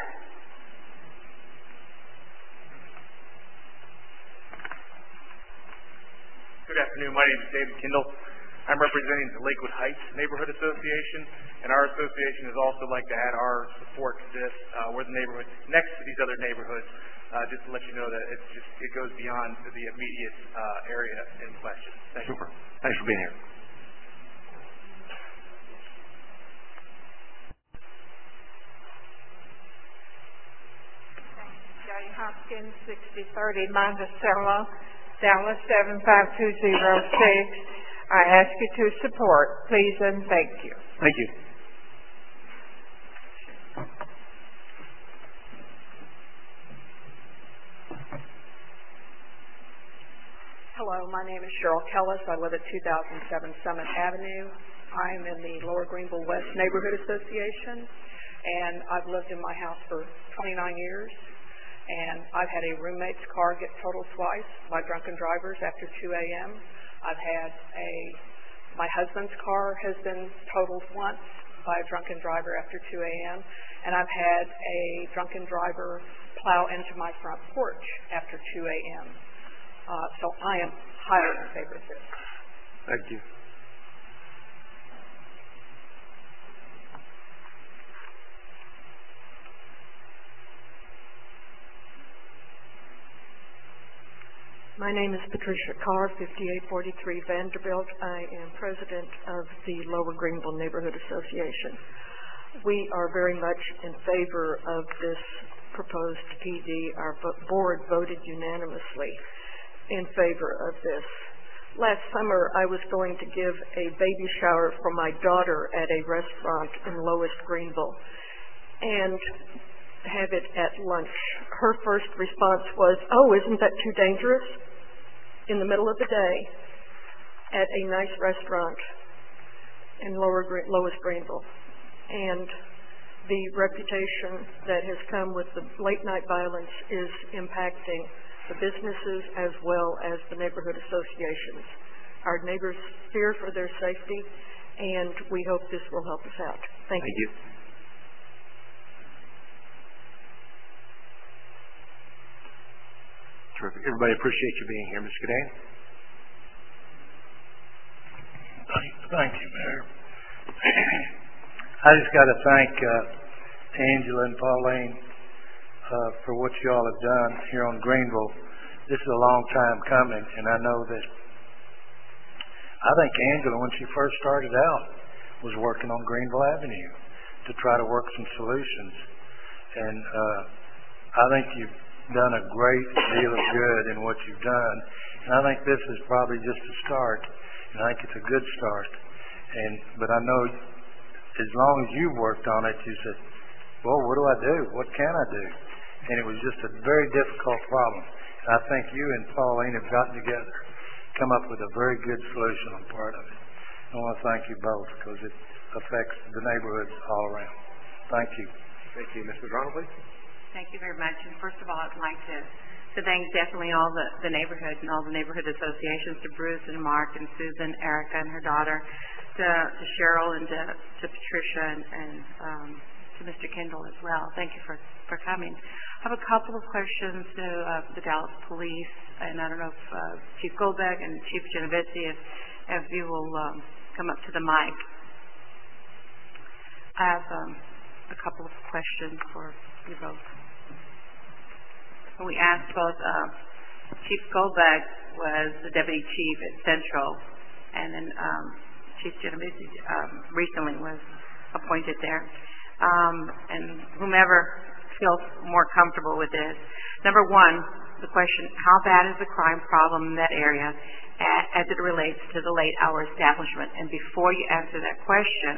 Good afternoon. My name is David Kindle. I'm representing the Lakewood Heights Neighborhood Association, and our association is also like to add our support to this. We're the neighborhood next to these other neighborhoods, just to let you know that it goes beyond the immediate area in question. Thank you. Super. Thanks for being here. Jay Hopkins, 6030 Monticello, Dallas 75206. I ask you to support, please and thank you. Thank you. Hello, my name is Cheryl Kellis. I live at 2007 Summit Avenue. I'm in the Lower Greenville West Neighborhood Association, and I've lived in my house for 29 years. And I've had a roommate's car get totaled twice by drunken drivers after 2 a.m. I've had my husband's car has been totaled once by a drunken driver after 2 a.m. And I've had a drunken driver plow into my front porch after 2 a.m. So I am highly in favor of this. Thank you. My name is Patricia Carr, 5843 Vanderbilt. I am president of the Lower Greenville Neighborhood Association. We are very much in favor of this proposed PD. Our board voted unanimously in favor of this. Last summer, I was going to give a baby shower for my daughter at a restaurant in Lowest Greenville and have it at lunch. Her first response was, "Oh, isn't that too dangerous?" In the middle of the day at a nice restaurant in Lowest Greenville. And the reputation that has come with the late night violence is impacting the businesses as well as the neighborhood associations. Our neighbors fear for their safety, and we hope this will help us out. Thank you. Terrific. Everybody appreciate you being here. Mr. Cadane? Thank you, Mayor. I just got to thank Angela and Pauline for what you all have done here on Greenville. This is a long time coming, and I know that I think Angela, when she first started out, was working on Greenville Avenue to try to work some solutions. And I think you've done a great deal of good in what you've done. And I think this is probably just a start. And I think it's a good start. But I know as long as you've worked on it, you said, well, what do I do? What can I do? And it was just a very difficult problem. And I think you and Pauline have gotten together, come up with a very good solution on part of it. I want to thank you both because it affects the neighborhoods all around. Thank you. Thank you. Ms. Medrano, please. Thank you very much. And first of all, I'd like to thank definitely all the neighborhoods and all the neighborhood associations, to Bruce and Mark and Susan, Erica and her daughter, to Cheryl and to Patricia and to Mr. Kendall as well. Thank you for coming. I have a couple of questions to the Dallas Police, and I don't know if Chief Goldbeck and Chief Genovese, if you will come up to the mic. I have a couple of questions for you both. We asked both, Chief Goldbeck was the deputy chief at Central, and then Chief Genovese recently was appointed there. And whomever feels more comfortable with this. Number one, the question, how bad is the crime problem in that area as it relates to the late hour establishment? And before you answer that question,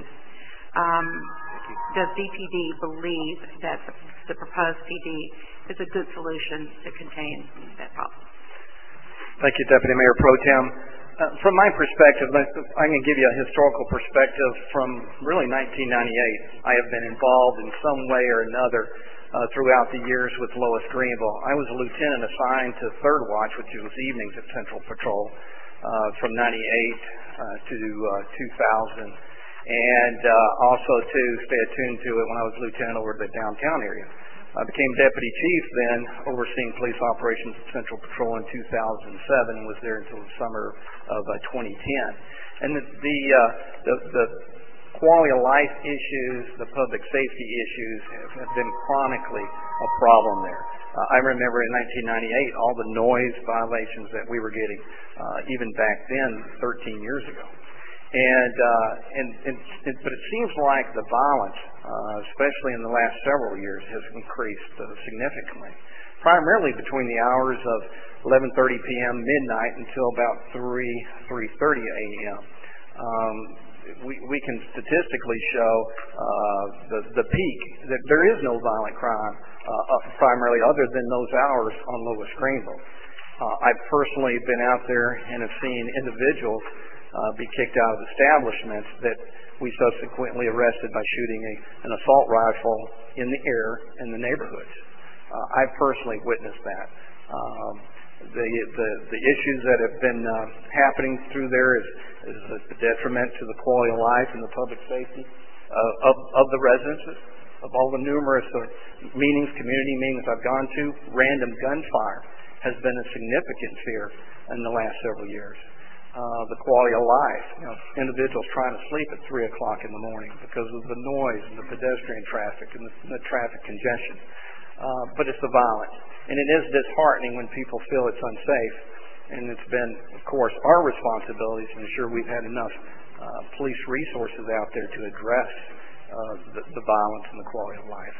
does DPD believe that the proposed PD is a good solution to contain that problem? Thank you, Deputy Mayor Pro Tem. From my perspective, I'm going to give you a historical perspective from really 1998. I have been involved in some way or another throughout the years with Lois Greenville. I was a lieutenant assigned to 3rd Watch, which was evenings at Central Patrol, from 98 to 2000. And also to stay attuned to it when I was lieutenant over the downtown area. I became deputy chief then, overseeing police operations at Central Patrol in 2007, and was there until the summer of 2010. And the quality of life issues, the public safety issues have been chronically a problem there. I remember in 1998 all the noise violations that we were getting, even back then, 13 years ago. But it seems like the violence, especially in the last several years, has increased significantly. Primarily between the hours of 11:30 p.m. midnight until about 3:30 a.m. We can statistically show the peak that there is no violent crime, primarily other than those hours on Lois Greenville. I've personally been out there and have seen individuals be kicked out of establishments that we subsequently arrested by shooting an assault rifle in the air in the neighborhoods. I've personally witnessed that. The issues that have been happening through there is a detriment to the quality of life and the public safety of the residences. Of all the numerous community meetings I've gone to, random gunfire has been a significant fear in the last several years. The quality of life, individuals trying to sleep at 3 o'clock in the morning because of the noise and the pedestrian traffic and the traffic congestion. But it's the violence. And it is disheartening when people feel it's unsafe. And it's been, of course, our responsibility to ensure we've had enough police resources out there to address the violence and the quality of life.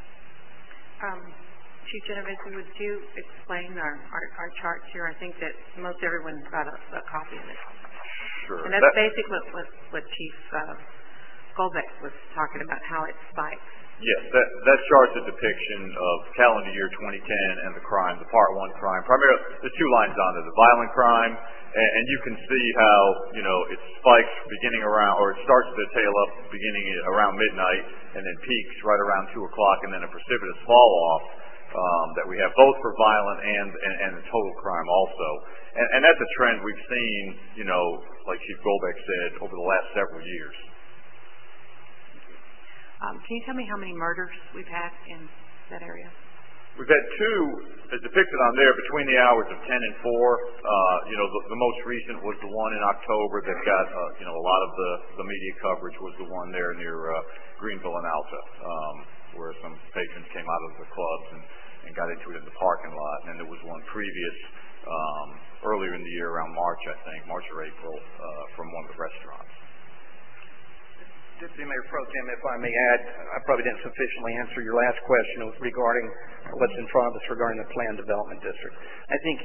Chief Genovese, would you explain our charts here? I think that most everyone got a copy of it. Sure. And that's basically what Chief Goldbeck was talking about, how it spikes. Yes, that chart's a depiction of calendar year 2010 and the crime, the Part 1 crime. Primarily, there's 2 lines on there, the violent crime, and you can see how, it spikes beginning around, or it starts to tail up beginning around midnight, and then peaks right around 2 o'clock, and then a precipitous fall off that we have both for violent and the total crime also. And that's a trend we've seen, like Chief Goldbeck said, over the last several years. Can you tell me how many murders we've had in that area? We've had two, as depicted on there, between the hours of 10 and 4. The most recent was the one in October that got, a lot of the media coverage was the one there near Greenville and Alta, where some patrons came out of the clubs and got into it in the parking lot. And then there was one previous, earlier in the year, around March, I think, March or April, from one of the restaurants. Deputy Mayor Pro Tem, if I may add, I probably didn't sufficiently answer your last question regarding what's in front of us regarding the planned development district. I think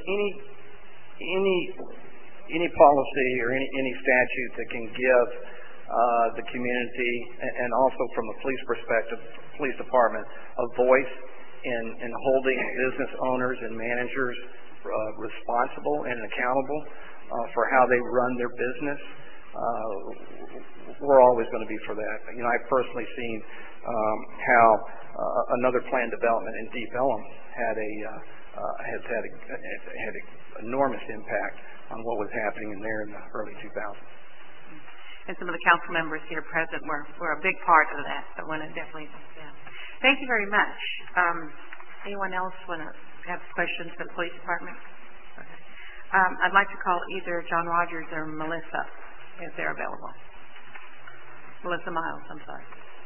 any policy or any statute that can give the community and also from a police perspective, police department, a voice in holding business owners and managers responsible and accountable for how they run their business. We're always going to be for that. I've personally seen how another planned development in Deep Ellum has had an enormous impact on what was happening in there in the early 2000s. And some of the council members here present were a big part of that. So I want to definitely, thank you very much. Anyone else want to have questions for the police department? Okay. I'd like to call either John Rogers or Melissa if they're available. Melissa Miles, I'm sorry.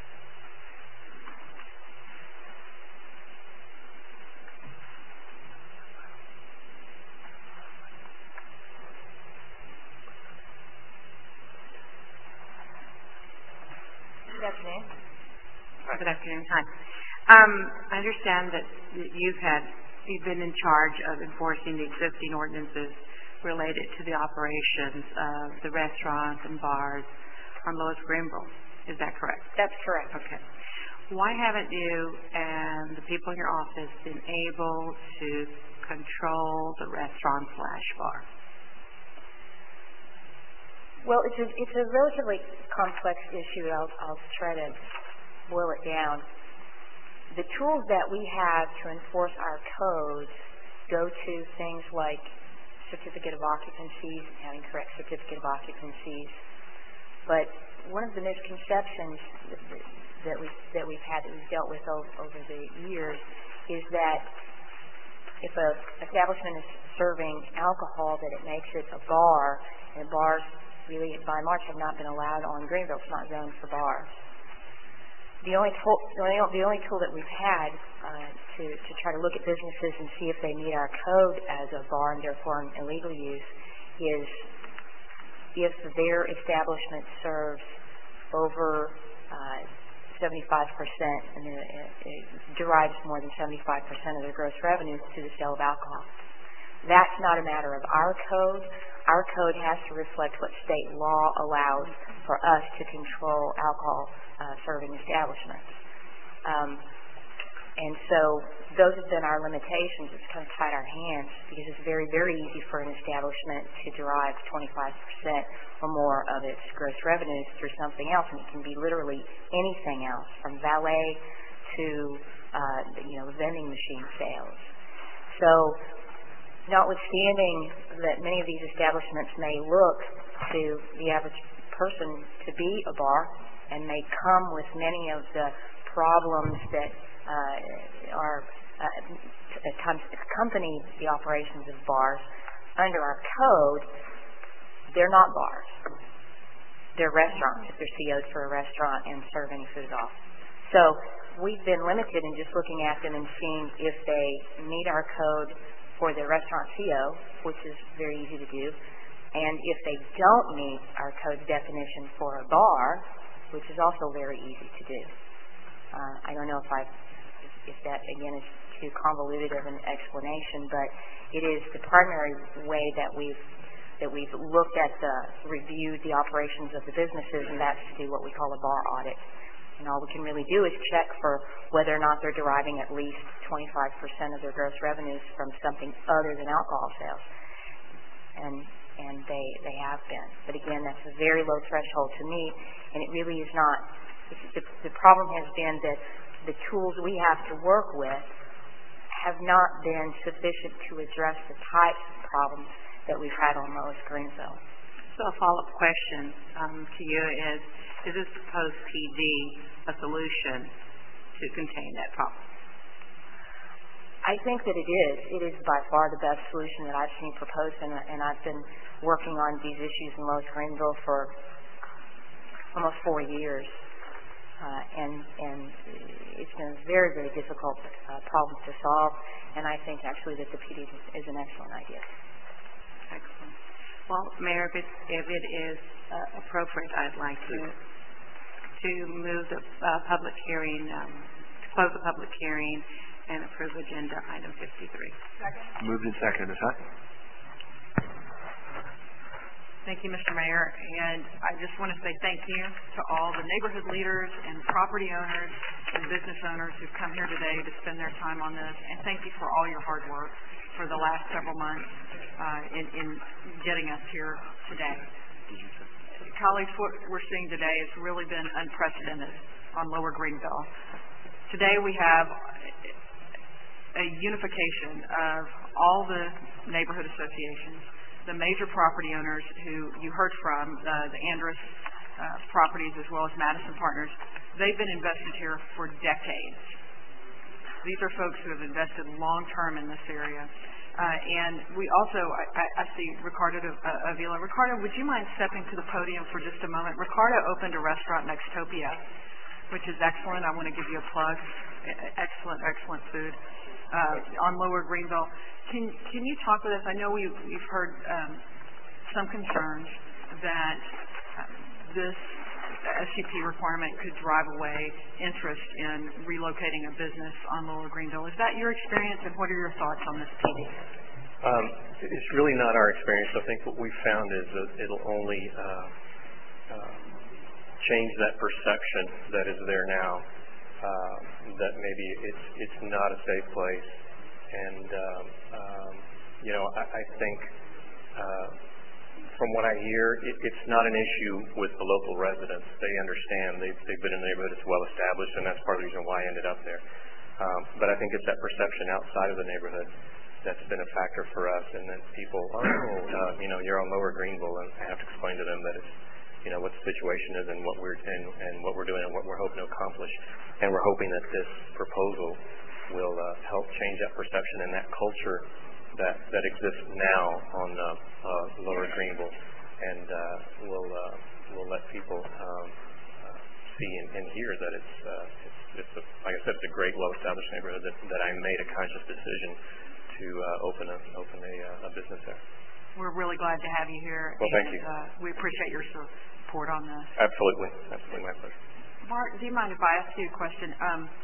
Good afternoon. Good afternoon. Hi. I understand that you've been in charge of enforcing the existing ordinances related to the operations of the restaurants and bars on Lois Greenville. Is that correct? That's correct. Okay. Why haven't you and the people in your office been able to control the restaurant/bar? Well, it's a relatively complex issue. I'll try to boil it down. The tools that we have to enforce our codes go to things like certificate of occupancies, having correct certificate of occupancies. But one of the misconceptions that we've dealt with over the years is that if a establishment is serving alcohol, that it makes it a bar, and bars really, by and large, have not been allowed on Greenville. It's not zoned for bars. The only tool that we've had to try to look at businesses and see if they meet our code as a bar and therefore an illegal use is if their establishment serves over 75% and it derives more than 75% of their gross revenues to the sale of alcohol. That's not a matter of our code. Our code has to reflect what state law allows for us to control alcohol serving establishments. And so those have been our limitations. It's kind of tied our hands because it's very, very easy for an establishment to derive 25% or more of its gross revenues through something else, and it can be literally anything else, from valet to vending machine sales. So notwithstanding that many of these establishments may look to the average person to be a bar and may come with many of the problems that accompany the operations of bars, under our code, they're not bars. They're restaurants if they're CO'd for a restaurant and serve any food at all. So we've been limited in just looking at them and seeing if they meet our code for the restaurant CO, which is very easy to do, and if they don't meet our code's definition for a bar, which is also very easy to do. I don't know if that, again, is too convoluted of an explanation, but it is the primary way that we've looked at reviewed the operations of the businesses, and that's to do what we call a bar audit. And all we can really do is check for whether or not they're deriving at least 25% of their gross revenues from something other than alcohol sales. And they have been. But again, that's a very low threshold to meet, and it really is not. The problem has been that the tools we have to work with have not been sufficient to address the types of problems that we've had on Lois Greenville. So a follow-up question to you is this proposed PD a solution to contain that problem? I think that it is. It is by far the best solution that I've seen proposed, and I've been working on these issues in Lois Greenville for almost 4 years. And it's been a very, very difficult problem to solve, and I think actually that the PD is an excellent idea. Excellent. Well, Mayor, if it is appropriate, I'd like to move the public hearing, to close the public hearing and approve agenda item 53. Second. Moved and seconded. Thank you, Mr. Mayor, and I just want to say thank you to all the neighborhood leaders and property owners and business owners who've come here today to spend their time on this, and thank you for all your hard work for the last several months in getting us here today. Colleagues, what we're seeing today has really been unprecedented on Lower Greenville. Today we have a unification of all the neighborhood associations, the major property owners who you heard from, the Andrus properties as well as Madison Partners. They've been invested here for decades. These are folks who have invested long-term in this area. And we also, I see Ricardo Avila. Ricardo, would you mind stepping to the podium for just a moment? Ricardo opened a restaurant, Nextopia, which is excellent. I want to give you a plug. Excellent, excellent food on Lower Greenville. Can you talk with us? I know we've heard some concerns that this SUP requirement could drive away interest in relocating a business on Lower Greenville. Is that your experience, and what are your thoughts on this PD? It's really not our experience. I think what we found is that it'll only change that perception that is there now, that maybe it's not a safe place. And I think from what I hear, it's not an issue with the local residents. They understand. They've been in the neighborhood. It's well established, and that's part of the reason why I ended up there. But I think it's that perception outside of the neighborhood that's been a factor for us, and that people, you're on Lower Greenville, and I have to explain to them that it's, what the situation is and what we're doing and what we're hoping to accomplish. And we're hoping that this proposal will help change that perception and that culture that exists now on Lower Greenville, and will let people see and hear that it's like I said, it's a great, well-established neighborhood that I made a conscious decision to open a business there. We're really glad to have you here. Well, thank you. We appreciate your support on this. Absolutely, my pleasure. Mark, do you mind if I ask you a question?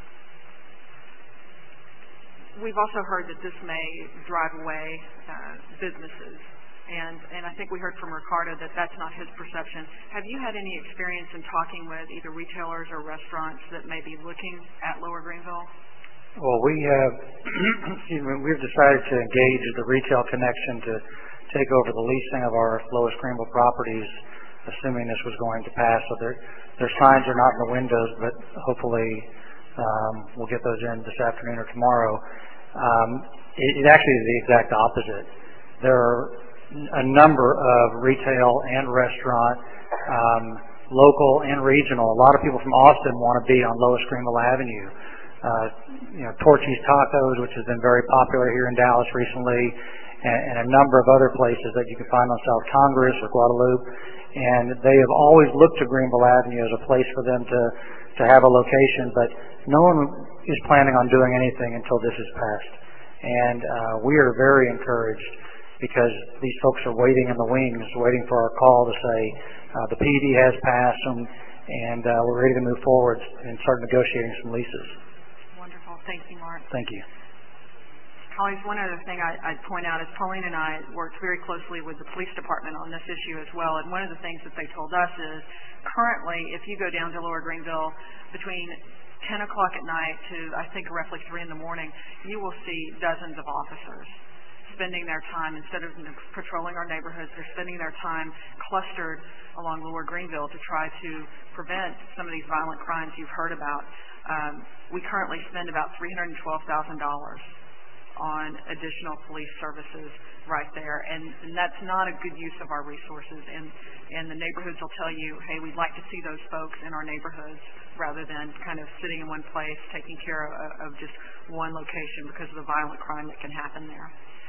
We've also heard that this may drive away businesses, and I think we heard from Ricardo that that's not his perception. Have you had any experience in talking with either retailers or restaurants that may be looking at Lower Greenville? Well, we have, we've decided to engage the Retail Connection to take over the leasing of our Lois Greenville properties, assuming this was going to pass. So their signs are not in the windows, but hopefully we'll get those in this afternoon or tomorrow. It actually is the exact opposite. There are a number of retail and restaurant, local and regional. A lot of people from Austin want to be on Lois Greenville Avenue. Torchy's Tacos, which has been very popular here in Dallas recently, and a number of other places that you can find on South Congress or Guadalupe. And they have always looked to Greenville Avenue as a place for them to have a location, but no one is planning on doing anything until this is passed. And we are very encouraged because these folks are waiting in the wings, waiting for our call to say the PD has passed and we're ready to move forward and start negotiating some leases. Wonderful. Thank you, Mark. Thank you. Colleagues, one other thing I'd point out is Pauline and I worked very closely with the police department on this issue as well, and one of the things that they told us is currently if you go down to Lower Greenville between 10 o'clock at night to I think roughly 3 in the morning, you will see dozens of officers spending their time, instead of patrolling our neighborhoods, they're spending their time clustered along Lower Greenville to try to prevent some of these violent crimes you've heard about. We currently spend about $312,000 on additional police services right there, and that's not a good use of our resources, and the neighborhoods will tell you, hey, we'd like to see those folks in our neighborhoods rather than kind of sitting in one place taking care of just one location because of the violent crime that can happen there.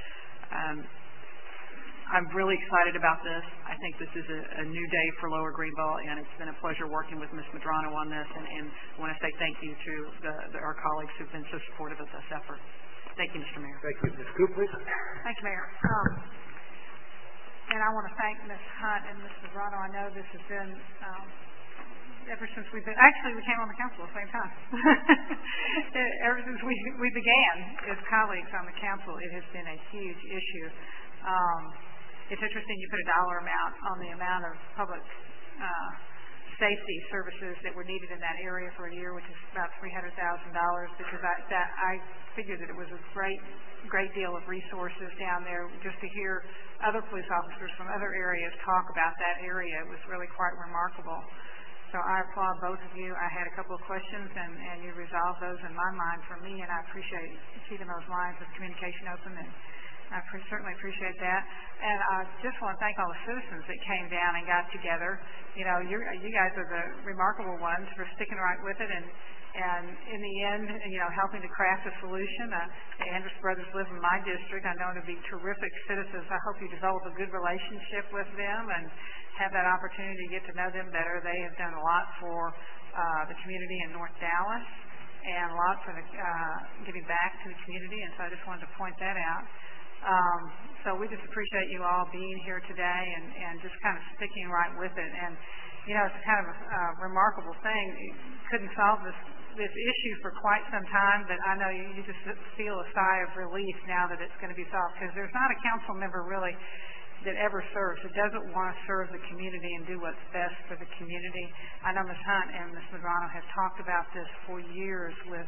I'm really excited about this. I think this is a new day for Lower Greenville, and it's been a pleasure working with Ms. Medrano on this, and I want to say thank you to our colleagues who've been so supportive of this effort. Thank you, Mr. Mayor. Thank you. Ms. Coop, please. Thank you, Mayor. And I want to thank Ms. Hunt and Ms. Medrano. I know this has been ever since we came on the council at the same time. Ever since we began as colleagues on the council, it has been a huge issue. It's interesting you put a dollar amount on the amount of public safety services that were needed in that area for a year, which is about $300,000, because I figured that it was a great deal of resources down there. Just to hear other police officers from other areas talk about that area was really quite remarkable. So I applaud both of you. I had a couple of questions, and you resolved those in my mind for me, and I appreciate keeping those lines of communication open, and I certainly appreciate that. And I just want to thank all the citizens that came down and got together. You know, you guys are the remarkable ones for sticking right with it, and in the end, you know, helping to craft a solution. The Andrus brothers live in my district. I know them to be terrific citizens. I hope you develop a good relationship with them and have that opportunity to get to know them better. They have done a lot for the community in North Dallas and a lot for giving back to the community, and so I just wanted to point that out. So we just appreciate you all being here today and just kind of sticking right with it. And, you know, it's kind of a remarkable thing. You couldn't solve this issue for quite some time, but I know you just feel a sigh of relief now that it's going to be solved, because there's not a council member really that ever serves that doesn't want to serve the community and do what's best for the community. I know Ms. Hunt and Ms. Medrano have talked about this for years with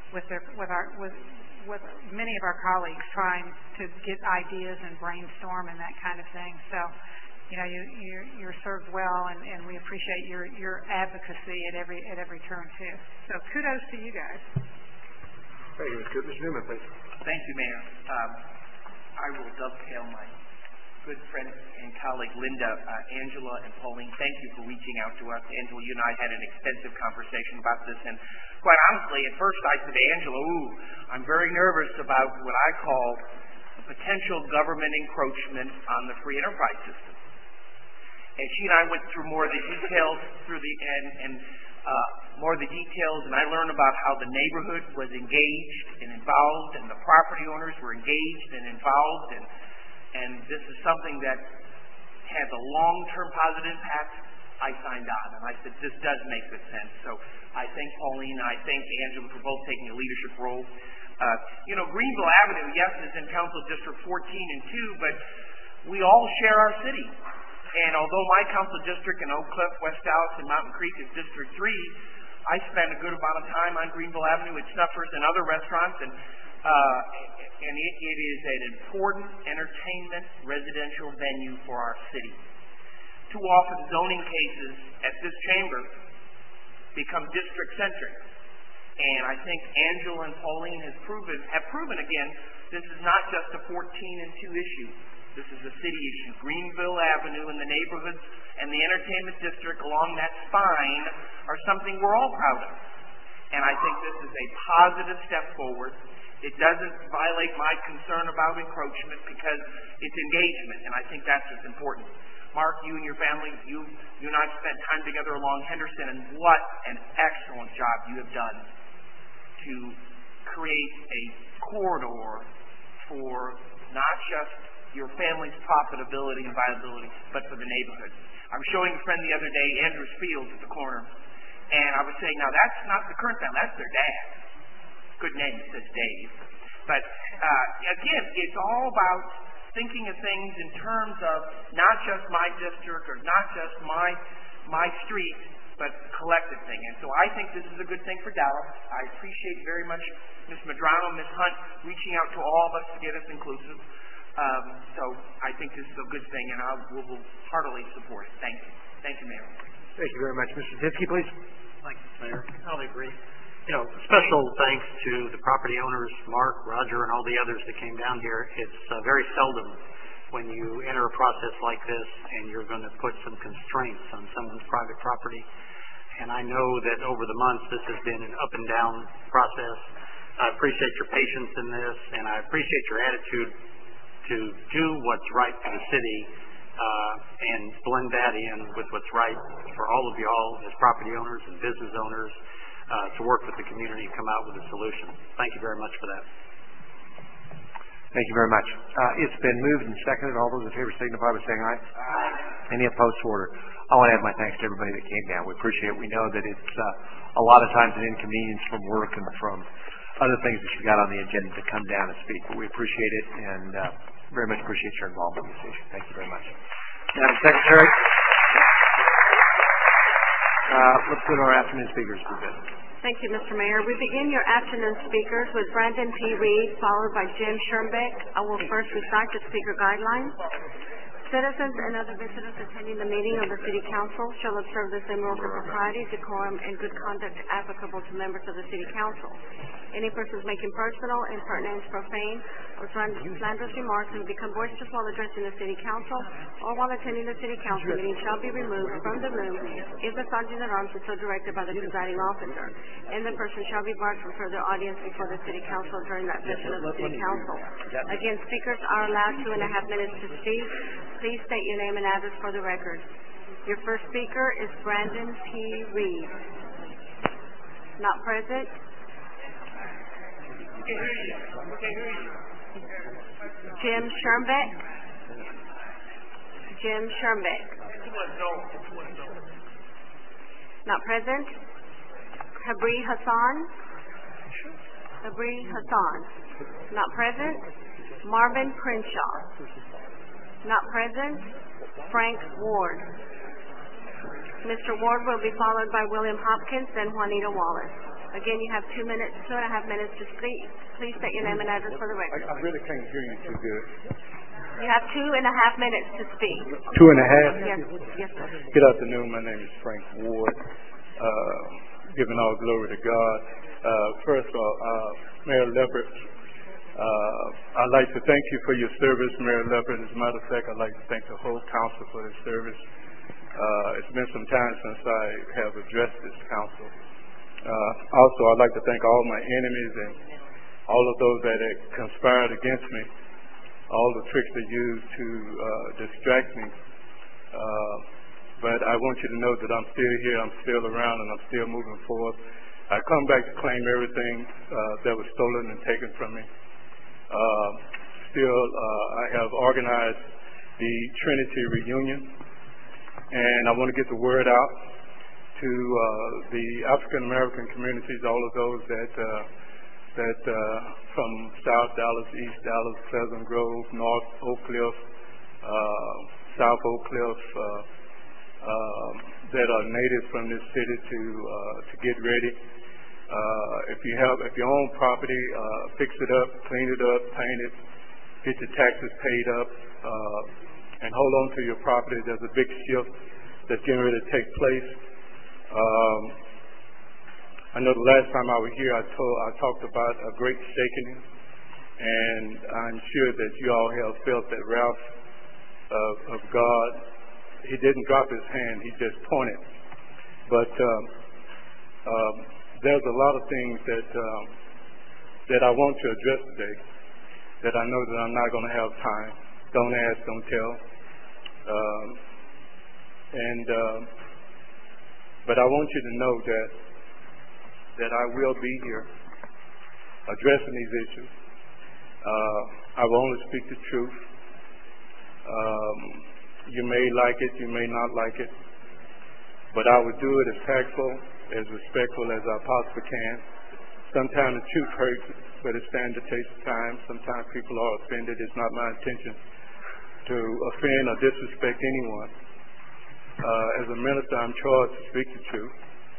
many of our colleagues, trying to get ideas and brainstorm and that kind of thing. So, you know, you're served well, and we appreciate your advocacy at every turn too. So kudos to you guys. Thank you, Mr. Newman, please. Thank you, Mayor. I will dovetail my good friend and colleague Linda, Angela, and Pauline. Thank you for reaching out to us. Angela, you and I had an extensive conversation about this, and quite honestly, at first I said to Angela, I'm very nervous about what I call potential government encroachment on the free enterprise system. And she and I went through more of the details and I learned about how the neighborhood was engaged and involved, and the property owners were engaged and involved, and this is something that has a long-term positive impact. I signed on, and I said, this does make good sense. So I thank Pauline and I thank Angela for both taking a leadership role. You know, Greenville Avenue, yes, is in Council District 14 and 2, but we all share our city. And although my council district in Oak Cliff, West Dallas, and Mountain Creek is District 3, I spend a good amount of time on Greenville Avenue at Snuffers and other restaurants, and it is an important entertainment residential venue for our city. Too often zoning cases at this chamber become district-centric. And I think Angela and Pauline have proven again, this is not just a 14 and 2 issue. This is a city issue. Greenville Avenue and the neighborhoods and the entertainment district along that spine are something we're all proud of. And I think this is a positive step forward. It doesn't violate my concern about encroachment because it's engagement, and I think that's what's important. Mark, you and your family, you and I spent time together along Henderson, and what an excellent job you have done to create a corridor for not just your family's profitability and viability, but for the neighborhood. I was showing a friend the other day, Andrews Fields at the corner, and I was saying, now that's not the current family, that's their dad. Good name, says Dave. But again, it's all about thinking of things in terms of not just my district or not just my street, but collective thing. And so I think this is a good thing for Dallas. I appreciate very much Ms. Medrano, Ms. Hunt reaching out to all of us to get us inclusive. So I think this is a good thing, and I will heartily support it. Thank you. Thank you, Mayor. Thank you very much. Mr. Dinsky, please. Thank you, Mayor. I'll agree. You know, special thanks to the property owners, Mark, Roger, and all the others that came down here. It's very seldom when you enter a process like this and you're going to put some constraints on someone's private property. and I know that over the months this has been an up and down process. I appreciate your patience in this, and I appreciate your attitude to do what's right for the city and blend that in with what's right for all of y'all as property owners and business owners to work with the community and come out with a solution. Thank you very much for that. Thank you very much. It's been moved and seconded. All those in favor signify by saying aye. Aye. Any opposed to order? I want to add my thanks to everybody that came down. We appreciate it. We know that it's a lot of times an inconvenience from work and from other things that you've got on the agenda to come down and speak, but we appreciate it and very much appreciate your involvement in this issue. Thank you very much. Madam Secretary, let's go to our afternoon speakers for business. Thank you, Mr. Mayor. We begin your afternoon speakers with Brandon P. Reed, followed by Jim Schirmbeck. I will first recite the speaker guidelines. Citizens and other visitors attending the meeting of the City Council shall observe the same rules of propriety, decorum, and good conduct applicable to members of the City Council. Any persons making personal, impertinent, profane, or slanderous remarks who become boisterous while addressing the City Council or while attending the City Council meeting shall be removed from the room if the sergeant at arms is so directed by the presiding officer, and the person shall be barred from further audience before the City Council during that session of the City Council. Again, speakers are allowed 2.5 minutes to speak. Please state your name and address for the record. Your first speaker is Brandon P. Reed. Not present. Jim Schirmbeck. Jim Schirmbeck. Not present. Habri Hassan. Habri Hassan. Not present. Marvin Crenshaw. Not present. Frank Ward. Mr. Ward will be followed by William Hopkins, then Juanita Wallace. Again, you have 2.5 minutes to speak. Please state your name and address for the record. I really can't hear you too good. You have 2.5 minutes to speak. 2.5? Yes, yes, sir. Good afternoon. My name is Frank Ward. Giving all glory to God. First of all, Mayor Leopard, I'd like to thank you for your service, Mayor Leopard. As a matter of fact, I'd like to thank the whole council for their service. It's been some time since I have addressed this council. Also, I'd like to thank all my enemies and all of those that have conspired against me, all the tricks they used to distract me. But I want you to know that I'm still here, I'm still around, and I'm still moving forward. I come back to claim everything that was stolen and taken from me. I have organized the Trinity Reunion, and I want to get the word out to the African American communities, all of those that from South Dallas, East Dallas, Pleasant Grove, North Oak Cliff, South Oak Cliff, that are native from this city to get ready. If you own property, fix it up, clean it up, paint it, get your taxes paid up, and hold on to your property. There's a big shift that's getting ready to take place. I know the last time I was here, I talked about a great shaking, and I'm sure that you all have felt that wrath of God. He didn't drop his hand; he just pointed. But there's a lot of things that I want to address today that I know that I'm not going to have time. Don't ask, don't tell. But I want you to know that I will be here addressing these issues. I will only speak the truth. You may like it, you may not like it, but I would do it as tactful, as respectful as I possibly can. Sometimes the truth hurts, but it stands the test of time. Sometimes people are offended. It's not my intention to offend or disrespect anyone. As a minister, I'm charged to speak the truth.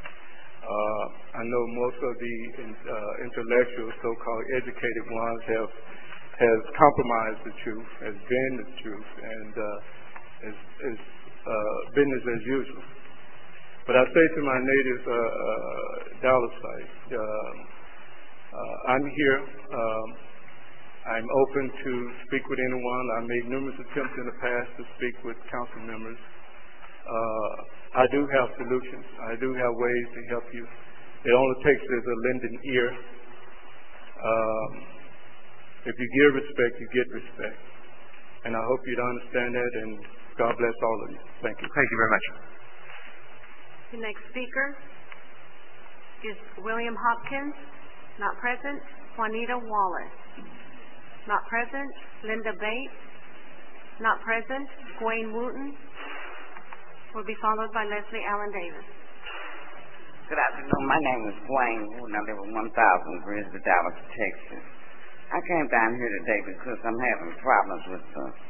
I know most of the intellectual, so-called educated ones have compromised the truth, has been the truth, and is business as usual. But I say to my native Dallasite, I'm here. I'm open to speak with anyone. I made numerous attempts in the past to speak with council members. I do have solutions. I do have ways to help you. It only takes is a lending ear. If you give respect, you get respect. And I hope you'd understand that, and God bless all of you. Thank you. Thank you very much. The next speaker is William Hopkins, not present. Juanita Wallace, not present. Linda Bates, not present. Gwen Wooten will be followed by Leslie Allen Davis. Good afternoon. My name is Gwen Wooten. I live at 1000 Grizzly, Dallas, Texas. I came down here today because I'm having problems with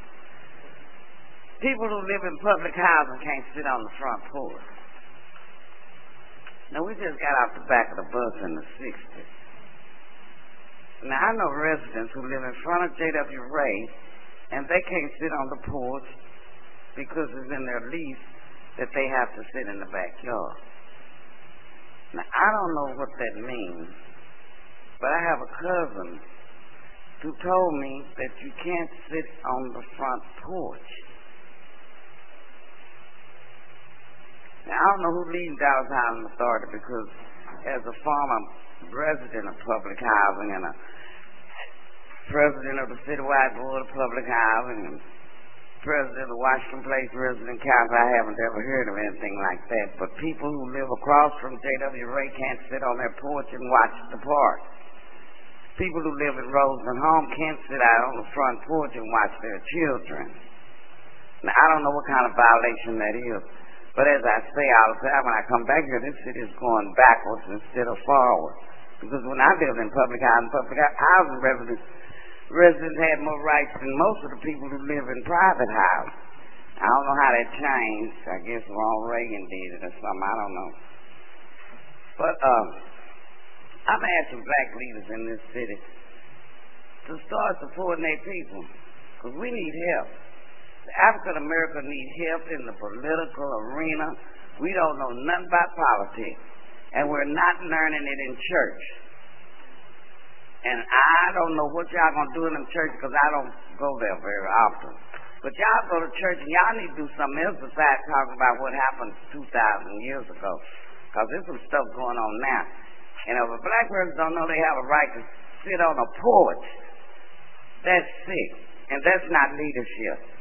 people who live in public housing can't sit on the front porch. Now, we just got off the back of the bus in the 60s. Now, I know residents who live in front of J.W. Ray, and they can't sit on the porch because it's in their lease that they have to sit in the backyard. Now, I don't know what that means, but I have a cousin who told me that you can't sit on the front porch. Now, I don't know who leads Dallas Housing Authority, because as a former resident of public housing and a president of the Citywide Board of Public Housing and president of the Washington Place Resident Council, I haven't ever heard of anything like that. But people who live across from J.W. Ray can't sit on their porch and watch the park. People who live in Roseland Home can't sit out on the front porch and watch their children. Now, I don't know what kind of violation that is. But as I say all the time, when I come back here, this city is going backwards instead of forward. Because when I lived in public housing residents had more rights than most of the people who live in private housing. I don't know how that changed. I guess Ronald Reagan did it or something. I don't know. But I've asked some black leaders in this city to start supporting their people, because we need help. African Americans need help in the political arena. We don't know nothing about politics, and we're not learning it in church. And I don't know what y'all gonna do in them churches, because I don't go there very often. But y'all go to church and y'all need to do something else besides talking about what happened 2,000 years ago, because there's some stuff going on now. And if a black person don't know they have a right to sit on a porch, that's sick, and that's not leadership.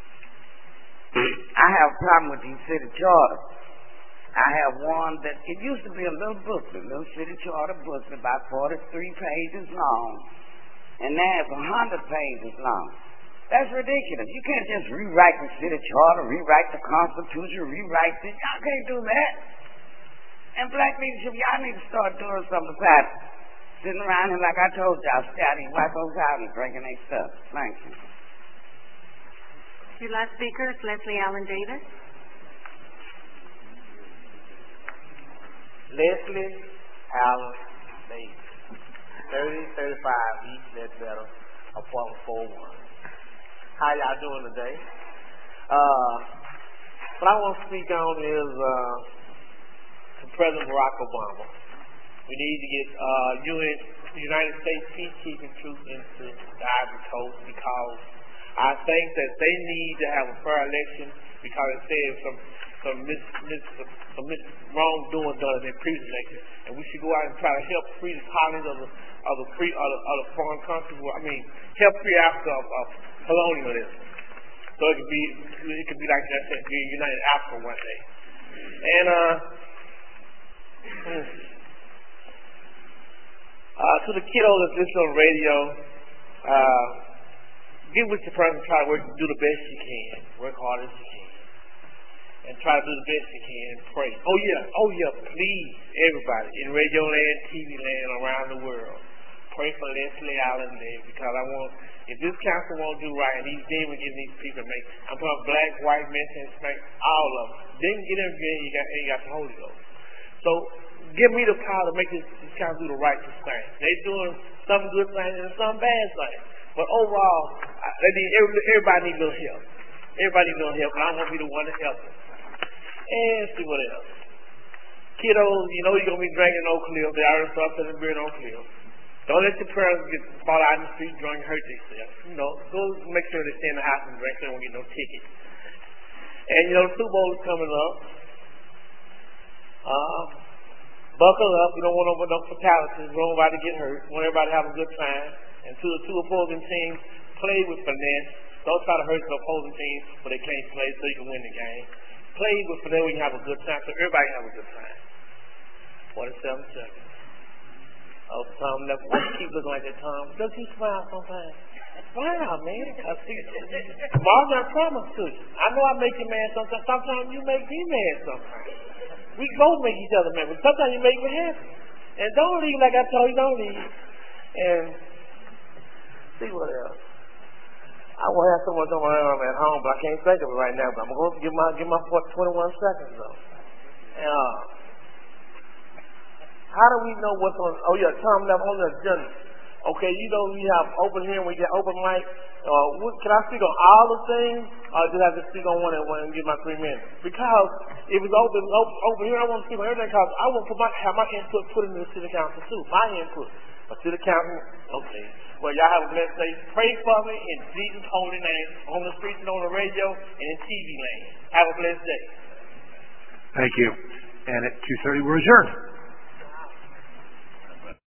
I have a problem with these city charters. I have one that, it used to be a little booklet, a little city charter booklet, about 43 pages long, and now it's 100 pages long. That's ridiculous. You can't just rewrite the city charter, rewrite the Constitution, rewrite it. Y'all can't do that. And black leadership, y'all need to start doing something besides sitting around here like I told y'all, studying white folks out and drinking their stuff. Thank you. Your last speaker is Leslie Allen Davis. Leslie Allen Davis, 3035 East Ledbetter, apartment 41. How y'all doing today? What I want to speak on is to President Barack Obama. We need to get United States peacekeeping troops into the Ivory Coast, because I think that they need to have a fair election, because it says some wrongdoing done in their previous election, and we should go out and try to help free the colonies of the foreign countries. Help free Africa of colonialism. So it could be like that, be a united Africa one day. And to the kiddos that listen on radio, get with your person, try to do the best you can, work hard as you can, and try to do the best you can and pray. Oh yeah, please, everybody in radio land, TV land around the world, pray for Leslie Allen Davis, because if this council won't do right, and these demons getting these people I'm talking black, white, Mexican, Hispanic, all of them, then get in here and you got the Holy Ghost. So give me the power to make this council do the righteous thing. They doing some good things and some bad things. But overall, everybody needs a little help. Everybody needs a little help, and I want to be the one to help them. And see what else. Kiddos, you know you're going to be drinking Oak Cliff. They already start selling beer in Oak Cliff. Don't let your parents fall out in the street drunk and hurt themselves. Go make sure they stay in the house and drink so they won't get no ticket. And you know, the Super Bowl is coming up. Buckle up. We don't want no fatalities. We don't want everybody to get hurt. We want everybody to have a good time. And the two opposing teams play with finesse. Don't try to hurt the opposing team but they can't play so you can win the game. Play with finesse. We can have a good time so everybody can have a good time. 47 seconds. Oh, Tom, why you keep looking like that, Tom? Doesn't he smile sometimes? Smile, man. I see it. Tomorrow I promise to you. I know I make you mad sometimes. Sometimes you make me mad sometimes. We both make each other mad, but sometimes you make me happy. And don't leave like I told you, don't leave. And see what else. I will have someone on my arm at home, but I can't think of it right now. But I'm going to give my 21 seconds though. How do we know what's on? Oh yeah, Tom left on the agenda. Okay, you know we have open hearing, we get open mic. Can I speak on all the things? Or just have to speak on one and give my 3 minutes? Because if it's open here, I want to speak on everything because I want to have my input put into the city council too. My input. But city council, okay. Well, y'all have a blessed day. Pray for me in Jesus' holy name on the streets and on the radio and in TV land. Have a blessed day. Thank you. And at 2:30 we're adjourned.